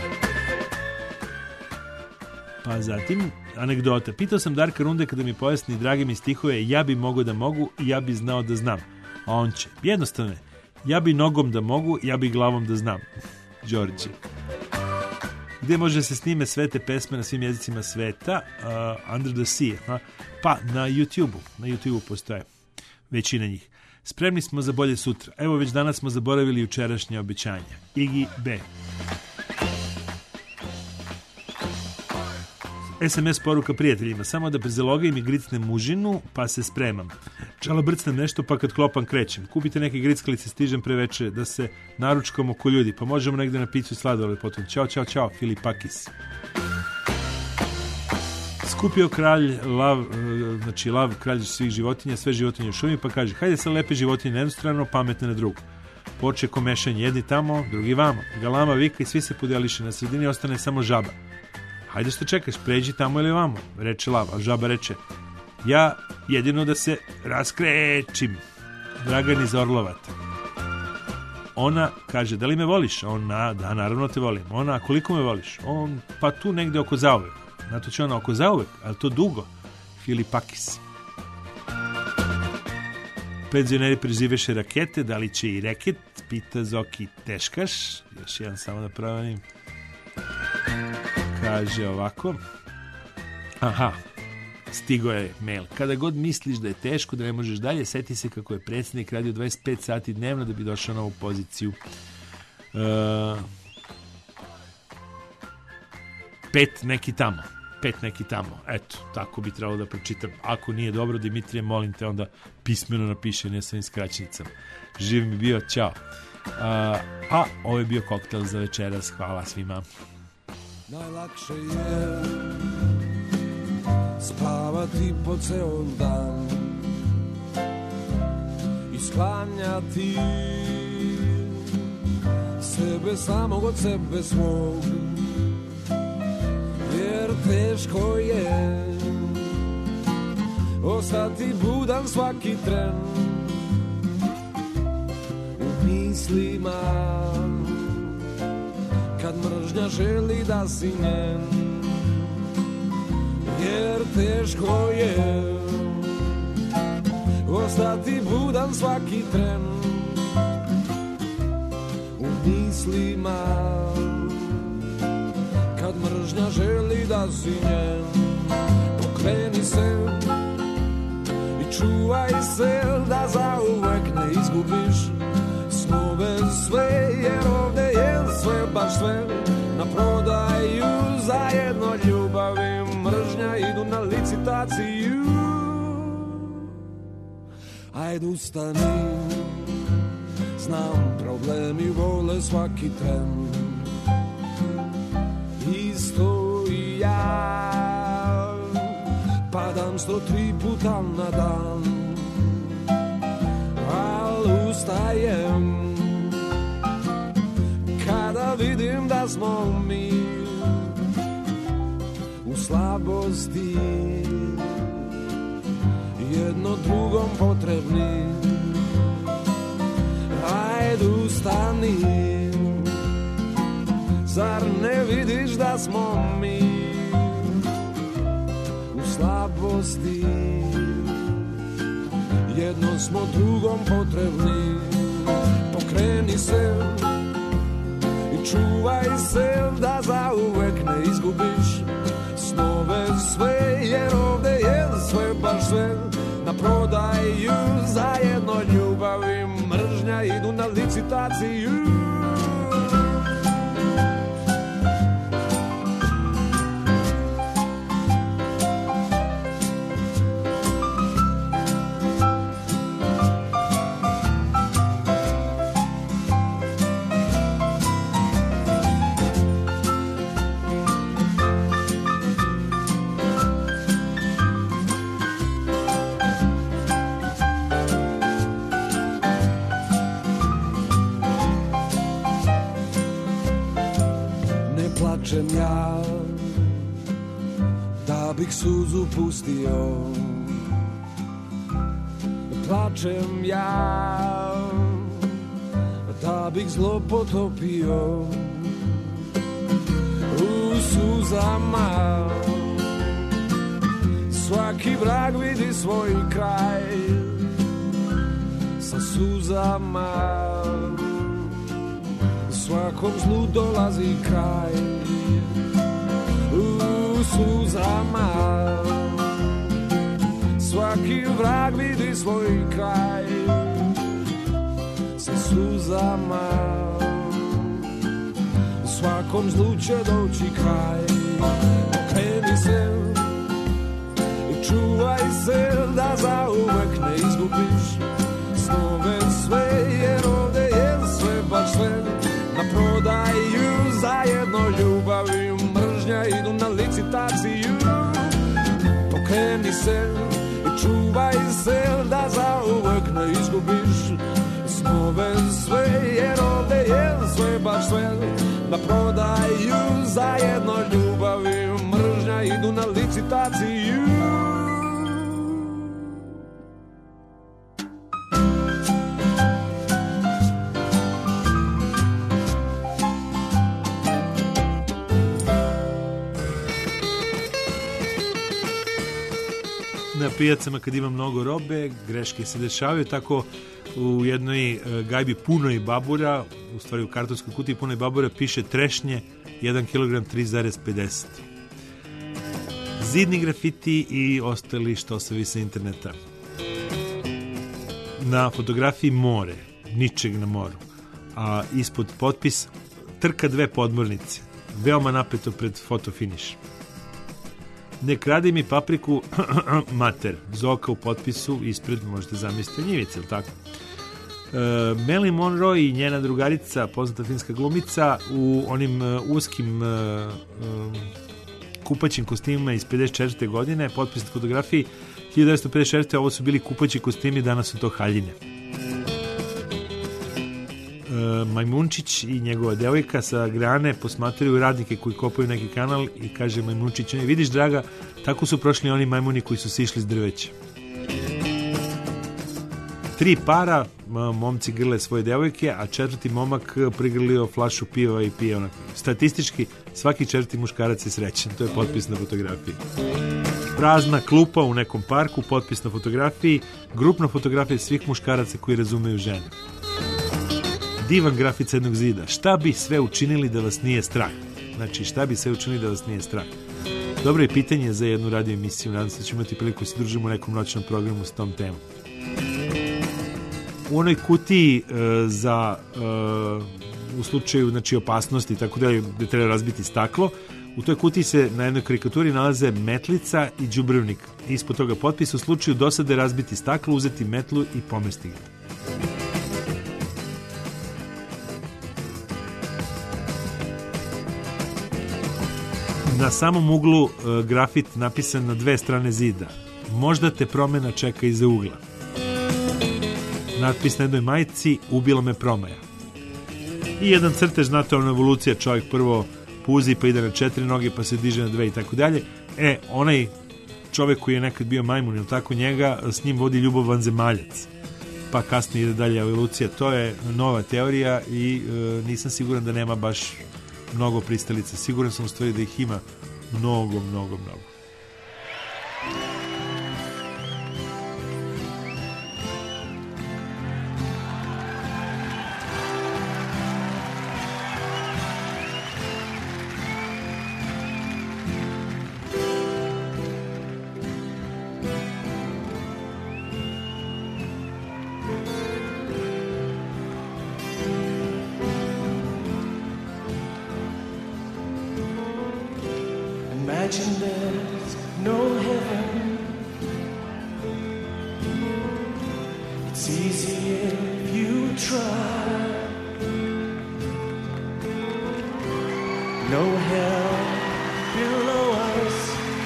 Pa zatim, anegdota. Pitao sam Darka Runde kada mi pojasni drage mi stihove ja bi mogao da mogu i ja bi znao da znam. A on će. Jednostavno, ja bi nogom da mogu, ja bi glavom da znam. Đorđe. Gde može se snime sve te pesme na svim jezicima sveta? Uh, Under the Sea. Ha? Pa, na YouTube-u. Na YouTube-u postoje većina njih. Spremni smo za bolje sutra. Evo, već danas smo zaboravili jučerašnje obećanja. Igi B. es em es poruka prijateljima. Samo da prezalogim i gricnem mužinu, pa se spremam. Čala brcnem nešto, pa kad klopam krećem. Kupite neke grickalice, stižem pre večere, da se naručkamo ko ljudi, pa možemo negde na piću sladoled potom. Ćao, čao, čao, Filipakis. Skupio kralj lav, znači lav, kralj svih životinja, sve životinje u šumi, pa kaže, hajde se lepe životinje na jednu stranu, pametne na drugu. Poče komešanje, jedni tamo, drugi vamo. Galama vika i svi se podeliše, na sredini ostane samo žaba. Hajde što čekaš, pređi tamo ili vamo, reče lav, a žaba reče, ja jedino da se raskrećim. Dragan iz Orlovata. Ona kaže, da li me voliš? Ona, da, naravno te volim. Ona, koliko me voliš? On, pa tu negde oko zauvek. Na to će ona oko zauvek, ali to dugo. Filipakis. Penzioneri preživeše rakete, da li će i reket? Pita Zoki Teškaš. Još jedan samo da pravanim. Kaže ovako. Aha, stigo je mail. Kada god misliš da je teško, da ne možeš dalje, seti se kako je predsjednik radio dvadeset pet sati dnevno da bi došao na ovu poziciju. Uh, pet neki tamo. Pet neki tamo. Eto, tako bi trebalo da pročitam. Ako nije dobro, Dimitrije, molim te, onda pismeno napiše, ne sa skraćnicama. Živ mi bio, ćao. Uh, a ovo je bio koktel za večeras. Hvala svima. Najlakše je spavati po ceo dan i sklanjati sebe samog od sebe svog, jer teško je ostati budan svaki tren u mislima kad mržnja želi da si njen, jer teško je ostati budan svaki tren u mislima, kad mržnja želi da si njen. Pokreni se i čuvaj se da zauvek ne izgubiš snove sve, jer ovde je sve, baš sve na prodaju, zajedno ljubavi mržnja idu na licitaciju. Ajde ustani, znam problemi vole svaki tren, isto i ja, padam sto tri puta na dan, al ustajem kada vidim da smo mi u slabosti, jedno drugom potrebni. Ajde ustani, zar ne vidiš da smo mi u slabosti, jedno smo drugom potrebni. Pokreni se i čuvaj se da zauvek ne izgubiš snove sve, jer ovde je sve, baš sve na prodaju, zajedno ljubavi mržnja idu na licitaciju. Plačem ja da bih suzu pustio, plačem ja da bih zlo potopio u suzama. Svaki vrag vidi svoj kraj sa suzama, svakom zlu dolazi kraj u suzama. Svaki vrag vidi svoj kraj sa suzama, svakom zlu će doći kraj. Pokreni se i čuvaj se da zauvek ne izgubiš snove sve, jer ovde je sve, baš sve na prodaju, zajedno ljubavi mržnja idu na licitaciju. Pokreni se i čuvaj se da zauvek ne izgubiš snove sve, jer ovde je sve, baš sve na prodaju, zajedno ljubavi mržnja idu na licitaciju. Na pijacama kad ima mnogo robe, greške se dešavaju, tako u jednoj gajbi punoj babura, u stvari u kartonskoj kutiji punoj babura piše trešnje jedan kilogram tri zarez pedeset. Zidni grafiti i ostali štosovi sa interneta. Na fotografiji more, ničeg na moru, a ispod potpis trka dve podmornice, veoma napeto pred fotofiniš. Ne kradi mi papriku, mater, Zoka u potpisu, ispred možete zamisliti njivice, ili tako? E, Marilyn Monroe i njena drugarica, poznata finska glumica, u onim uh, uskim uh, um, kupaćim kostimima iz pedeset četvrte godine, potpis na fotografiji hiljadu devetsto pedeset četvrte. Ovo su bili kupaći kostimi, danas su to haljine. Majmunčić i njegova devojka sa grane posmatraju radnike koji kopaju neki kanal i kaže Majmunčić, vidiš draga, tako su prošli oni majmuni koji su sišli s drveća. Tri para, momci grle svoje devojke, a četvrti momak prigrlio flašu piva i pije onako. Statistički, svaki četvrti muškarac je srećan. To je potpis na fotografiji. Prazna klupa u nekom parku, potpis na fotografiji, grupna fotografija svih muškaraca koji razumeju žene. Divan grafit sa jednog zida. Šta bi sve učinili da vas nije strah? Znači, šta bi sve učinili da vas nije strah? Dobro je pitanje za jednu radio emisiju. Nadam se da ćemo imati priliku da se družimo u nekom noćnom programu s tom temom. U onoj kutiji e, za e, u slučaju znači, opasnosti, tako da gde treba razbiti staklo, u toj kutiji se na jednoj karikaturi nalaze metlica i đubrevnik. Ispod toga potpis: u slučaju dosade razbiti staklo, uzeti metlu i pomesti ga. Na samom uglu e, grafit napisan na dve strane zida: možda te promena čeka iza ugla. Natpis na jednoj majici: ubila me promaja. I jedan crtež, znate, ona evolucija, čovjek prvo puzi pa ide na četiri noge pa se diže na dve i tako dalje. E, onaj čovjek koji je nekad bio majmun, ili tako, njega, s njim vodi ljubav vanzemaljac. Pa kasnije ide dalje evolucija. To je nova teorija i e, nisam siguran da nema baš mnogo pristalica. Siguran sam u stvari da ih ima mnogo, mnogo, mnogo. Imagine there's no heaven. It's easy if you try. No hell below us,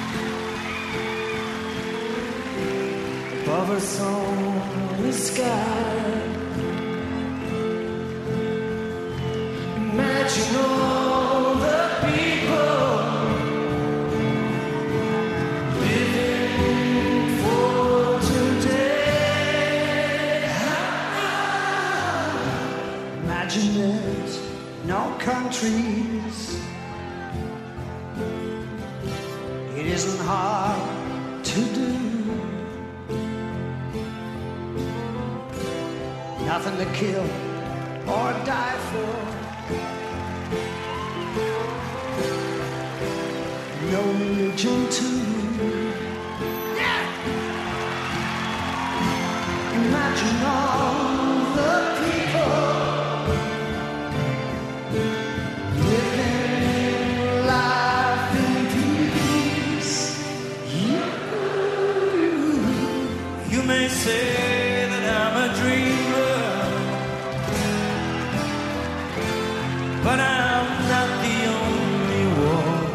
above us on the sky. Imagine all the people there's no countries. It isn't hard to do. Nothing to kill or die for. No religion too. Yeah. Imagine all the people say that I'm a dreamer, but I'm not the only one.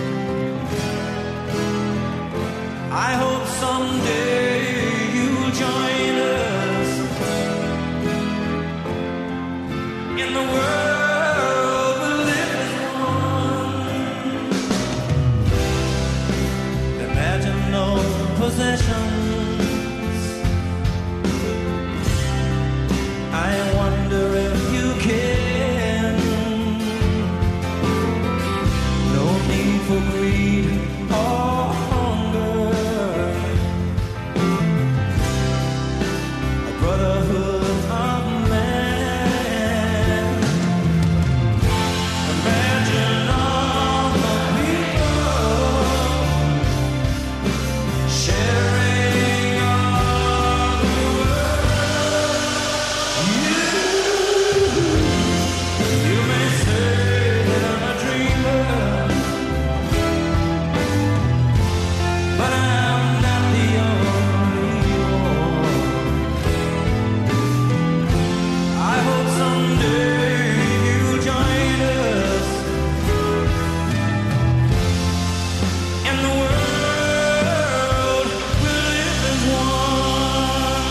I hope someday you'll join us in the world we live as one. Imagine no possessions. I wonder if you can. No need for greed or hunger. A brotherhood of man. Imagine all the people sharing all the world. You may say that I'm a dreamer, but I'm not the only one. I hope someday you'll join us in the world we live as one.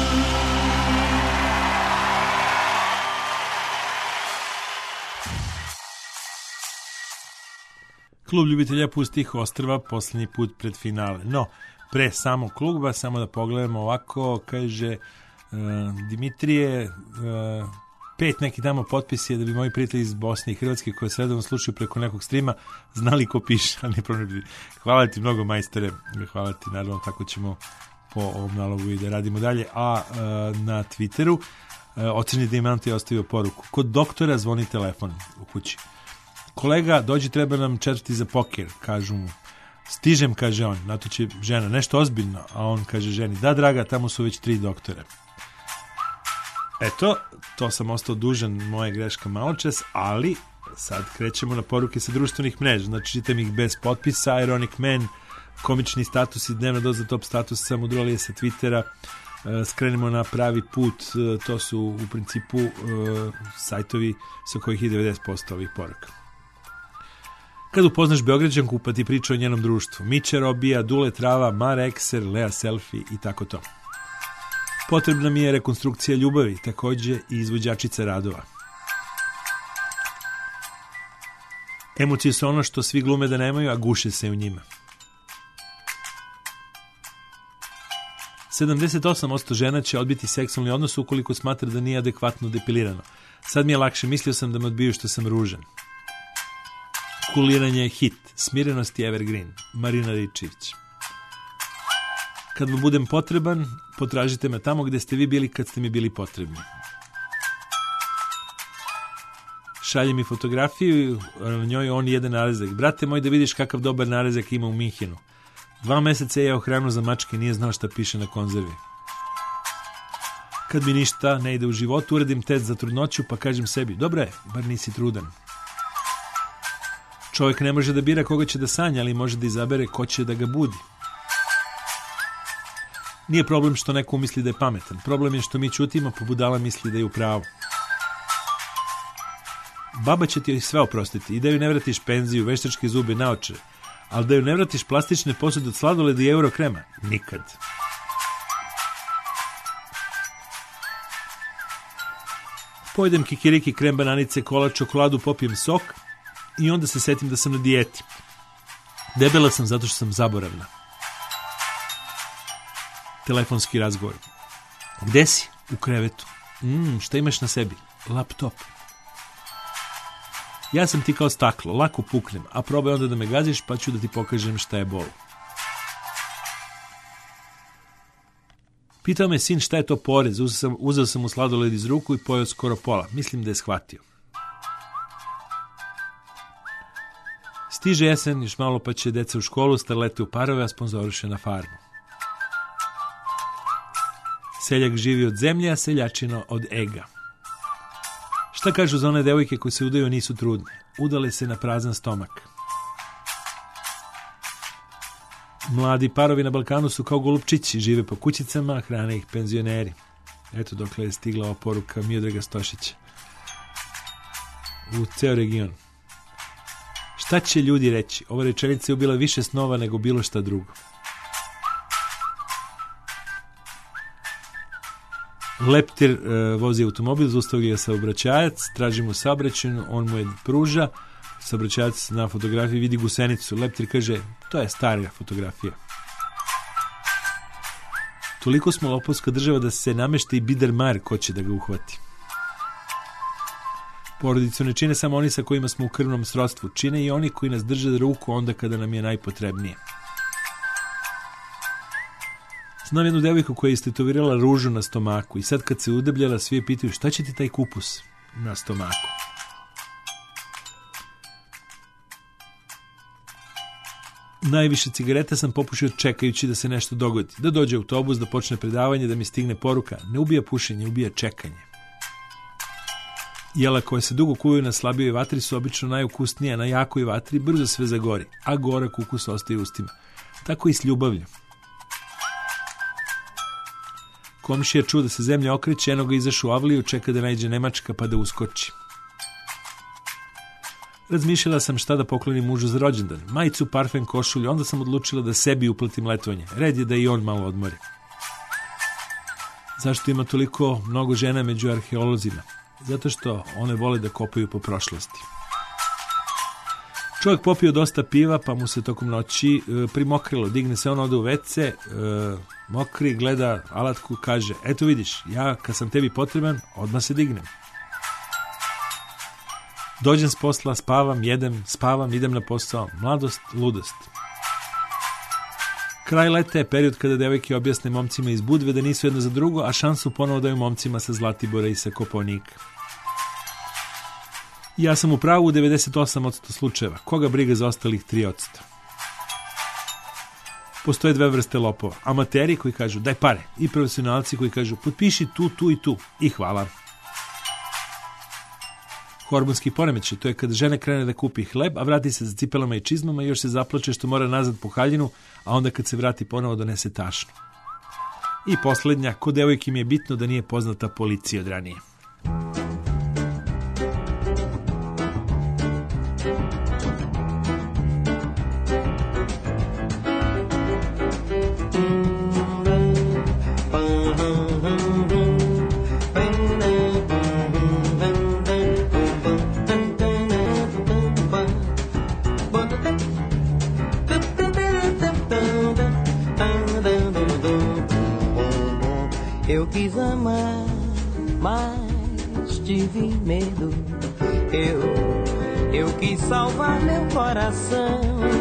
Klub ljubitelja pustih ostrva posljednji put pred finale. No, pre samog kluba, samo da pogledamo ovako, kaže Dimitrije, uh, pet neki tamo potpis je da bi moji prijatelji iz Bosne i Hrvatske koje se redovno slušaju preko nekog streama znali ko piše, ali ne problem. Hvala ti mnogo, majstore, hvala ti, naravno, tako ćemo po ovom nalogu i da radimo dalje. A uh, na Twitteru uh, ocenite da imam ti ostavio poruku. Kod doktora zvoni telefon u kući. Kolega, dođi, treba nam četvrti za poker, kažu mu. Stižem, kaže on, na to će žena, nešto ozbiljno, a on kaže ženi, da draga, tamo su već tri doktora. Eto, to sam ostao dužan, moja greška malo čas, ali sad krećemo na poruke sa društvenih mreža, znači čitam ih bez potpisa, Ironic Man, komični status i dnevna doza top status, sam udrolije sa Twittera, skrenemo na pravi put, to su u principu sajtovi sa kojih je devedeset posto ovih poruka. Kad upoznaš Beograđanku, pa ti priča o njenom društvu. Miće Robija, Dule Trava, Mara Ekser, Lea Selfie i tako to. Potrebna mi je rekonstrukcija ljubavi, takođe i izvođačica radova. Emocije su ono što svi glume da nemaju, a guše se u njima. sedamdeset osam posto žena će odbiti seksualni odnos ukoliko smatra da nije adekvatno depilirano. Sad mi je lakše, mislio sam da me odbiju što sam ružan. Kuliranje je hit, smirenost je evergreen. Marina Ričević. Kad vam budem potreban, potražite me tamo gde ste vi bili kad ste mi bili potrebni. Šalje mi fotografiju, na njoj on jedan narezak. Brate moj, da vidiš kakav dobar narezak ima u Minhenu. Dva meseca je jeo hranu za mačke, nije znao šta piše na konzervi. Kad mi ništa ne ide u životu, uradim test za trudnoću, pa kažem sebi, dobro je, bar nisi trudan. Čovjek ne može da bira koga će da sanja, ali može da izabere ko će da ga budi. Nije problem što neko misli da je pametan. Problem je što mi ćutimo, pa budala misli da je u pravu. Baba će ti sve oprostiti i da ju ne vratiš penziju, veštačke zube, naočare, ali da ju ne vratiš plastične posude od sladoleda i euro krema. Nikad. Pojedem kikiriki, krem, bananice, kola, čokoladu, popijem sok i onda se setim da sam na dijeti. Debela sam zato što sam zaboravna. Telefonski razgovor. Gde si? U krevetu. Mm, šta imaš na sebi? Laptop. Ja sam ti kao staklo, lako puknem, a probaj onda da me gaziš pa ću da ti pokažem šta je bol. Pitao me sin šta je to porez, uzeo sam, uzeo sam mu sladoled iz ruku i pojeo skoro pola. Mislim da je shvatio. Stiže jesen, još malo pa će deca u školu, starlete u parove, a sponzoriše na farmu. Seljak živi od zemlje, a seljačino od ega. Šta kažu za one devojke koje se udaju, nisu trudne? Udale se na prazan stomak. Mladi parovi na Balkanu su kao golupčići, žive po kućicama, hrane ih penzioneri. Eto dokle je stigla ova poruka Miodraga Stošića. U ceo region. Šta će ljudi reći? Ova rečenica je ubila više snova nego bilo šta drugo. Leptir e, vozi automobil, zaustavlja ga saobraćajac, traži mu saobraćajnu, on mu je pruža, saobraćajac na fotografiji vidi gusenicu. Leptir kaže, to je stara fotografija. Toliko smo lopovska država da se namešta i Bidermar ko će da ga uhvati. Porodicu ne čine samo oni sa kojima smo u krvnom srodstvu, čine i oni koji nas drže ruku onda kada nam je najpotrebnije. Znam jednu devojku koja je istetovirala ružu na stomaku i sad kad se udebljala svi je pitaju šta će ti taj kupus na stomaku. Najviše cigareta sam popušio čekajući da se nešto dogodi, da dođe autobus, da počne predavanje, da mi stigne poruka. Ne ubija pušenje, ubija čekanje. Jela koje se dugo kuju na slabijoj vatri su obično najukusnije, na jakoj vatri brzo sve zagori, a gorak ukus ostaje ustima. Tako i s ljubavlju. Komšija čuo da se zemlja okreće, eno ga izašu u avliju, čeka da najde Nemačka pa da uskoči. Razmišljala sam šta da poklonim mužu za rođendan. Majicu, parfem, košulju, onda sam odlučila da sebi uplatim letovanje. Red je da i on malo odmori. Zašto ima toliko mnogo žena među arheolozima? Zato što one vole da kopaju po prošlosti. Čovjek popio dosta piva, pa mu se tokom noći e, primokrilo. Digne se, on ode u ve ce, e, mokri, gleda alatku, kaže, eto vidiš, ja kad sam tebi potreban, odmah se dignem. Dođem s posla, spavam, jedem, spavam, idem na posao. Mladost, ludost. Kraj leta je period kada devojke objasne momcima iz Budve da nisu jedno za drugo, a šansu ponovo daju momcima sa Zlatibora i sa Kopaonika. Ja sam u pravu u devedeset osam posto slučajeva. Koga briga za ostalih tri posto? Postoje dve vrste lopova. Amateri koji kažu daj pare i profesionalci koji kažu potpiši tu, tu i tu i hvala. Hormonski poremećaj, to je kad žena krene da kupi hleb, a vrati se za cipelama i čizmama i još se zaplače što mora nazad po haljinu, a onda kad se vrati ponovo donese tašnu. I poslednja, kod devojke mi je bitno da nije poznata policija od ranije. Eu quis amar, mas tive medo. Eu, eu quis salvar meu coração,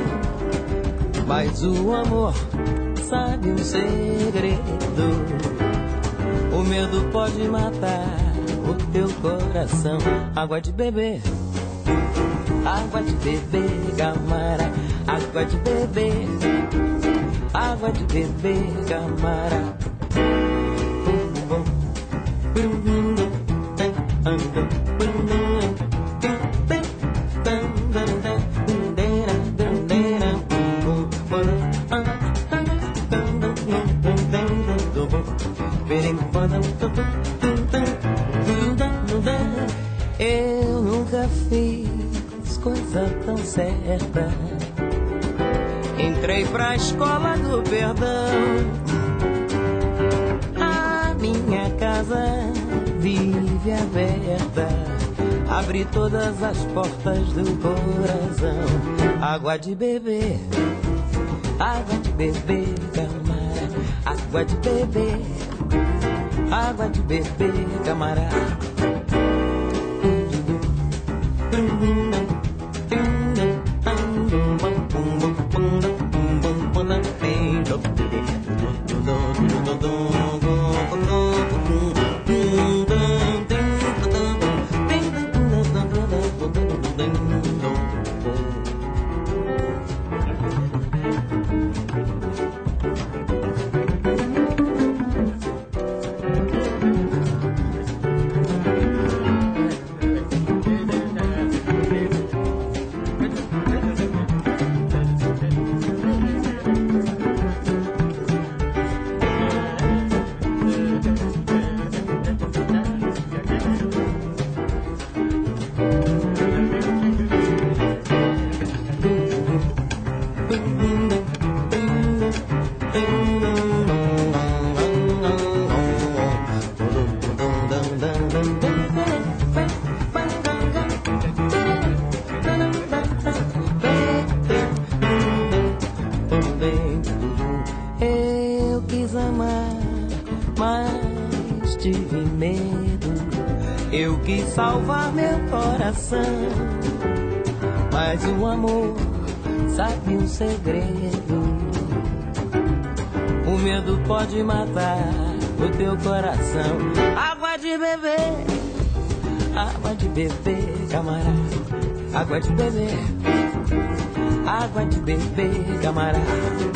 mas o amor sabe um segredo. O medo pode matar o teu coração. Água de beber, água de beber, camarada. Água de beber, água de beber, camarada. Eu nunca fiz coisa tão certa. Entrei pra escola do perdão. A minha casa vive aberta. Abri todas as portas do coração. Água de beber, água de beber, camarada. Água de beber, água de beber, camarada. Eu quis amar, mas tive medo. Eu quis salvar meu coração, mas o amor sabe um segredo. O medo pode matar o teu coração. Água de beber, água de beber, camarada. Água de beber, água de beber, camarada.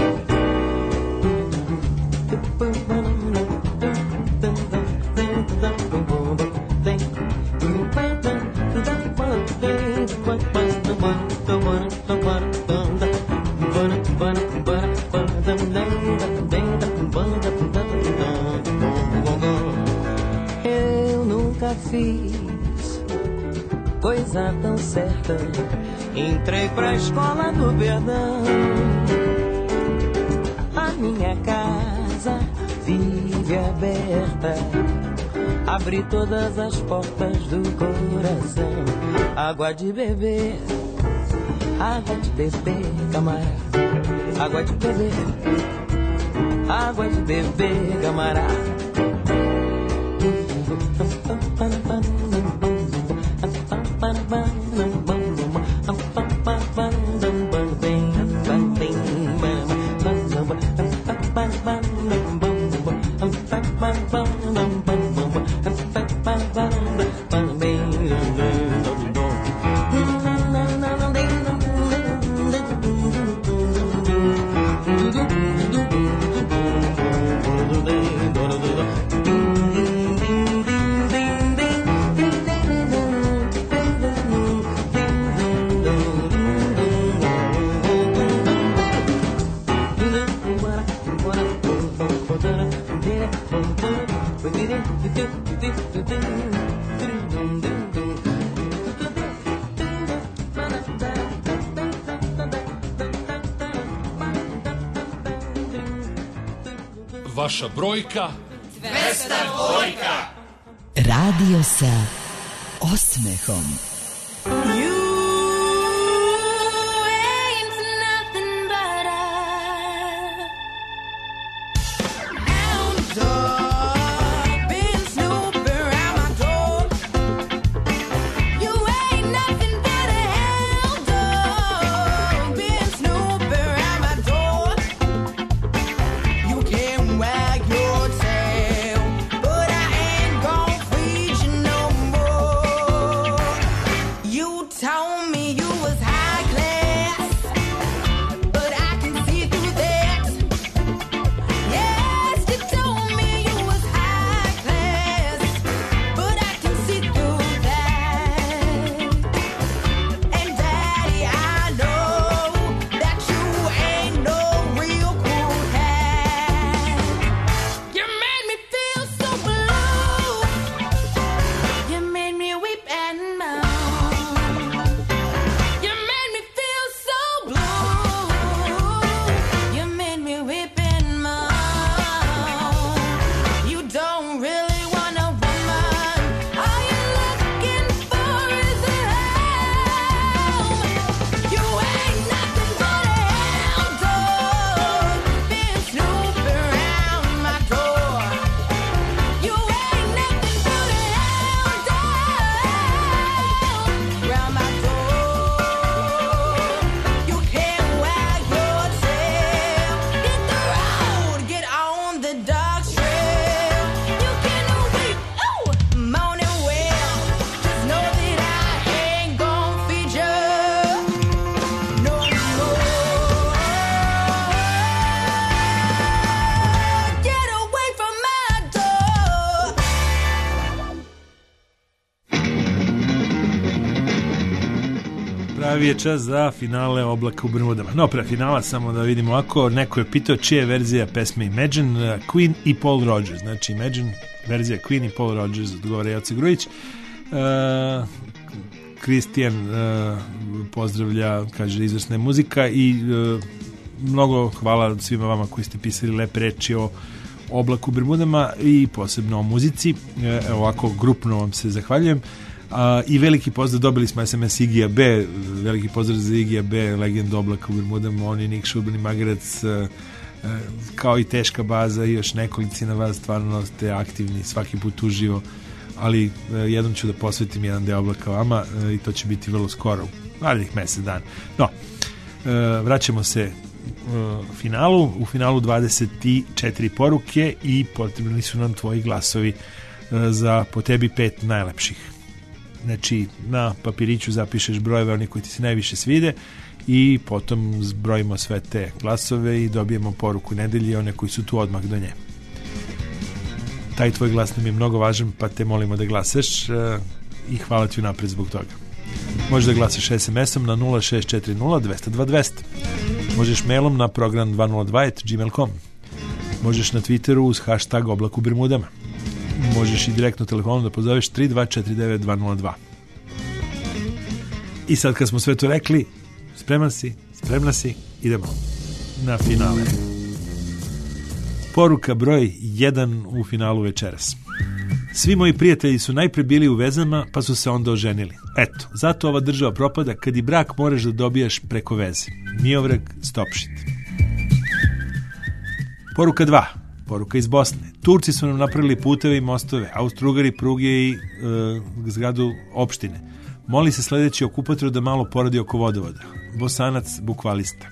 Eu nunca fiz coisa tão certa. Entrei pra escola do perdão. A minha casa vive aberta. Abri todas as portas do coração. Água de beber, água de beber, camarada, água de beber, água de beber, camarada. Vaša brojka dvesta dvojka. Radio sa osmehom. pravi je čas za finale Oblaka u Bermudama. No, pre finala samo da vidimo ovako, neko je pitao čija je verzija pesme Imagine, Queen i Paul Rodgers. Znači Imagine, verzija Queen i Paul Rodgers, odgovara Joce Grujić. Kristijan uh, uh, pozdravlja, kaže izvrsna je muzika i uh, mnogo hvala svima vama koji ste pisali lepe reči o Oblaku u Bermudama i posebno o muzici. Evo ovako grupno vam se zahvaljujem. A, i veliki pozdrav, dobili smo es em es Igija B, veliki pozdrav za Igija B, legendu Oblaka u Bermudama, on je Nik Šurbani Magarac, a, a, kao i Teška baza i još nekolicina vas, stvarno ste aktivni svaki put uživo, ali a, jednom ću da posvetim jedan deo Oblaka vama a, i to će biti vrlo skoro, narednih mesec dana. No, a, vraćamo se u finalu, u finalu dvadeset četiri poruke i potrebni su nam tvoji glasovi a, za po tebi pet najlepših. Znači, na papiriću zapišeš brojeve oni koji ti se najviše svide i potom zbrojimo sve te glasove i dobijemo poruku nedelje, one koji su tu odmah do nje. Taj tvoj glas nam je mnogo važan, pa te molimo da glasaš i hvala ti unapred zbog toga. Možeš da glasaš es em esom na nula šest četiri nula dva nula dva dva nula nula. Možeš mailom na program dva nula dva at gmail dot com. Možeš na Twitteru uz hashtag Oblak u Bermudama. Možeš i direktno telefonom da pozoveš tri dva četiri devet dva nula dva. I sad kad smo sve to rekli, spreman si, spremna si, idemo na finale. Poruka broj jedan u finalu večeras. Svi moji prijatelji su najpre bili u vezama, pa su se onda oženili. Eto, zato ova država propada kad i brak moraš da dobijaš preko veze. Miovrag, stop shit. Poruka dva. Poruka iz Bosne. Turci su nam napravili puteve i mostove, Austro-Ugari pruge i e, zgradu opštine. Moli se sledeći okupatru da malo poradi oko vodovoda. Bosanac, bukvalista.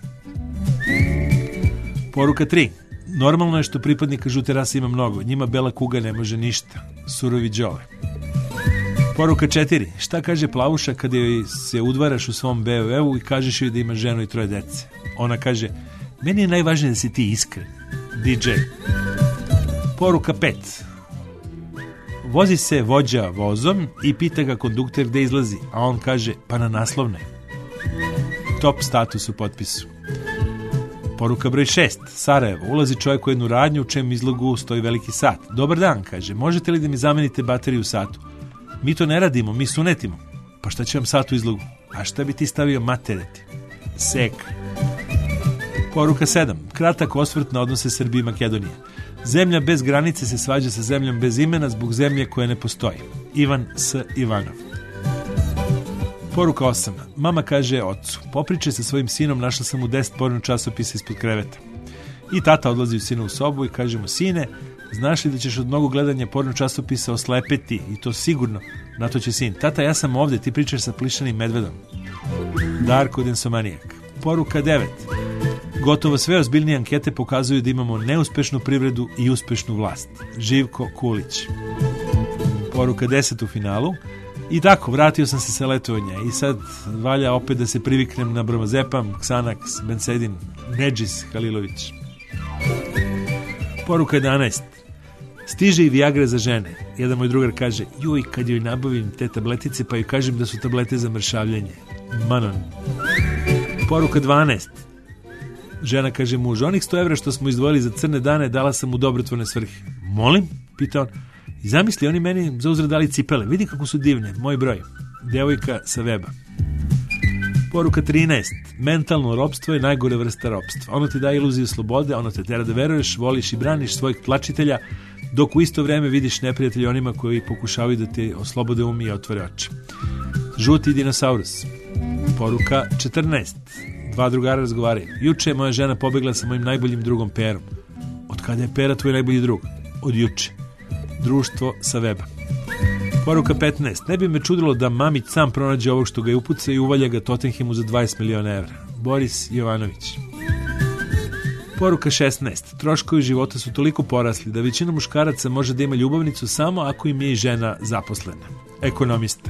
Poruka tri. Normalno je što pripadnika žute rase ima mnogo. Njima bela kuga ne može ništa. Surovi đole. Poruka četiri. Šta kaže plavuša kada joj se udvaraš u svom be ve u i kažeš joj da ima ženu i troje dece? Ona kaže, meni je najvažnije da si ti iskren. di džej. Poruka pet. Vozi se vođa vozom i pita ga kondukter gde izlazi, a on kaže, pa na naslovne. Top status u potpisu. Poruka broj šest. Sarajevo. Ulazi čovjek u jednu radnju u čem izlogu stoji veliki sat. Dobar dan, kaže. Možete li da mi zamenite bateriju u satu? Mi to ne radimo, mi sunetimo. Pa šta će vam sat u izlogu? A šta bi ti stavio materiti? Seka. Poruka sedam. Kratak osvrt na odnose Srbije i Makedonije. Zemlja bez granice se svađa sa zemljom bez imena zbog zemlje koje ne postoji. Ivan S. Ivanov. Poruka osam. Mama kaže ocu, popričaj sa svojim sinom, našla sam mu deset porno časopisa ispod kreveta. I tata odlazi u sinovu sobu i kaže mu, sine, znaš li da ćeš od mnogo gledanja porno časopisa oslepeti, i to sigurno, na to će sin. Tata, ja sam ovde, ti pričaš sa plišanim medvedom. Darko Densomanijak. Poruka devet. Gotovo sve ozbiljnije ankete pokazuju da imamo neuspešnu privredu i uspešnu vlast. Živko Kulić. Poruka deset u finalu. I tako, vratio sam se sa letovanja i sad valja opet da se priviknem na bromazepam, Xanax, Bensedin, Nedžis Halilović. Poruka jedanaest. Stiže i Viagra za žene. Jedan moj drugar kaže, juj, kad joj nabavim te tabletice, pa joj kažem da su tablete za mršavljanje. Manon. Poruka dvanaest. Žena kaže muž, onih sto evra što smo izdvojili za crne dane dala sam u dobrotvorne svrhe. Molim? Pita on. I zamisli, oni meni za uzrad dali cipele. Vidi kako su divne, moj broj. Devojka sa weba. Poruka trinaest. Mentalno ropstvo je najgore vrsta ropstva. Ono ti daje iluziju slobode, ono te tera da veruješ, voliš i braniš svojeg tlačitelja, dok u isto vreme vidiš neprijatelje onima koji pokušavaju da te oslobode um i otvore oči. Žuti dinosaurus. Poruka četrnaest. Dva drugara razgovaraju. Juče je moja žena pobegla sa mojim najboljim drugom Perom. Od kada je Pera tvoj najbolji drug? Od juče. Društvo sa weba. Poruka petnaest. Ne bi me čudilo da Mamić sam pronađe ovog što ga je upuca i uvalja ga Tottenhamu za dvadeset miliona evra. Boris Jovanović. Poruka šesnaest. Troškovi života su toliko porasli da većina muškaraca može da ima ljubavnicu samo ako im je i žena zaposlena. Ekonomista.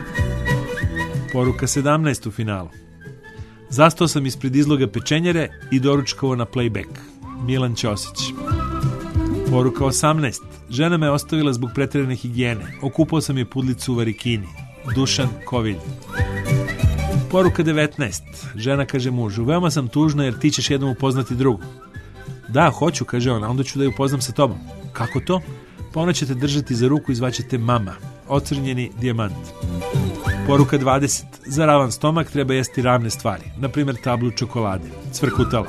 Poruka sedamnaest u finalu. Zastao sam ispred izloga pečenjere i doručkovo na playback. Milan Ćosić. Poruka osamnaest. Žena me ostavila zbog preterane higijene. Okupao sam je pudlicu u varikini. Dušan Kovilj. Poruka devetnaest. Žena kaže mužu, veoma sam tužna jer ti ćeš jednom upoznati drugu. Da, hoću, kaže ona, onda ću da ju upoznam sa tobom. Kako to? Pa ona će te držati za ruku i zvaćete mama. Ocrnjeni dijamant. Poruka dvadeset. Za ravan stomak treba jesti ravne stvari. Naprimjer tablu čokolade. Cvrkutala.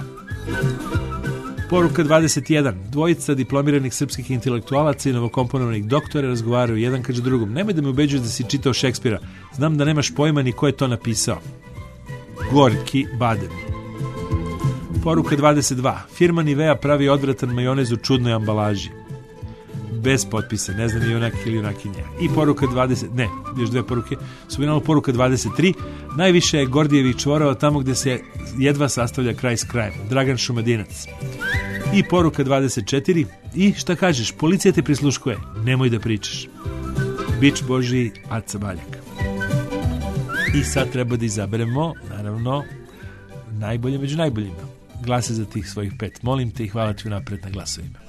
Poruka dvadeset jedan. Dvojica diplomiranih srpskih intelektualaca i novokomponovanih doktora razgovaraju jedan kaže drugom. Nemoj da me ubeđuješ da si čitao Šekspira. Znam da nemaš pojma ni ko je to napisao. Gorki badem. Poruka dvadeset dva. Firma Nivea pravi odvratan majonez u čudnoj ambalaži. Bez potpisa, ne znam i onak ili onakinja. I poruka dvadeset, ne, još dve poruke, su finalno poruka dvadeset tri, najviše je Gordijevih čvorova tamo gde se jedva sastavlja kraj s krajem, Dragan Šumadinac. I poruka dvadeset četiri, i šta kažeš, policija te prisluškuje, nemoj da pričaš. Bič Božiji, Aca Baljak. I sad treba da izaberemo, naravno, najbolje među najboljima. Glase za tih svojih pet. Molim te i hvala ti unapred na glasovima.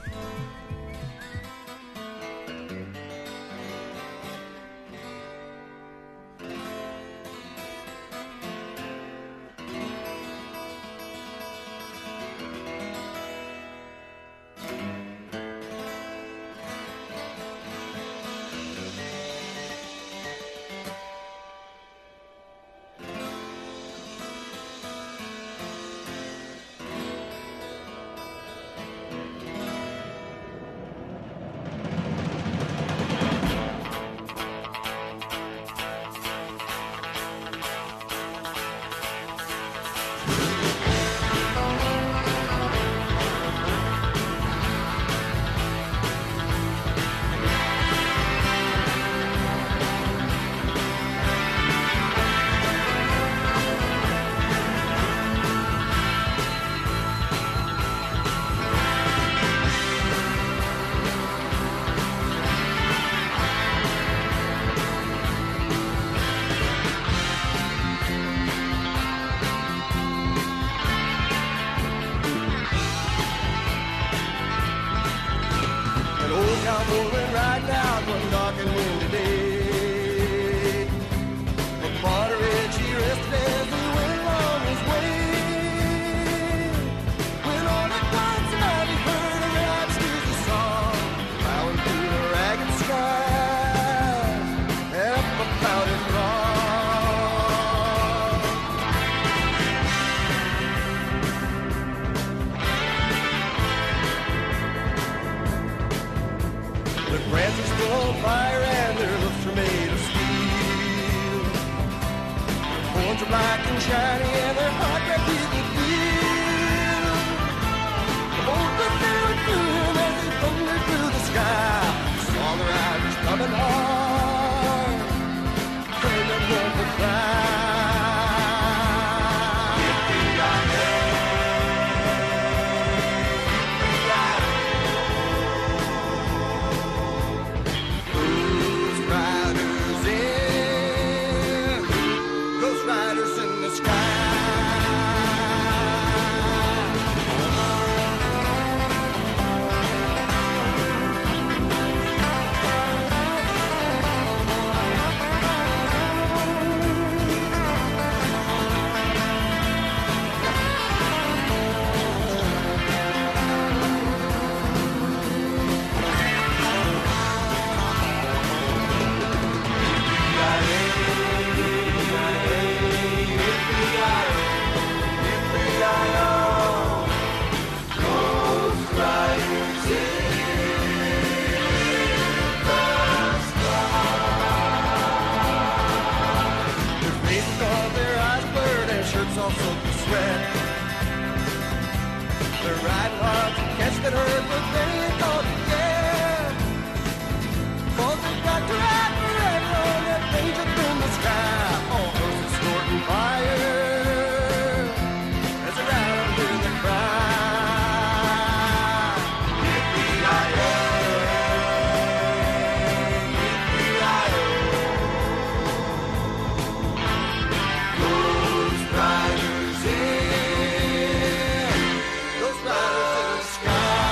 so black and shiny and their heart right through the field. Oh, but they were doing as they thundered through the sky. Saw the riders coming hard, heard them roll the cry. That hurt, but they ain't gonna care. 'Cause they got to ride forever on that page up in the sky. All those snorting fire as they ride under the cry. Yippee-yi-yo, yippee-yi-yo. Ghost riders in, ghost riders in the sky.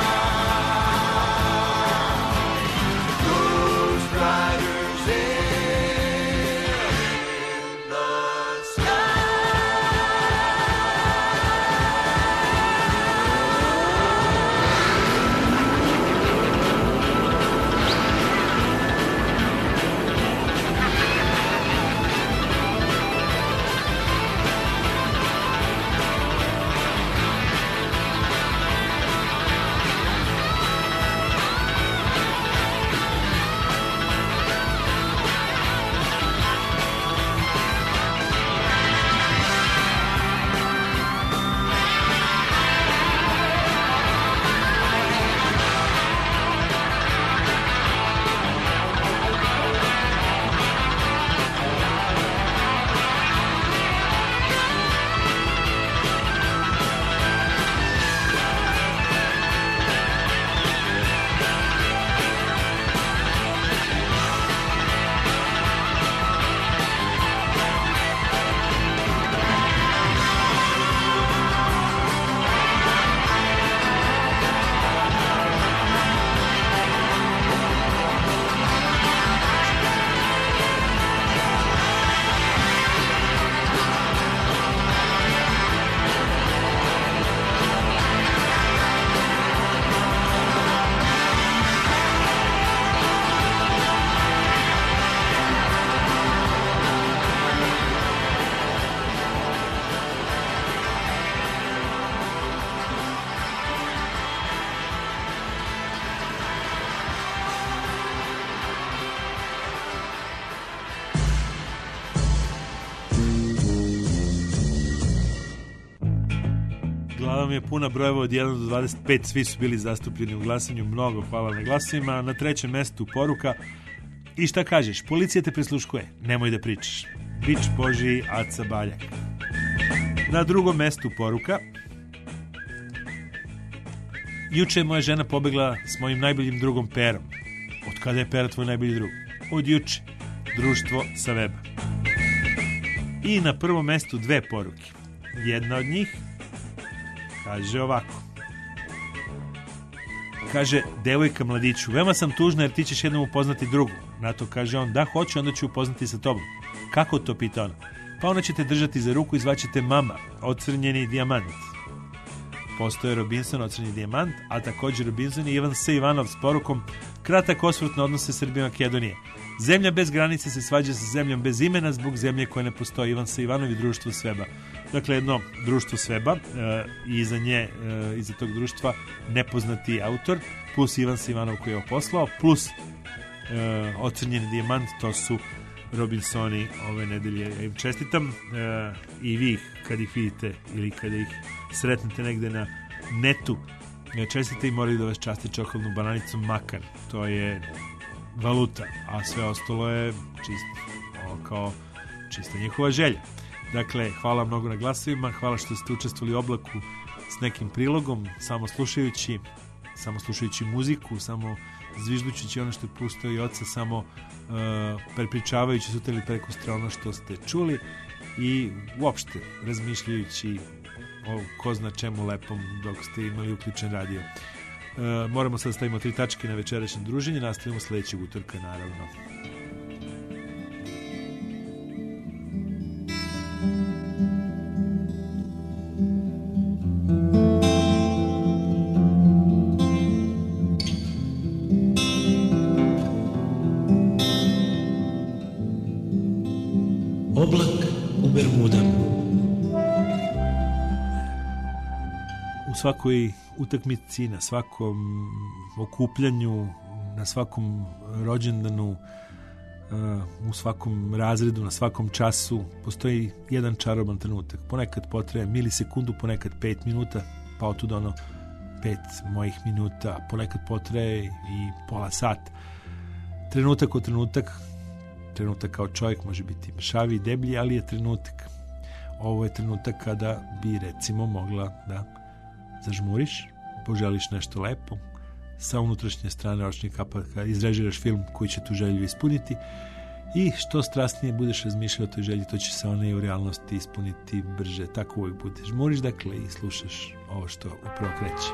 Glava mi je puna brojeva od jedan do dvadeset pet, svi su bili zastupljeni u glasanju, mnogo hvala na glasovima. Na trećem mestu poruka: i šta kažeš, policija te prisluškuje, nemoj da pričaš. Bič Božiji, Aca Baljak. Na drugom mestu poruka: juče je moja žena pobegla s mojim najboljim drugom Perom. Od kada je Pera tvoj najbolji drug? Od juče. Društvo sa weba. I na prvom mestu dve poruke. Jedna od njih kaže ovako. Kaže, devojka mladiću, veoma sam tužna jer ti ćeš jednom upoznati drugu. Na to kaže on, da hoću, onda ću upoznati sa tobom. Kako to, pita ona? Pa ona će te držati za ruku i zvaćete mama, ocrnjeni dijamant. Postoje Robinson, ocrnjeni dijamant, a također Robinson i Ivan S. Ivanov s porukom: kratak osvrt na odnose Srbije i Makedonije. Zemlja bez granice se svađa sa zemljom bez imena zbog zemlje koje ne postoji. Ivan S. Ivanov i društvo Sveba. Dakle, jedno društvo Sveba e, i iza nje, e, iza tog društva nepoznati autor, plus Ivan S. Ivanov koji je ovo poslao, plus e, ocrnjeni dijamant, to su Robinsoni ove nedelje. Ja im čestitam uh, i vi kad ih vidite ili kada ih sretnete negde na netu, čestite i moraju da vas časti čokoladnu bananicu makar. To je valuta, a sve ostalo je čisto, o, kao čista njihova želja. Dakle, hvala mnogo na glasovima, hvala što ste učestvovali u oblaku s nekim prilogom, samo slušajući, samo slušajući muziku, samo zviždući ono što je pustio i oca, samo uh, prepričavajući sutra ili prekustra ono što ste čuli i uopšte razmišljajući o ko zna čemu lepom dok ste imali uključen radio. Uh, moramo sad stavimo tri tačke na večerašnje druženje, nastavimo sledećeg utorka naravno. Oblak u Bermudama. U svakoj utakmici, na svakom okupljanju, na svakom rođendanu, u svakom razredu, na svakom času postoji jedan čaroban trenutak. Ponekad potraje milisekundu, ponekad pet minuta, pa od tuda ono pet mojih minuta, ponekad potraje i pola sata. Trenutak od trenutak, trenutak kao čovjek može biti mršavi i deblji, ali je trenutak. Ovo je trenutak kada bi recimo mogla da zažmuriš, poželiš nešto lepo, sa unutrašnje strane očnih kapaka izrežiraš film koji će tu želju ispuniti i što strasnije budeš razmišljao o toj želji, to će se ona i u realnosti ispuniti brže. Tako uvijek budeš. Žmuriš dakle i slušaš ovo što upravo kreće.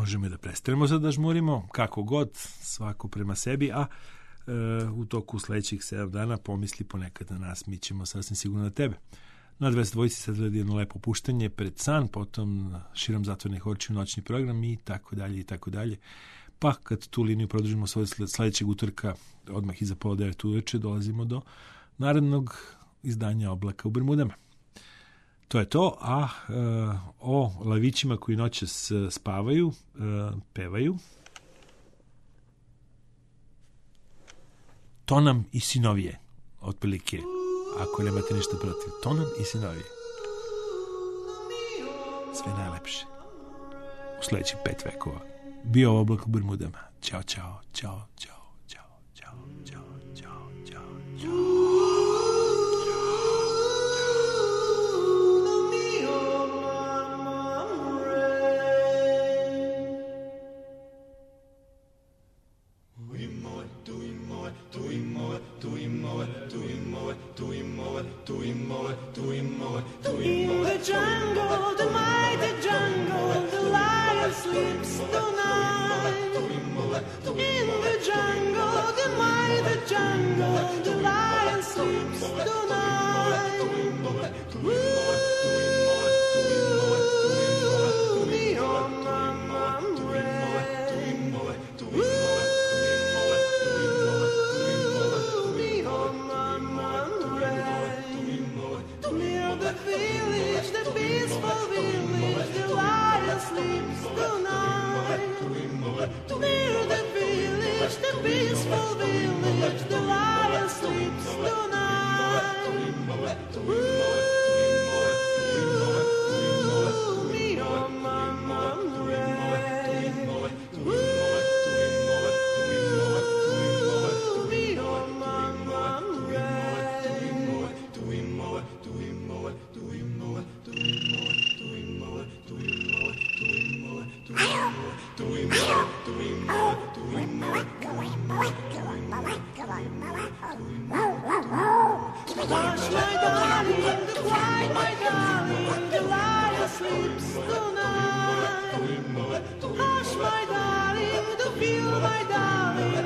možemo da prestanemo sad da žmurimo, kako god, svako prema sebi, a e, u toku sledećih sedam dana pomisli ponekad na nas, mi ćemo sasvim sigurno na tebe. Na dvesta dvojici sad gleda jedno lepo puštanje pred san, potom širom zatvornih očiju noćni program i tako dalje i tako dalje. Pa kad tu liniju produžimo svoj sledećeg utorka, odmah iza pola devet uveče, dolazimo do narednog izdanja Oblaka u Bermudama. To je to, a e, o lavićima koji noćas spavaju, e, pevaju To nam i sinovije, otprilike, ako nemate ništa protiv. To nam i sinovije. Sve najlepše. U sledećih pet vekova. Bio ovo Oblak u Bermudama. Ćao, čao, čao, čao, čao, čao, čao, čao, čao, čao. In the jungle, the mighty jungle, the lion sleeps tonight. In the jungle, the mighty jungle, the lion sleeps tonight. Ooh, me oh mama ray. Ooh, me oh mama ray. Near the village, the peaceful village, the lion sleeps tonight. Near the village, the peaceful village, the lion sleeps tonight. Ooh, me oh mama ray. Ooh, me oh mama ray. Hush, my darling, the quiet, my darling, the lion sleeps tonight. Hush, my darling, the feel, my darling,